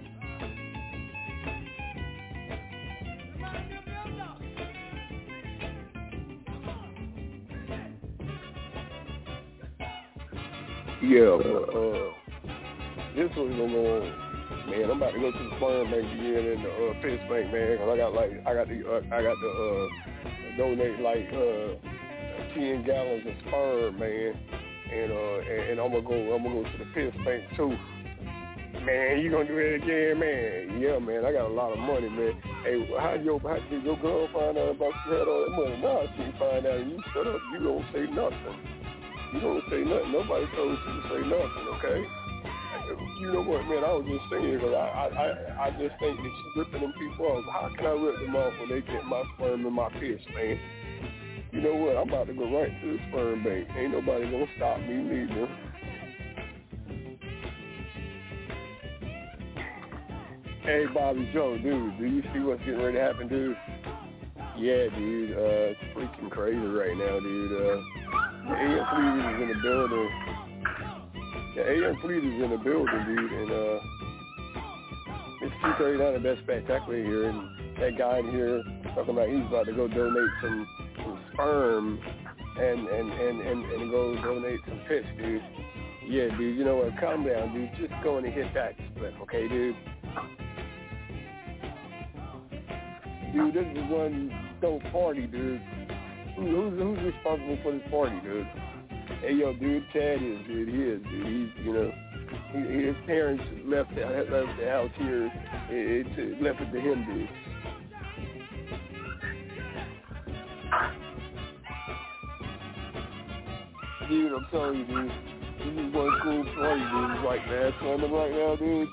Speaker 13: Yeah, this one's gonna go on. Man, I'm about to go to the sperm bank again in the piss bank, man. Cause I got to donate like 10 gallons of sperm, man. And I'm gonna go to the piss bank too. Man, you gonna do it again, man? Yeah, man. I got a lot of money, man. Hey, how did your girl find out about you had all that money? Now she find out and you shut up. You don't say nothing. You don't say nothing. Nobody told you to say nothing, okay? You know what, man? I was just saying because I just think that she's ripping them people off. How can I rip them off when they get my sperm in my piss, man? You know what? I'm about to go right to the sperm bank. Ain't nobody gonna stop me neither. Hey, Bobby Joe, dude, do you see what's getting ready to happen, dude? Yeah, dude, it's freaking crazy right now, dude. The AM Fleet is in the building. The AM Fleet is in the building, dude, and it's 2:39 at Best Spectacular here, and that guy in here talking about he's about to go donate some sperm and go donate some piss, dude. Yeah, dude, you know what? Calm down, dude. Just go in and hit that split, okay, dude? Dude, this is one dope party, dude. Who's responsible for this party, dude? Hey, yo, dude, Chad is, dude. He is, dude. He's, you know, his parents left the house here. It left it to him, dude. Dude, I'm telling you, dude. This is one cool party, dude. It's like Mad Slamming right now, dude.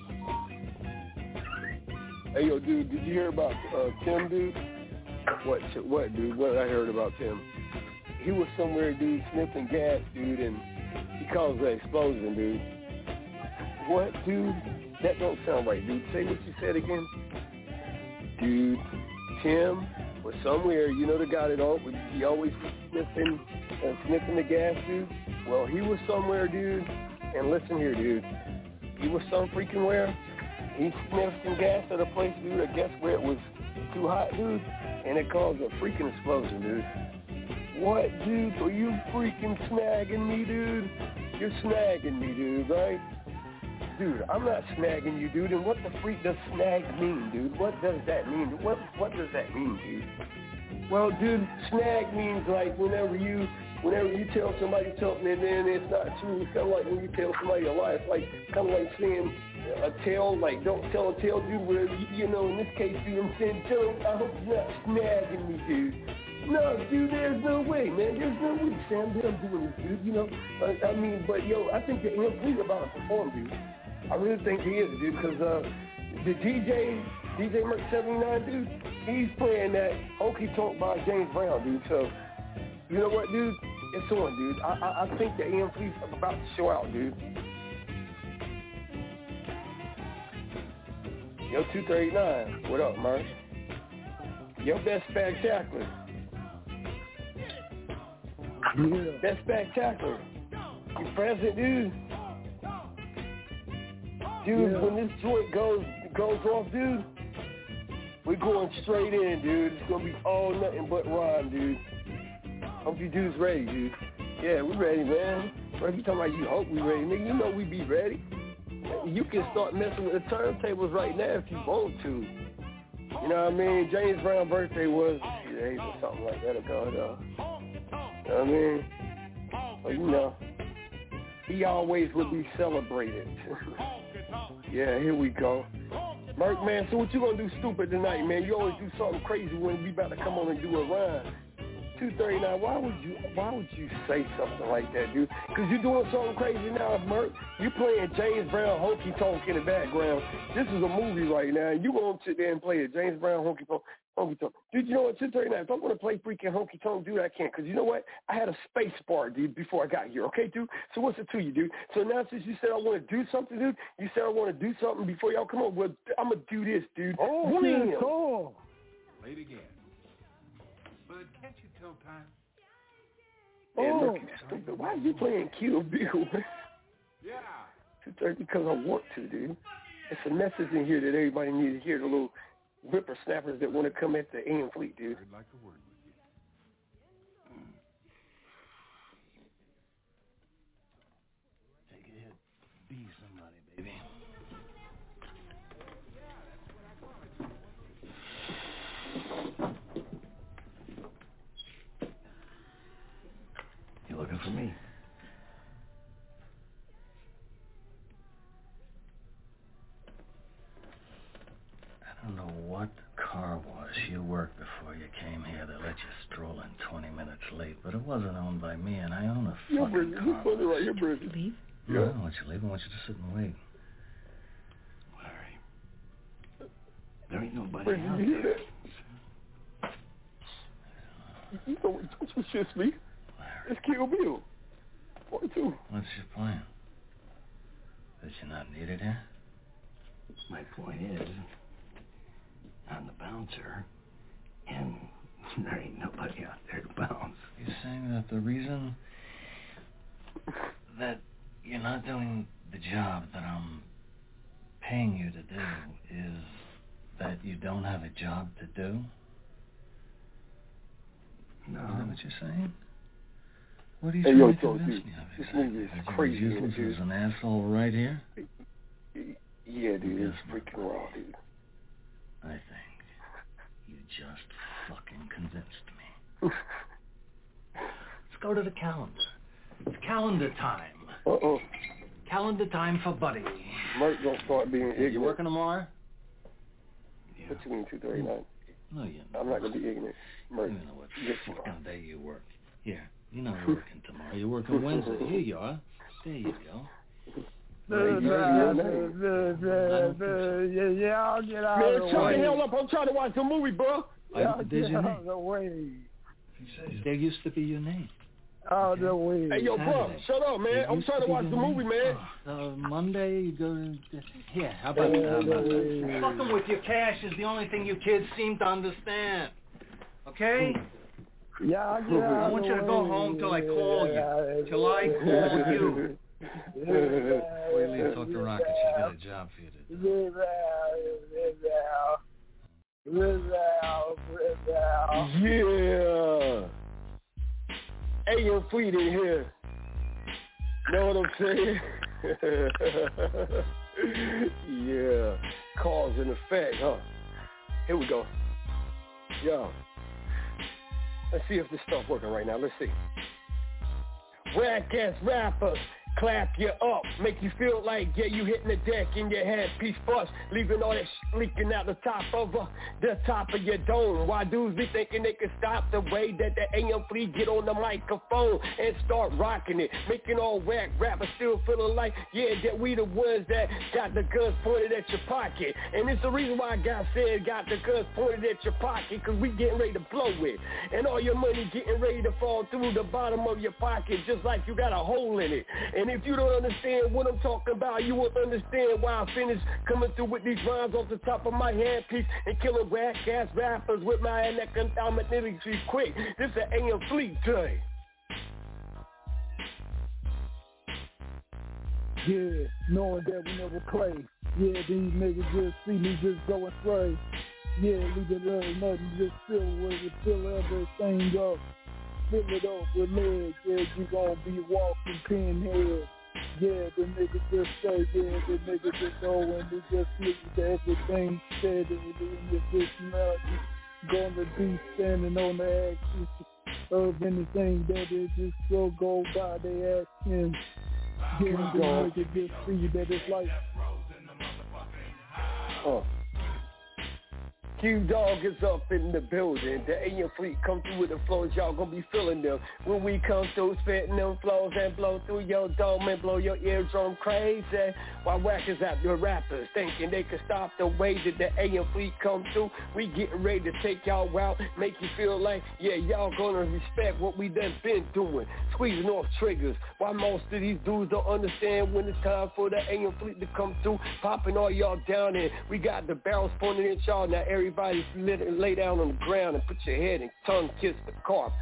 Speaker 13: Hey, yo, dude, did you hear about Tim, dude? What, dude? What I heard about Tim? He was somewhere, dude, sniffing gas, dude, and he caused an explosion, dude. What, dude? That don't sound right, dude. Say what you said again. Dude, Tim was somewhere, you know the guy that he always was sniffing the gas, dude? Well, he was somewhere, dude, and listen here, dude. He was some freaking where. He sniffed some gas at a place, dude, I guess where it was too hot, dude, and it caused a freaking explosion, dude. What, dude? Are you freaking snagging me, dude? You're snagging me, dude, right? Dude, I'm not snagging you, dude, and what the freak does snag mean, dude? What does that mean? What does that mean, dude? Well, dude, snag means like whenever you tell somebody something and then it's not true. It's kind of like when you tell somebody a lie. It's like kind of like saying a tale, like don't tell a tale, dude, where, you know, in this case, dude, I'm saying, I hope you're not snagging me, dude. No, dude, there's no way, man. There's no way, Sam, that I'm doing this, dude, you know. I mean, but, yo, I think that he's about to perform, dude. I really think he is, dude, because the DJ Merc 79, dude, he's playing that Honky Tonk by James Brown, dude. So, you know what, dude? It's on, dude. I think the AM Fleet's about to show out, dude. Yo, 239, what up, Merc? Yo, that's spectacular. Yeah. That's spectacular. You present, dude? Dude, when this joint goes off, dude, we're going straight in, dude. It's going to be all nothing but rhyme, dude. Hope you dudes ready, dude. Yeah, we ready, man. If you talking about you hope we ready, nigga, you know we be ready. You can start messing with the turntables right now if you want to. You know what I mean? James Brown's birthday was a few days or something like that ago, though. You know what I mean? Well, you know, he always would be celebrated. Yeah, here we go. Merc, man, so what you gonna do stupid tonight, man? You always do something crazy when we about to come on and do a rhyme. 239, why would you say something like that, dude? Because you're doing something crazy now, Merc. You're playing James Brown Honky Tonk in the background. This is a movie right now, and you won't sit there and play it. James Brown Honky Tonk. Dude, you know what, 239, if I want to play freaking Honky Tonk, dude, I can't. Because you know what? I had a space bar, dude, before I got here, okay, dude? So what's it to you, dude? So now since you said I want to do something, dude, you said I want to do something before y'all come on, well, I'm going to do this, dude.
Speaker 18: Oh,
Speaker 13: Wham!
Speaker 18: cool.
Speaker 4: Late again. But can't you tell time?
Speaker 13: Man, look, you stupid. Why are you playing Kill Bill, man?
Speaker 4: Yeah.
Speaker 13: 2:30 because I want to, dude. It's a message in here that everybody needs to hear, the little whippersnappers that want to come at the AM Fleet, dude.
Speaker 4: I'd like a word with you.
Speaker 8: Take a hit. Be somebody, baby. You looking for me? I don't know what car was you worked before you came here that let you stroll in 20 minutes late, but it wasn't owned by me, and I own a fucking car.
Speaker 13: You're funny, right? You're Bridget.
Speaker 8: Leave?
Speaker 13: Yeah.
Speaker 8: No, I don't want you to leave. I want you to sit and wait. Larry, there ain't nobody
Speaker 13: Bridget,
Speaker 8: out
Speaker 13: you hear
Speaker 8: there.
Speaker 13: that? You know what you should speak? It's Kill Bill. 42.
Speaker 8: What's your plan? That you're not needed here? My point is, I'm the bouncer, and there ain't nobody out there to bounce. You're saying that the reason that you're not doing the job that I'm paying you to do is that you don't have a job to do? No. Is that what you're saying? What are you trying to convince me of?
Speaker 13: This movie is crazy,
Speaker 8: useless
Speaker 13: dude.
Speaker 8: as an asshole right here?
Speaker 13: Yeah, dude, it's freaking raw, dude.
Speaker 8: I think you just fucking convinced me. Let's go to the calendar. It's calendar time.
Speaker 13: Uh-oh.
Speaker 8: Calendar time for Buddy.
Speaker 13: Merc don't start being ignorant.
Speaker 8: You working tomorrow?
Speaker 13: Yeah. What you mean, 239?
Speaker 8: No, you're not.
Speaker 13: I'm not going to be ignorant. Merc,
Speaker 8: You know what fucking day you work. Here, You're not working tomorrow. You're working Wednesday. Here you are. There you go.
Speaker 18: Yeah, I'll get out
Speaker 10: Man,
Speaker 18: of the
Speaker 10: shut
Speaker 18: way.
Speaker 10: the hell up. I'm trying to watch the movie, bro.
Speaker 18: I'll
Speaker 8: There's
Speaker 18: get
Speaker 8: your
Speaker 18: out
Speaker 8: name.
Speaker 18: of the way.
Speaker 8: There used to be your name.
Speaker 18: Out of the way.
Speaker 10: Hey, yo, bro,
Speaker 8: Saturday.
Speaker 10: shut up, man. I'm trying to watch the movie, man.
Speaker 8: Monday, you go to... Yeah, how about that? Fucking with your cash is the only thing you kids seem to understand. Okay?
Speaker 18: Yeah, I'll get out
Speaker 8: I want you to go home till I call you. Till I call you. Wait till you talk to Rocket. She's got a job for you to do.
Speaker 10: Yeah. AM Fleet in here. Know what I'm saying? Yeah. Cause and effect, huh? Here we go. Yo. Let's see if this stuff working right now. Let's see. Whack-ass rappers. Clap you up, make you feel like, yeah, you hitting the deck in your head, piece bust, leaving all that leaking out the top of your dome. Why dudes be thinking they can stop the way that the AM Fleet get on the microphone and start rocking it, making all whack rappers still feeling like, yeah, that we the ones that got the guns pointed at your pocket. And it's the reason why God said got the guns pointed at your pocket, cause we getting ready to blow it. And all your money getting ready to fall through the bottom of your pocket, just like you got a hole in it. And if you don't understand what I'm talking about, you won't understand why I finished coming through with these rhymes off the top of my handpiece and killing whack-ass rappers with my economic lyrics quick. This is an AM Fleet day.
Speaker 18: Yeah, knowing that we never play. Yeah, these niggas just see me just go astray. Yeah, leave it little nothing, just fill everything up. Fill it up with legs, yeah, you gon' be walking pinhead. Yeah, the nigga just say, yeah, the nigga just go and they just look at everything steady, and it's just nothing. Gonna be standing on the axis of anything that it just so go by, they ask him. Yeah, the nigga just see that it's like,
Speaker 10: Q-Dog is up in the building. The AM Fleet come through with the flows. Y'all gonna be feeling them when we come through, spitting them flows and blow through your dome and blow your eardrum crazy. While whackers out your rappers thinking they can stop the way that the AM Fleet come through. We getting ready to take y'all out, make you feel like, yeah, y'all gonna respect what we done been doing, squeezing off triggers. While most of these dudes don't understand when it's time for the AM Fleet to come through, popping all y'all down, and we got the barrels pointed at y'all. Now everybody lay down on the ground and put your head and tongue kiss the carpet.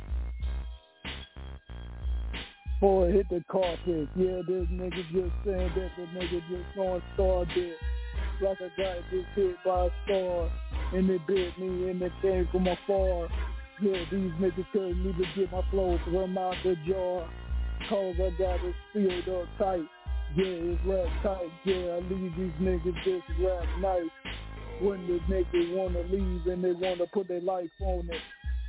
Speaker 18: boy, hit the carpet. Yeah, this nigga just saying that the nigga just going star bit. Like a guy just hit by a star, and it bit me, and it came from afar. Yeah, these niggas telling me to get my flow from out the jar, cause I got it sealed up tight. Yeah, it's rap tight. Yeah, I leave these niggas just rap nice. When the niggas wanna leave and they wanna put their life on it.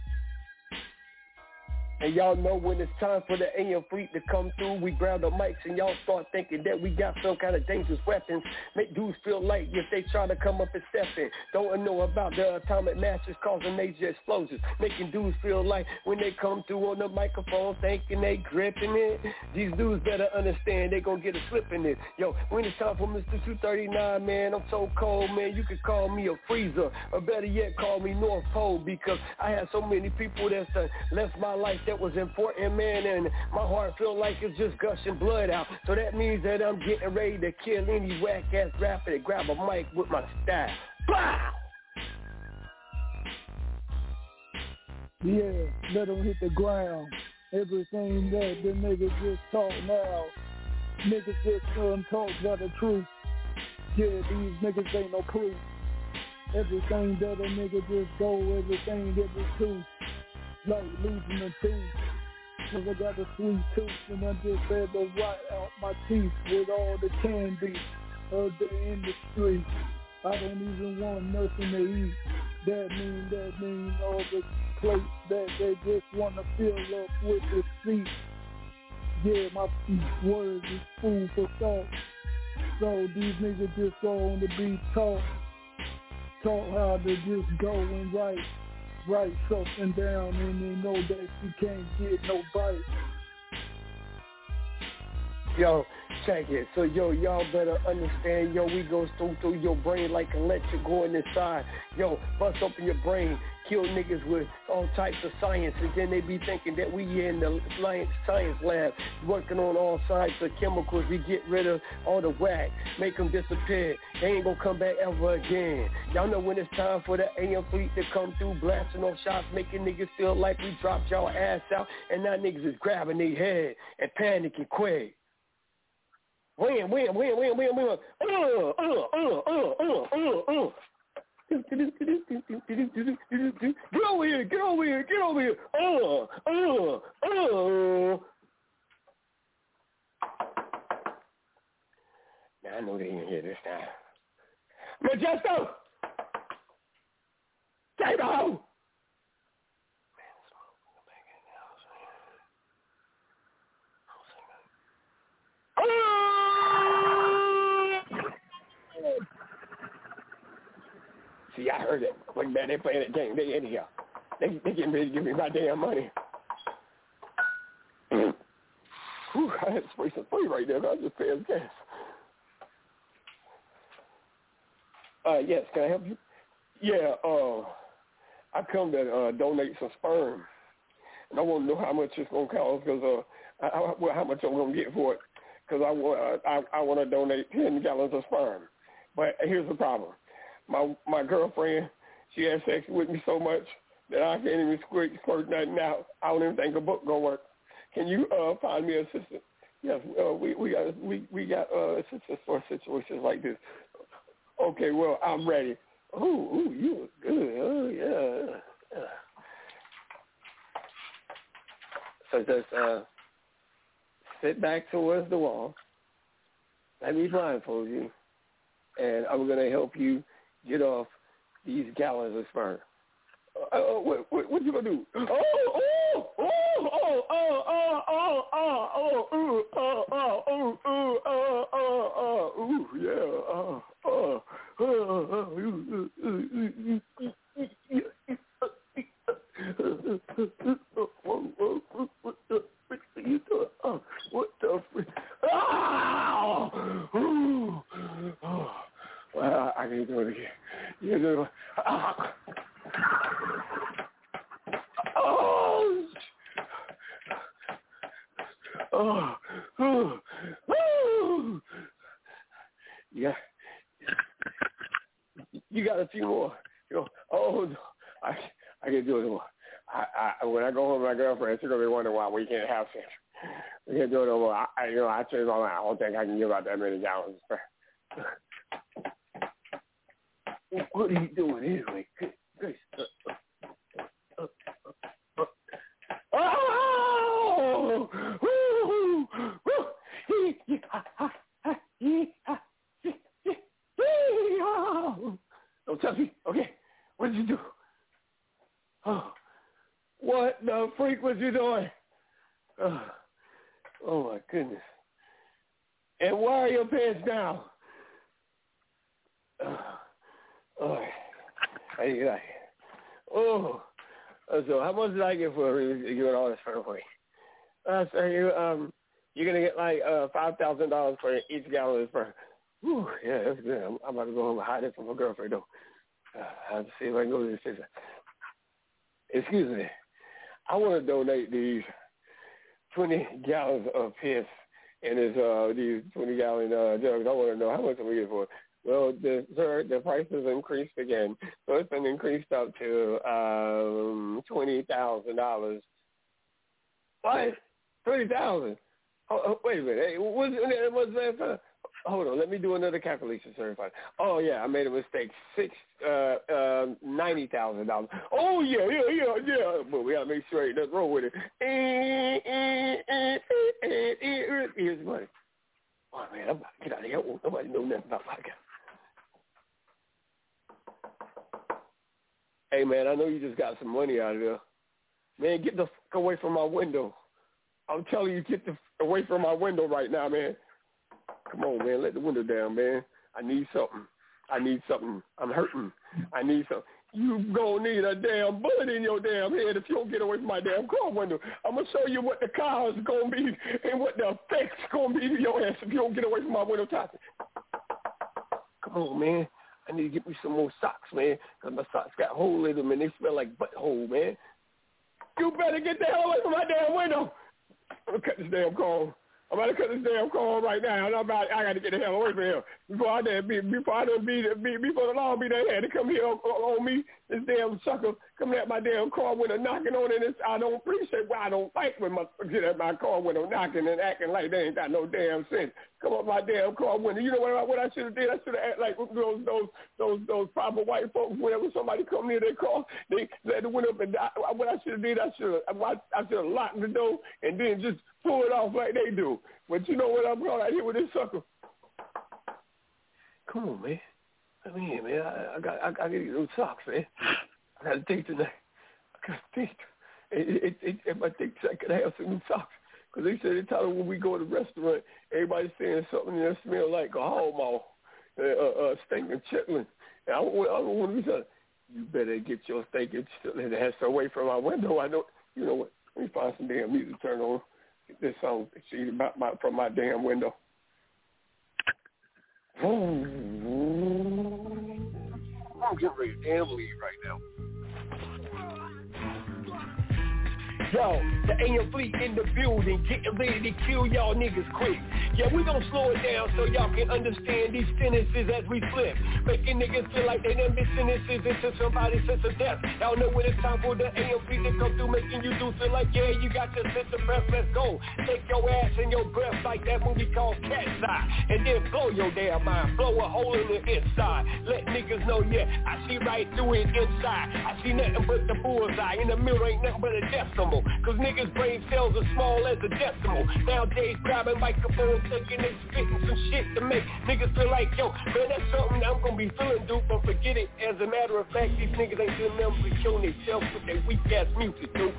Speaker 10: And y'all know when it's time for the AM Fleet to come through, we grab the mics and y'all start thinking that we got some kind of dangerous weapons. Make dudes feel like if they try to come up and step in. Don't know about the atomic matches causing major explosions. Making dudes feel like when they come through on the microphone thinking they gripping it. These dudes better understand they gonna get a slip in it. Yo, when it's time for Mr. 239, man, I'm so cold, man, you could call me a freezer. Or better yet, call me North Pole, because I had so many people that's left my life that was important, man, and my heart feel like it's just gushing blood out. So that means that I'm getting ready to kill any whack-ass rapper that grab a mic with my style. Bow!
Speaker 18: Yeah, let them hit the ground. Everything that the niggas just talk now. Niggas just talk about the truth. Yeah, these niggas ain't no proof. Everything that a nigga just go, everything that is truth. Like losing a tooth, cause I got a sweet tooth, and I just had to rot out my teeth with all the candy of the industry. I don't even want nothing to eat. That mean all the plates that they just want to fill up with the seat. Yeah, my words is food for thought. So these niggas just go on the beat talk how to just go and write.
Speaker 2: write something down and they know that you can't get no bite.
Speaker 3: Yo, check it. So, y'all better understand, we go through your brain like electric going inside. Yo, bust open your brain, kill niggas with all types of science, and then they be thinking that we in the science lab working on all sides of chemicals. We get rid of all the whack, make them disappear. They ain't gonna come back ever again. Y'all know when it's time for the AM fleet to come through, blasting off shots, making niggas feel like we dropped y'all ass out, and now niggas is grabbing their head and panicking quick. Win. Get over here. Now I know they ain't here this time. Majesto! J-Bo! See, I heard it. When man, they playing that game. They in here. They getting ready to give me my damn money. Whew, I had to spray some free right there. I just failed gas. Yes, can I help you? Yeah, I come to donate some sperm. And I want to know how much it's going to cost because how much I'm going to get for it. Because I want to donate 10 gallons of sperm. But here's the problem. My girlfriend, she has sex with me so much that I can't even squirt nothing out. I don't even think a book gonna work. Can you find me an assistant? Yes, we got assistants for situations like this. Okay, well I'm ready. Ooh, you look good. Oh yeah. So just sit back towards the wall. Let me blindfold you, and I'm gonna help you get off these gallons of sperm. What you gonna do? What the freak? Well, I can't do it again. You know. Yeah. You got a few more. No, I can't do it anymore. When I go home with my girlfriend, she's gonna be wondering why we can't have sex. We can't do it no more. I changed my mind. I don't think I can give out that many gallons. What are you doing anyway? Don't touch me. Okay. What did you do? Oh, what the freak was you doing? Oh my goodness. And why are your pants down? So how much did I get for giving all this for away? So you're gonna get like $5,000 for each gallon of sperm. Whew, yeah, that's good. I'm about to go home and hide it from my girlfriend though. I have to see if I can go to this place. Excuse me. I want to donate these 20 gallons of piss in these 20-gallon jugs. I want to know how much I'm going to get for it. Well, sir, the price has increased again. So it's been increased up to $20,000. What? $20,000? Oh, wait a minute. Hey, what's that? Hold on. Let me do another calculation, sir. Oh, yeah, I made a mistake. $90,000. Oh, yeah. But we got to make sure ain't nothing wrong with it. Here's the money. Oh, man, I'm about to get out of here. Nobody know nothing about my guy. Hey, man, I know you just got some money out of there. Man, get the fuck away from my window. I'm telling you, get the fuck away from my window right now, man. Come on, man, let the window down, man. I need something. I'm hurting. I need something.
Speaker 13: You gonna need a damn bullet in your damn head if you don't get away from my damn car window. I'm gonna show you what the car is gonna be and what the effects gonna be to your ass if you don't get away from my window top. Come on, man. I need to get me some more socks, man, because my socks got holes in them and they smell like butthole, man. You better get the hell away from my damn window. I'm gonna cut this damn car. I'm about to cut this damn car right now. I got to get the hell away from here before the law be there to come here on me. This damn sucker coming at my damn car window, knocking on it. I don't appreciate why I don't like when get at my car window knocking and acting like they ain't got no damn sense. Come up my damn car window. You know what I should have did? I should have acted like those proper white folks. Whenever somebody come near their car, they let the window up and die. What I should have did? I should have locked the door and then just pull it off like they do. But you know what I'm going out here with this sucker? Come on, man. Let me in, man. I got to get those socks, man. I got to think tonight. I got to think. If I think I could have some new socks. Because they said they tell them when we go to the restaurant, everybody's saying something that smell like a hog maw, stinking chitlin. And I don't want to be saying, you better get your stinking chitlin ass away from my window. I don't, you know what? Let me find some damn music to turn on. Get this song from my damn window. I'm getting ready to damn leave right now. Yo, the AM Fleet in the building, getting ready to kill y'all niggas quick. Yeah, we gon' slow it down so y'all can understand these sentences as we flip. Making niggas feel like they done been sentences into somebody's sense of death. Y'all know when it's time for the AM Fleet to come through, making you do feel like, yeah, you got your sense of breath, let's go. Take your ass and your breath like that movie called Cat's Eye. And then blow your damn mind, blow a hole in the inside. Let niggas know, yeah, I see right through it inside. I see nothing but the bullseye. In the mirror ain't nothing but a decimal. Cause niggas' brain cells are small as a decimal. Nowadays grabbing microphones, thinking they spitting some shit to make niggas feel like, yo, man, that's something I'm gonna be feeling, dude, but forget it. As a matter of fact, these niggas ain't doing nothing but killing themselves with their weak ass music, dude.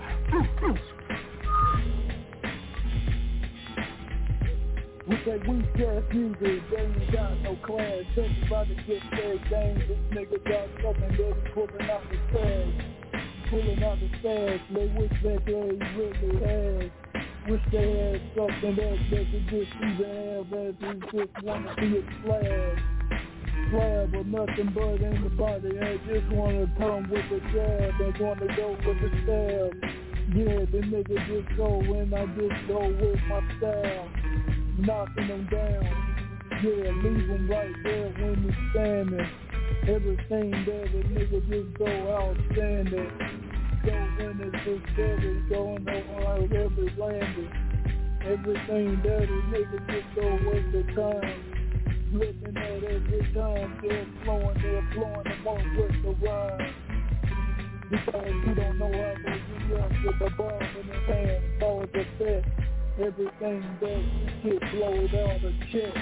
Speaker 2: With that weak ass music, they ain't got no class. Everybody get their game. This nigga got something that he's pulling out the stash. Pulling out the stash, they wish that they really had. Wish they had something that they could just even have as they just want to be a slab or nothing but anybody. They just want to come with a jab, they want to go with a stab. Yeah, the nigga just go and I just go with my style, knocking them down. Yeah, leave them right there when you're standing. Everything that a nigga just go outstanding. Go when it's just steady, going over every landing. Everything that a nigga just go with the time. Looking at every time, they're flowing them on with the rhyme. Because you don't know how to be up with the bomb in his hand, cause the fit. Everything that you get blowed out of check.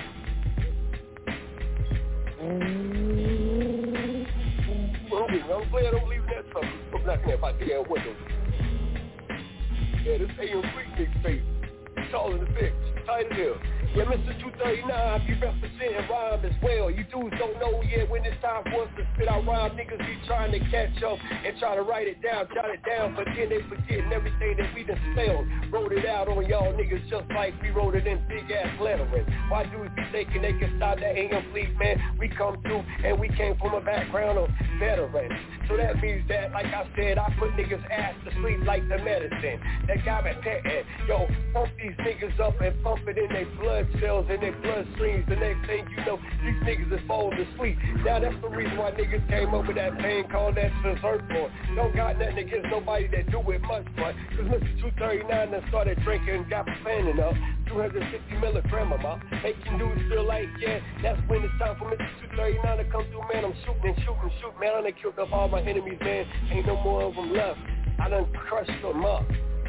Speaker 13: I'm glad I'm leaving that sucker from knocking at my damn window. Yeah, this AM Fleet big face. Tall in the bitch, tight as hell. Yeah, Mr. 239, be representing rhyme as well. You dudes don't know yet when it's time for us to spit out rhyme. Niggas be trying to catch up and try to write it down, jot it down, but then they forgetting everything that we done spelled. Wrote it out on y'all niggas just like we wrote it in big ass lettering. Why dudes be thinking they can stop the AM Fleet, man? We come through and we came from a background of veterans. So that means that, like I said, I put niggas ass to sleep like the medicine. That got me petting. Yo, pump these niggas up and pump it in their blood cells and their bloodstreams. The next thing you know, these niggas is falling asleep. Now that's the reason why niggas came up with that thing called that dessert for. Don't got nothing against nobody that do it much, but cause Mr. 239 done started drinking and got fanning up 250 milligram amount. Making dudes feel like, yeah, that's when it's time for Mr. 239 to come through, man. I'm shooting, man. I done killed up all my enemies, man. Ain't no more of them left. I done crushed them up.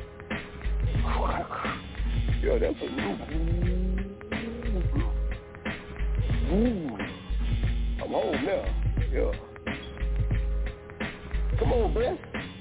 Speaker 13: Yo, that's a new. I'm home now. Yeah. Come on, man.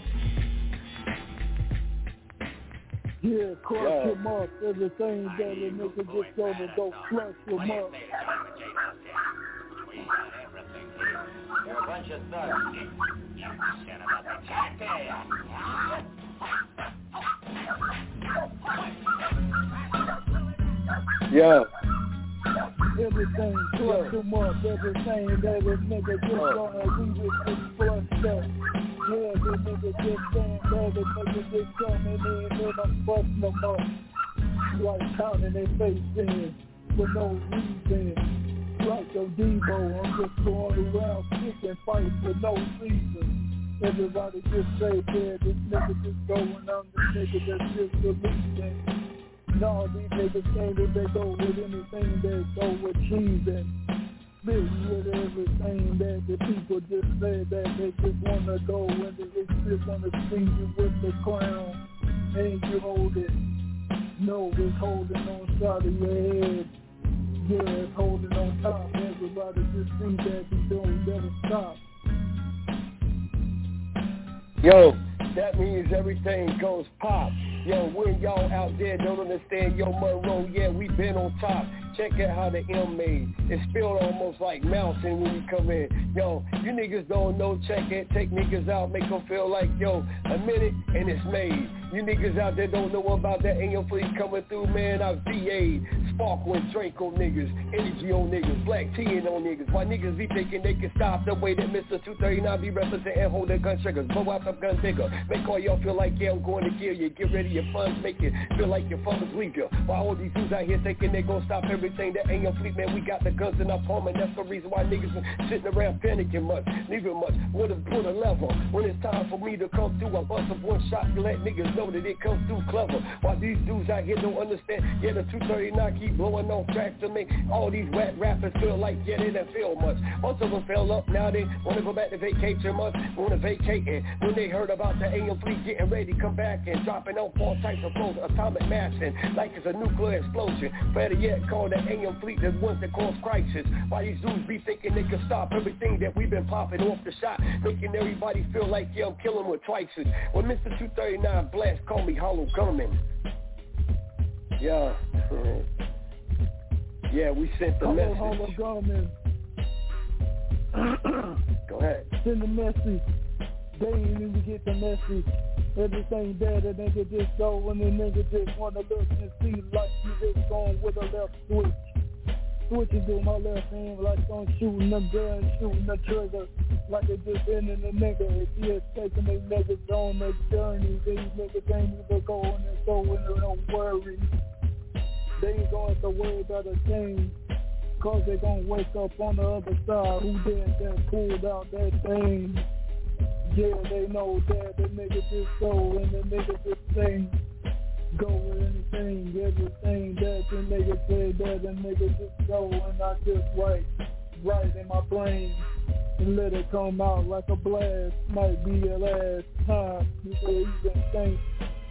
Speaker 2: Yeah, crush him up. Everything that a nigga just gonna go crush him up.
Speaker 12: You're a bunch of thugs.
Speaker 13: Yeah.
Speaker 2: Everything plus them up, everything that a nigga just gonna we just flushed up. Yeah, the nigga just saying that the nigga just coming in and I'm busting them up. Like counting their face in for no reason. Like a Debo, I'm just going around kicking fights for no reason. Everybody just say, yeah, this nigga just going on, the nigga that's just releasing. No, these niggas saying that they go with anything that go with treason. Bitch with everything that the people just say that they just wanna go and they just wanna see you with the crown. And you hold it. No, it's holding on side of your head. Yeah, it's holding on top. Everybody just see that you don't never stop.
Speaker 13: Yo, that means everything goes pop. Yo, when y'all out there don't understand, yo, Monroe, yeah, we been on top. Check out how the M made. It spilled almost like mountain when we come in. Yo, you niggas don't know, check it. Take niggas out, make them feel like, yo, a minute and it's made. You niggas out there don't know about that AM fleet coming through, man. I VA'd. Sparkle and Draco niggas. Energy on niggas. Black T on niggas. Why niggas be thinking they can stop the way that Mr. 239 be representing and hold their gun triggers. Blow out the gun digger. Make all y'all feel like, yeah, I'm going to kill you. Get rid of your funds. Make it feel like your funds legal. While all these dudes out here thinking they gonna stop everything that AM fleet, man, we got the guns in our palm, and that's the reason why niggas been sitting around panicking much. Neither much. Would've put a level. When it's time for me to come through, I bust up one shot to let niggas know that it comes through clever. While these dudes out here don't understand, yeah, the 239 keep blowing on tracks to make all these whack rappers feel like, yeah, they didn't feel much. Most of them fell up, now they wanna go back to vacation months, wanna vacate, and when they heard about the AM fleet getting ready to come back and dropping off all types of flows, atomic mass, and like it's a nuclear explosion. Better yet, call the AM fleet the ones that cause crisis. Why these dudes be thinking they can stop everything that we've been popping off the shot, making everybody feel like, yeah, I'm killing with twices. When Mr. 239 blast, call me Hollow Gunman. Yeah. Yeah, we sent the message.
Speaker 2: Hollow Gunman.
Speaker 13: Go ahead.
Speaker 2: Send the message. They ain't even get the message. Everything bad, a nigga just go and the nigga just wanna look and see like you just going with a left switch. Switching to my left hand like I'm shooting the gun, shooting the trigger. Like they just been in the nigga. If he is taking these niggas on the journey, these niggas ain't even going and going, don't worry. They ain't going to worry about a thing. Cause they gonna wake up on the other side. Who did that, pulled out that thing? Yeah, they know that the nigga just go and the nigga just sing. Go with anything, everything that the nigga say that the nigga just go and I just write in my brain and let it come out like a blast. Might be your last time before you even think.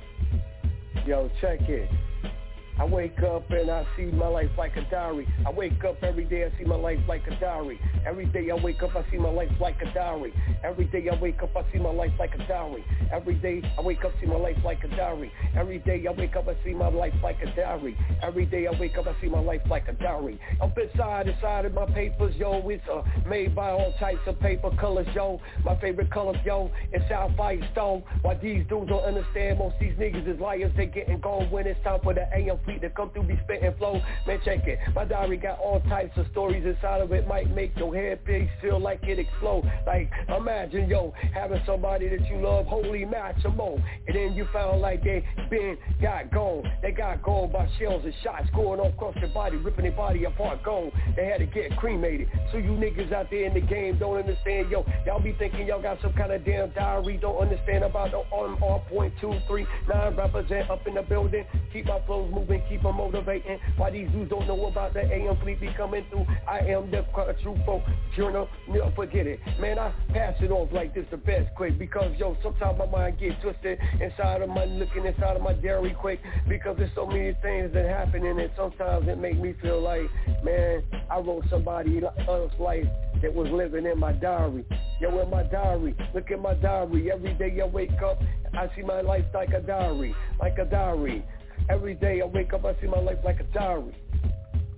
Speaker 13: Yo, check it. I wake up and I see my life like a diary. I wake up every day, I see my life like a diary. Every day I wake up, I see my life like a diary. Every day I wake up, I see my life like a diary. Every day I wake up, see my life like a diary. Every day I wake up, I see my life like a diary. Every day I wake up, I see my life like a diary. Up inside of my papers, yo, it's made by all types of paper colors, yo. My favorite colors, yo, is Sapphire Stone. Why these dudes don't understand, most these niggas is liars, they getting gone when it's time for the AM to come through, be spitting flow. Man, check it. My diary got all types of stories inside of it. Might make your head big, feel like it explode. Like, imagine, yo, having somebody that you love, holy matrimony. And then you found like they got gone. They got gone by shells and shots going all across their body, ripping their body apart, gone. They had to get cremated. So you niggas out there in the game don't understand, yo. Y'all be thinking y'all got some kind of damn diary. Don't understand about the R.239 represent up in the building. Keep my flows moving. Keep them motivating. Why these dudes don't know about the AM fleet be coming through? I am the truthful journal. Never forget it. Man, I pass it off like this the best quick. Because, yo, sometimes my mind gets twisted looking inside of my diary quick. Because there's so many things that happen in it. Sometimes it make me feel like, man, I wrote somebody else's life that was living in my diary. Yo, in my diary. Look at my diary. Every day I wake up, I see my life like a diary. Like a diary. Every day I wake up, I see my life like a diary.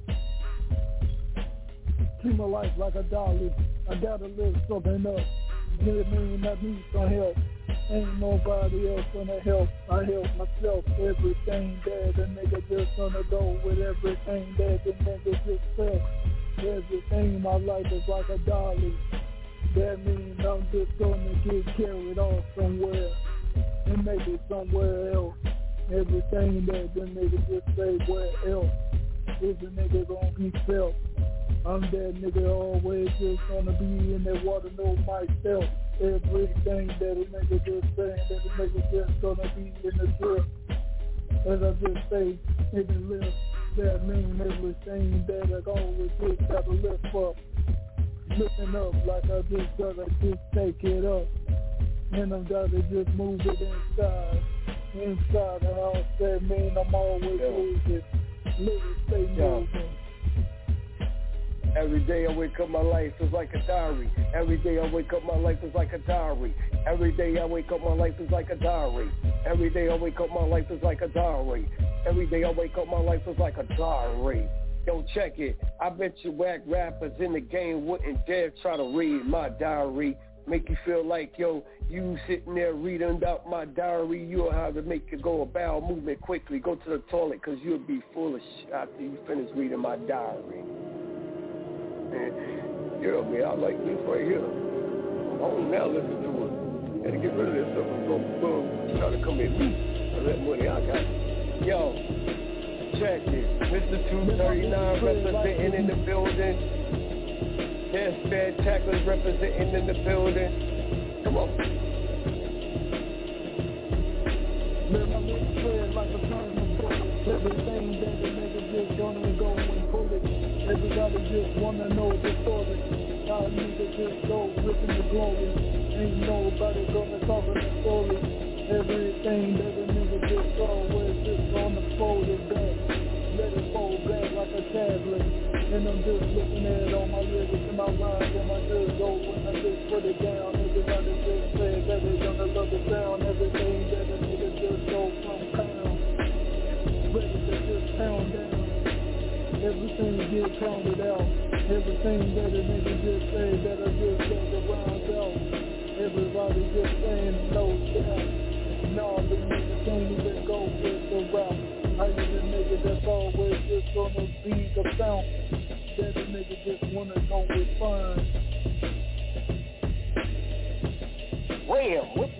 Speaker 2: See my life like a diary. I gotta live something up. That mean I need some help. Ain't nobody else gonna help. I help myself. Everything that a nigga just gonna go with everything that the nigga just felt. Everything my life is like a dolly. That means I'm just gonna get carried off somewhere and maybe somewhere else. Everything that the nigga just say where else is the nigga gonna be felt. I'm that nigga always just gonna be in that water, know myself. Everything that a nigga just saying, that a nigga just gonna be in the drip. As I just say, in the lift, that mean everything that I always just gotta lift up. Lifting up like I just gotta just take it up. And I'm gotta just move it inside. Inside the house, that mean I'm always moving. Living, stay moving.
Speaker 13: Every day I wake up, my life is like a diary. Every day I wake up, my life is like a diary. Every day I wake up, my life is like a diary. Every day I wake up, my life is like a diary. Every day I wake up, my life is like a diary. Yo, check it. I bet you whack rappers in the game wouldn't dare try to read my diary. Make you feel like, yo, you sitting there reading out my diary. You'll have to make it go a bowel movement quickly. Go to the toilet because you'll be full of shit after you finish reading my diary. Man, yeah, man, I like this right here. I don't now listen to it. Had to get rid of this stuff and go boom, try to come at me. For that money I got. Yo, check this. Mr. 239 representing in the building. Yes, Spectacular's representing in the building. Come on.
Speaker 2: Everything that the nigga just gonna go and pull it. Everybody just wanna know the story. How nigga just go ripping the glory. Ain't nobody gonna talk on the story. Everything that the nigga just always just gonna fold it back. Let it fold back like a tablet. And I'm just looking at all my lyrics and my rhymes and my just go when I just put it down. Everybody just said that they gonna love the sound. Everything that the nigga just go from pound. Ready to just pound down. Everything get pounded out. Everything that a nigga just say that I just let the rounds out. Everybody just saying no doubt. No, the nigga can't even go with the rap. I use a nigga that's always just gonna be the sound. That a nigga just wanna go with fun.
Speaker 13: Wham, what,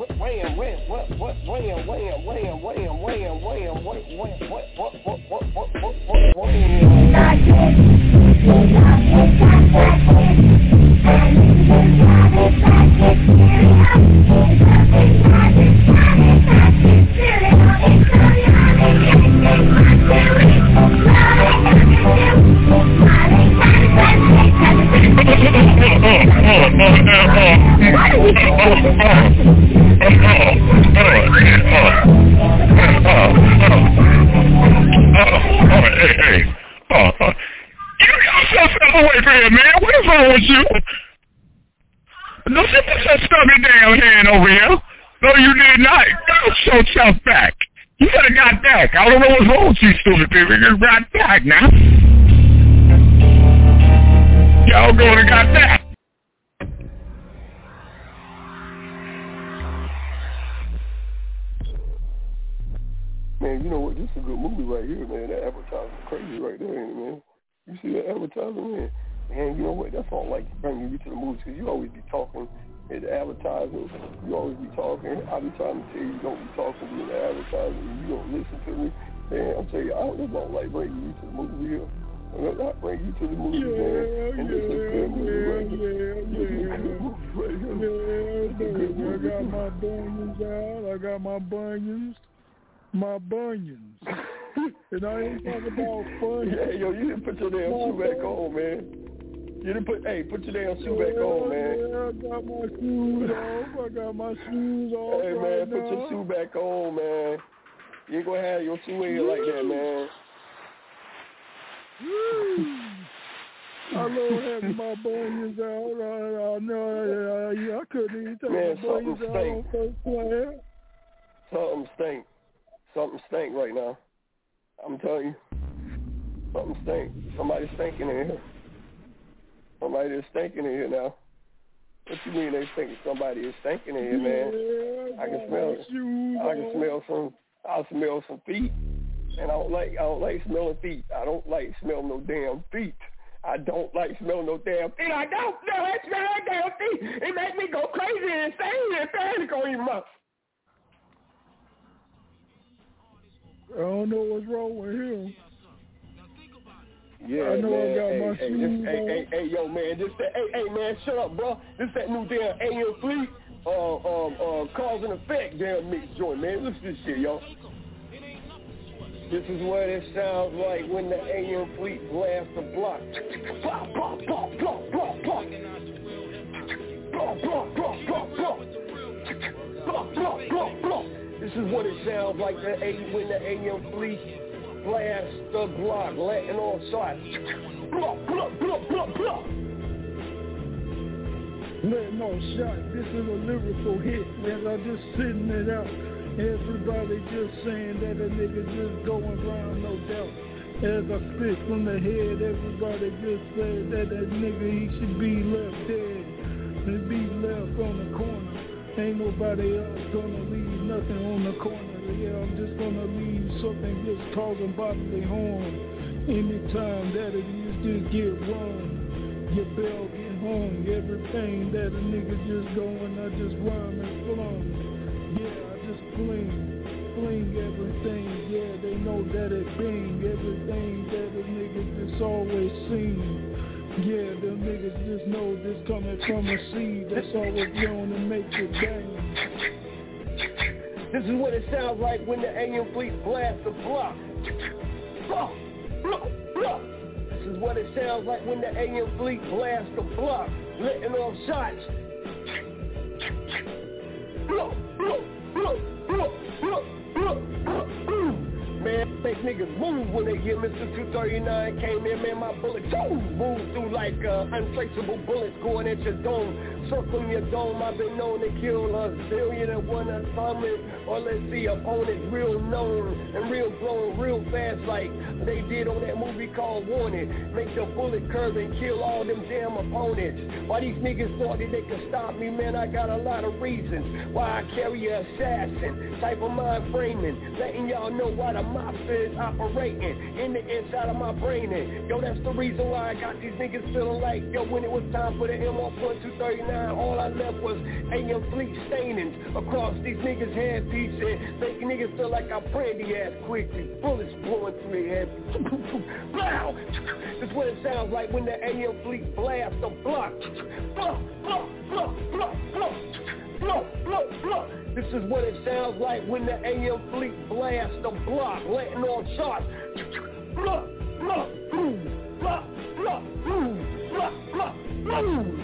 Speaker 13: away from here, man. What is wrong with you? No, sit your stomach down hand over here. No, you did not. Don't show yourself back. You could have got back. I don't know what's wrong with you, stupid people. You just got back now. Y'all going to got back. Man, you know what? This is a good movie right here, man. That advertising crazy right there, ain't it, man? You see that advertising, man? And you know what? That's all I like bringing you to the movies, because you always be talking in the advertising. You always be talking. I be trying to tell you don't be talking in the advertising. You don't listen to me. Man, I'm telling you, I don't like bringing you to the movie here. I bring you to the movie, man. And this is a good movie right here. This is a good movie right here.
Speaker 2: I got my bunions out. I got my bunions. My bunions. And I ain't talking about fun.
Speaker 13: Yeah, yo, you didn't put your damn shoe back on, man. You didn't put your damn shoe back on, man.
Speaker 2: Yeah, I got my shoes off. I got my shoes off.
Speaker 13: Hey,
Speaker 2: right
Speaker 13: man, put your shoe back on, man. You ain't gonna have your shoe in here like that, man.
Speaker 2: I love having my bunions out. I couldn't even take my bunions out on first class.
Speaker 13: Something stink right now. I'm telling you. Something stink. Somebody's stinking in here. Somebody is stinking in here now. What you mean they think somebody is thinking in here, man? I can smell it. I smell some feet. And I don't like smelling feet. I don't like smelling no damn feet. I don't like smelling no damn feet. I don't like smelling damn feet. It makes me go crazy and insane and panic on your mouth.
Speaker 2: I don't know what's wrong with him.
Speaker 13: Yeah,
Speaker 2: I know
Speaker 13: man.
Speaker 2: I got my shoes on.
Speaker 13: Hey, yo, man. Hey, man, shut up, bro. This that new damn AM Fleet, cause and effect damn mix joint, man. Listen to this shit, yo. This is what it sounds like when the AM Fleet blasts the block. Plop, plop, plop, plop, plop, plop. Plop, plop, plop, plop, plop. Plop, plop, plop, plop. This is what it sounds like when the AM Fleet blast the block, letting off shots. Plop, plop, plop, plop, plop.
Speaker 2: Letting off shots. This is a lyrical hit, man. I'm just sitting it out. Everybody just saying that a nigga just going round, no doubt. As I spit from the head, everybody just said that nigga, he should be left dead and be left on the corner. Ain't nobody else gonna leave nothing on the corner. Yeah, I'm just gonna leave something just causing bodily harm. Anytime that it just get wrong, your bell get hung. Everything that a nigga just going, I just rhyme and flung. Yeah, I just fling everything. Yeah, they know that it bing. Everything that a nigga just always seen. Yeah, them niggas just know this coming from a seed that's always going to make it bang.
Speaker 13: This is what it sounds like when the AM Fleet blasts the block. Block, block, block. This is what it sounds like when the AM Fleet blasts the block, letting off shots. Block, block, block, block, block, block, block. Man, make niggas move when they hear Mr. 239 came in, man, my bullets move through like untraceable bullets going at your dome. Circling your dome, I've been known to kill a zillion and one atomic, or let's see, opponent real known and real blown real fast like they did on that movie called Warning. Make the bullet curve and kill all them damn opponents. Why these niggas thought that they could stop me, man, I got a lot of reasons. Why I carry an assassin type of mind framing, letting y'all know why the mafia is operating in the inside of my brain. And yo, that's the reason why I got these niggas feeling like, yo, when it was time for the M1.239, all I left was AM Fleet stainings across these niggas' headpieces, making niggas feel like I'm brandy ass quickly. Bullets blowing through their head. Blow! That's what it sounds like when the AM Fleet blasts the block. Blow, blow, blow, blow, blow, blow, blow, blow. This is what it sounds like when the AM Fleet blasts the block, letting off shots. Blow, blow, boom, blow, blow, boom, blow, blow, boom.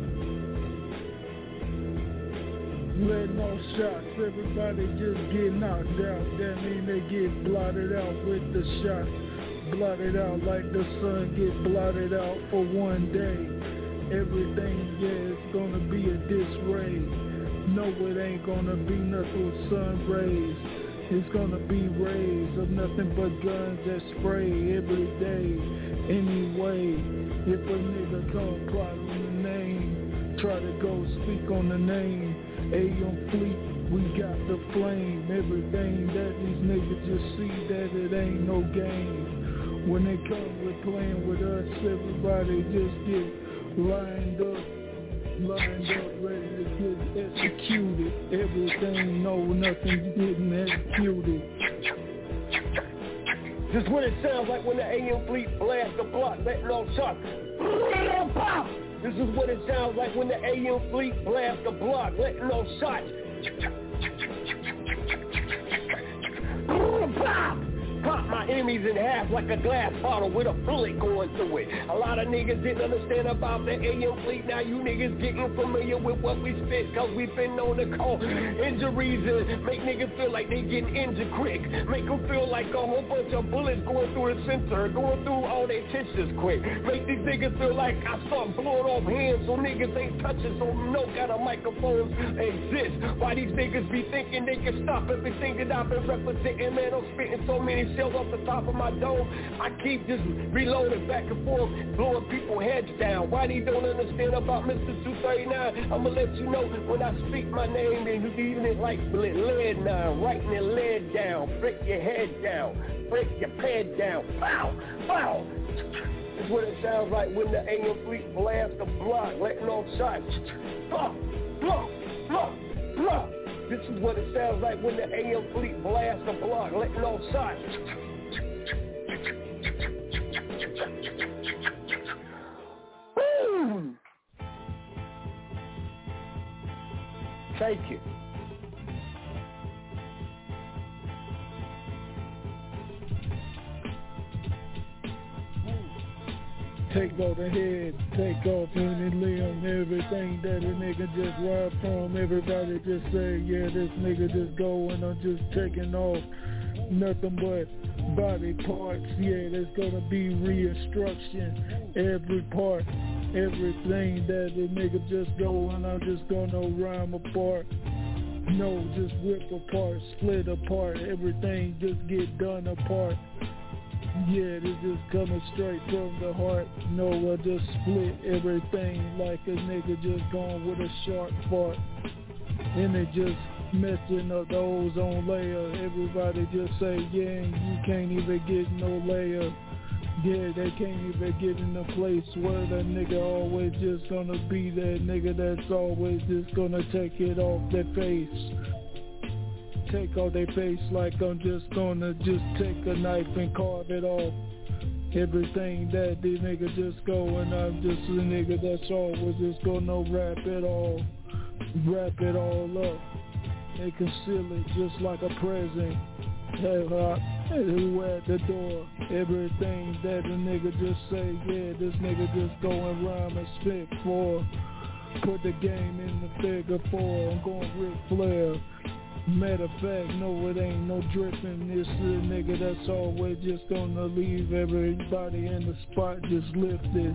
Speaker 2: Letting off shots, everybody just get knocked out. That mean they get blotted out with the shot. Blotted out like the sun get blotted out for one day. Everything, yeah, it's gonna be a disarray. No, it ain't gonna be nothing with sun rays. It's gonna be rays of nothing but guns that spray every day. Anyway, if a nigga come plot on the name, try to go speak on the name, AM Fleet, we got the flame. Everything that these niggas just see that it ain't no game. When they come with playing with us, everybody just get lined up, ready to get executed. Everything, no, nothing getting executed.
Speaker 13: This is what it sounds like when the AM Fleet blasts the block, letting off shots. Pop! This is what it sounds like when the AM Fleet blasts the block, letting off shots. Pop! Pop my enemies in half like a glass bottle with a bullet going through it. A lot of niggas didn't understand about the AM Fleet. Now you niggas getting familiar with what we spit, cause we've been known to call injuries and make niggas feel like they getting injured quick. Make them feel like a whole bunch of bullets going through the center, going through all their tissues quick. Make these niggas feel like I start blowing off hands so niggas ain't touching, so no kind of microphones exist. Why these niggas be thinking they can stop everything that I've been representing, man, I'm spitting so many shells off the top of
Speaker 3: of my dome. I keep just reloading back and forth, blowing people's heads down. Why they don't understand about Mr. 239? I'ma let you know when I speak my name, and you leaving it like lead now, writing it lead down. Break your head down, break your pad down. Pow, pow. This is what it sounds like when the AM fleet blast the block, letting off shots. Blah, blah, blah, blah. This is what it sounds like when the AM fleet blast the block, letting off shots. Boom! Take it.
Speaker 2: Take off the head, take off any limb, everything that a nigga just robbed from. Everybody just say, yeah, this nigga just going, I'm just taking off nothing but body parts. Yeah, there's gonna be reconstruction, every part, everything that the nigga just going, I'm just gonna rhyme apart. No, just rip apart, split apart, everything just get done apart. Yeah, this just coming straight from the heart. No, I just split everything like a nigga just going with a sharp fart. And it just messing up the ozone layer. Everybody just say, yeah, you can't even get no layer. Yeah, they can't even get in a place where the nigga always just gonna be that nigga that's always just gonna take it off their face. Take off their face like I'm just gonna just take a knife and carve it off. Everything that the nigga just go, and I'm just a nigga that's always just gonna wrap it all up. They conceal it just like a present. Who at the door? Everything that a nigga just say, yeah, this nigga just go and rhyme and spit for. Put the game in the figure 4. I'm going Ric Flair. Matter of fact, no, it ain't no dripping. This is a nigga that's always just gonna leave everybody in the spot just lifted.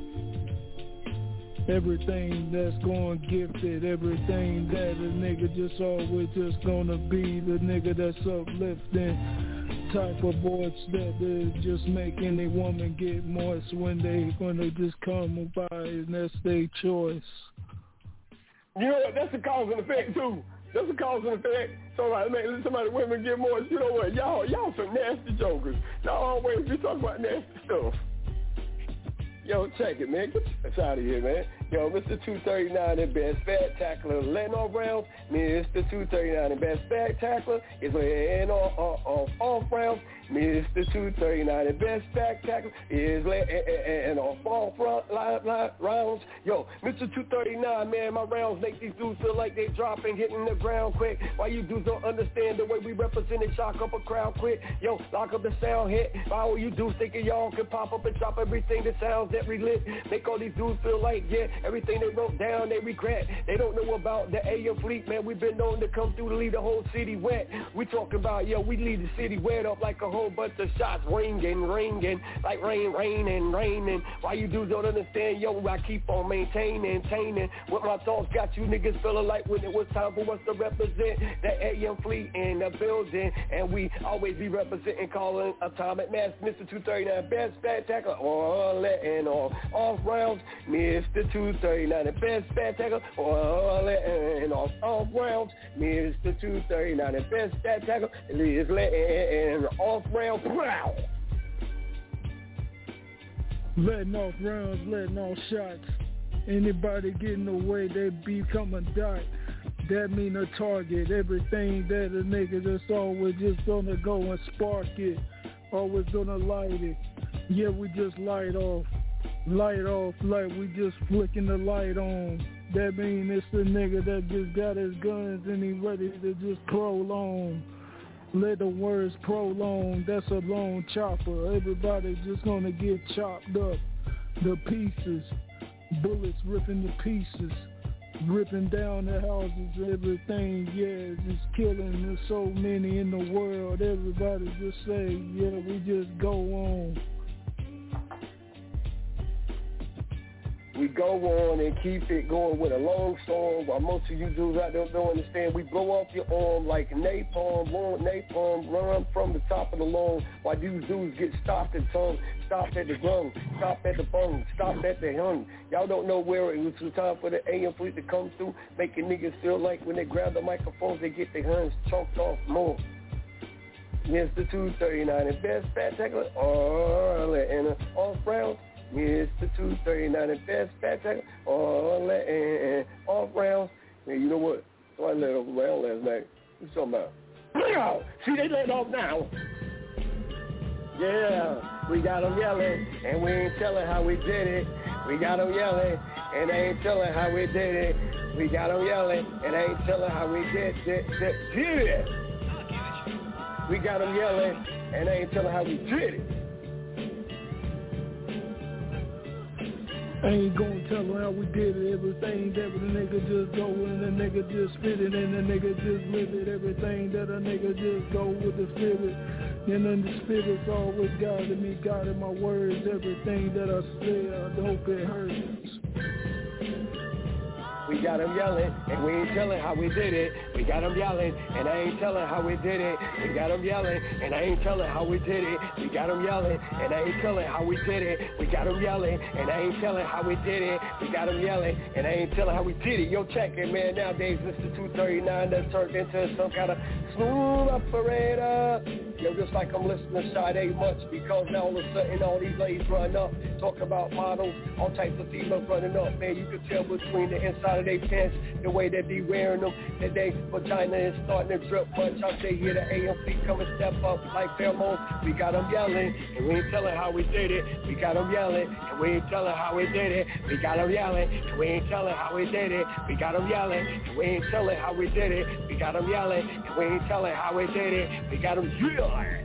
Speaker 2: Everything that's going gifted, everything that a nigga just always just gonna be the nigga that's uplifting. Type of voice that is just make any woman get moist when they gonna just come by, and that's their choice.
Speaker 3: You know what? That's the cause and effect too. That's the cause and effect. So like, man, somebody women get more. You know what? Y'all some nasty jokers. Y'all always be talking about nasty stuff. Yo, check it, man. Get this out of here, man. Yo, Mr. 239, the best fat tackler, letting off rounds. Mr. 239, the best fat tackler is letting off rounds. Mr. 239, the best fat tackler is letting off rounds. Yo, Mr. 239, man, my rounds make these dudes feel like they dropping, hitting the ground quick. Why you dudes don't understand the way we represent it, shock up a crowd quick. Yo, lock up the sound hit. Why all you dudes thinking y'all can pop up and drop everything that sounds that relit? Make all these dudes feel like, yeah, everything they wrote down, they regret. They don't know about the AM fleet, man. We've been known to come through to leave the whole city wet. We talking about, yo, we leave the city wet up like a whole bunch of shots ringing, like raining. Why you dudes don't understand, yo, I keep on maintaining what my thoughts got you niggas feeling like when it was time for us to represent the AM fleet in the building. And we always be representing, calling Atomic Mass, Mr. 239, best fat tackler, or letting off rounds. Mr. 239, the best fat tackler, or letting off rounds. Mr. 239, the best fat tackler, is letting off rounds. Wow.
Speaker 2: Letting off rounds, letting off shots. Anybody getting away, they become a dot. That mean a target. Everything that a nigga that's always just gonna go and spark it. Always gonna light it. Yeah, we just light off like we just flicking the light on. That mean it's the nigga that just got his guns and he ready to just prolong. Let the words prolong, that's a long chopper. Everybody just gonna get chopped up. The pieces, bullets ripping the pieces, ripping down the houses, everything, yeah, just killing. There's so many in the world. Everybody just say, yeah, we just go on.
Speaker 13: We go on and keep it going with a long song while most of you dudes out there don't understand. We blow off your arm like napalm, run from the top of the lawn while these dudes get stopped at tongue, stopped at the gun, stopped at the bung, stopped at the hung. Y'all don't know where it was time for the AM fleet to come through, making niggas feel like when they grab the microphones, they get their hands choked off more. Mr. 239 and best fat tackler, and off rounds. Mr. 239 and best fat tackler, and off rounds. Man, you know what? So I let off round last night. What you talking about? See, they let off now. Yeah, we got them yelling, and we ain't telling how we did it. We got them yelling, and they ain't telling how we did it. We got them yelling, and they ain't telling how we did it. We got them yelling, and they ain't telling how we did it.
Speaker 2: I ain't gonna tell them how we did it. Everything that the nigga just go and the nigga just spit it and the nigga just live it. Everything that a nigga just go with the spirit. And then the spirit's always guiding me, guiding my words. Everything that I say, I hope it hurts.
Speaker 13: We got them yelling, and we ain't telling how we did it. We got them yelling, and I ain't telling how we did it. We got them yelling, and I ain't telling how we did it. We got them yelling, and I ain't telling how we did it. We got them yelling, and I ain't telling how we did it. We got them yelling, and I ain't telling how we did it. Yo, check it, man. Nowadays, this is 239 that turned into some kind of smooth operator. Yo, just like I'm listening to Sade much because now all of a sudden all these ladies run up, talk about models, all types of females running up. Man, you can tell between the inside of their pants, the way they be wearing them, that they vagina is starting to drip much. I say here the AMC come and step up like pheromones. We got them yelling, and we ain't telling how we did it. We got them yelling, and we ain't telling how we did it. We got them yelling, and we ain't telling how we did it. We got them yelling, and we ain't telling how we did it. We got them yelling, and we ain't telling how we did it. We got them yelling.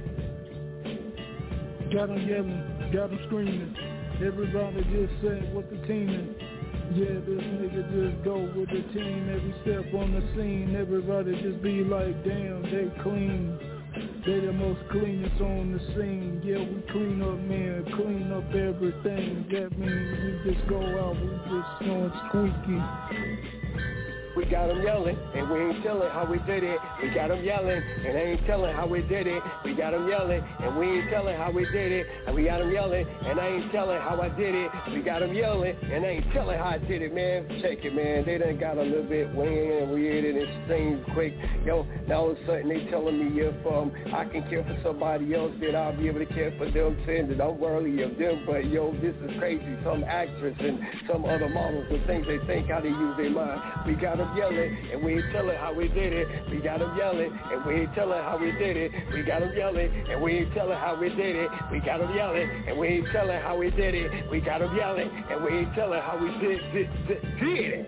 Speaker 2: Got them yelling, got them screaming. Everybody just said what the team is. Yeah, this nigga just go with the team every step on the scene. Everybody just be like, damn, they clean. They the most cleanest on the scene. Yeah, we clean up, man, clean up everything. That means we just go out, we just going squeaky.
Speaker 13: We got them yelling, and we ain't telling how we did it. We got them yelling, and they ain't telling how we did it. We got them yelling, and we ain't telling how we did it. And we got them yelling, and I ain't telling how I did it. We got them yelling, and I ain't telling how I did it, man. Check it, man. They done got a little bit weird and weird, and it seems quick. Yo, now all of a sudden they telling me if I can care for somebody else, then I'll be able to care for them, saying that I'm worthy of them. But yo, this is crazy. Some actress and some other models, the things they think, how they use their mind. We got them yelling, and we ain't telling how we did it. We got them yelling, and we ain't telling how we did it. We got them yelling, and we ain't telling how we did it. We got them yelling, and we ain't telling how we did it. We got them yelling, and we ain't telling how we did it.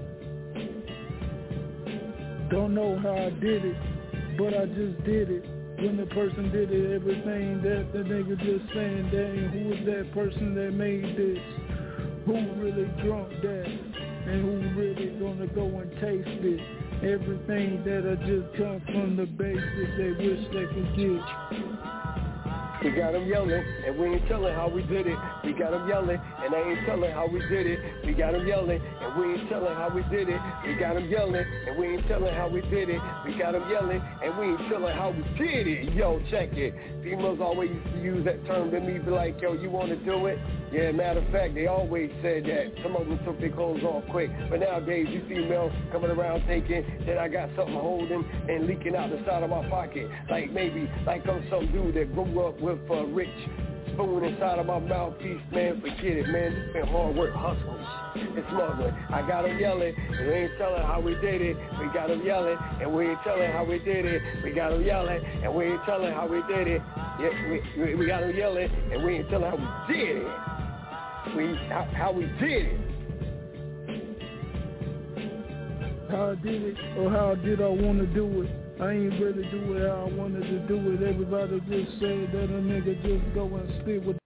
Speaker 2: Don't know how I did it, but I just did it. When the person did it, everything that the nigga just saying, dang, who was that person that made this? Who really drunk that? And who really gonna go and taste it? Everything that I just come from the basics they wish they could get.
Speaker 13: We got them yelling, and we ain't telling how we did it. We got them yelling, and they ain't telling how we did it. We got them yelling, and we ain't telling how we did it. We got them yelling, and we ain't telling how we did it. We got them yelling, and we ain't telling how we did it. Yo, check it. Females always used to use that term to me, be like, yo, you want to do it? Yeah, matter of fact, they always said that. Some of them took their clothes off quick. But nowadays, you see males coming around thinking that I got something holding and leaking out the side of my pocket. Like maybe, like I'm some dude that grew up with a rich spoon inside of my mouthpiece. Man, forget it, man. This been hard work, hustling, and smuggling. I got them yelling, and we ain't telling how we did it. We got them yelling, and we ain't telling how we did it. We got them yelling, and we ain't telling how we did it. Yeah, we got them yelling, and we ain't telling how we did it. How we did it.
Speaker 2: How I did it, or how did I want to do it? I ain't really do it how I wanted to do it. Everybody just said that a nigga just go and spit with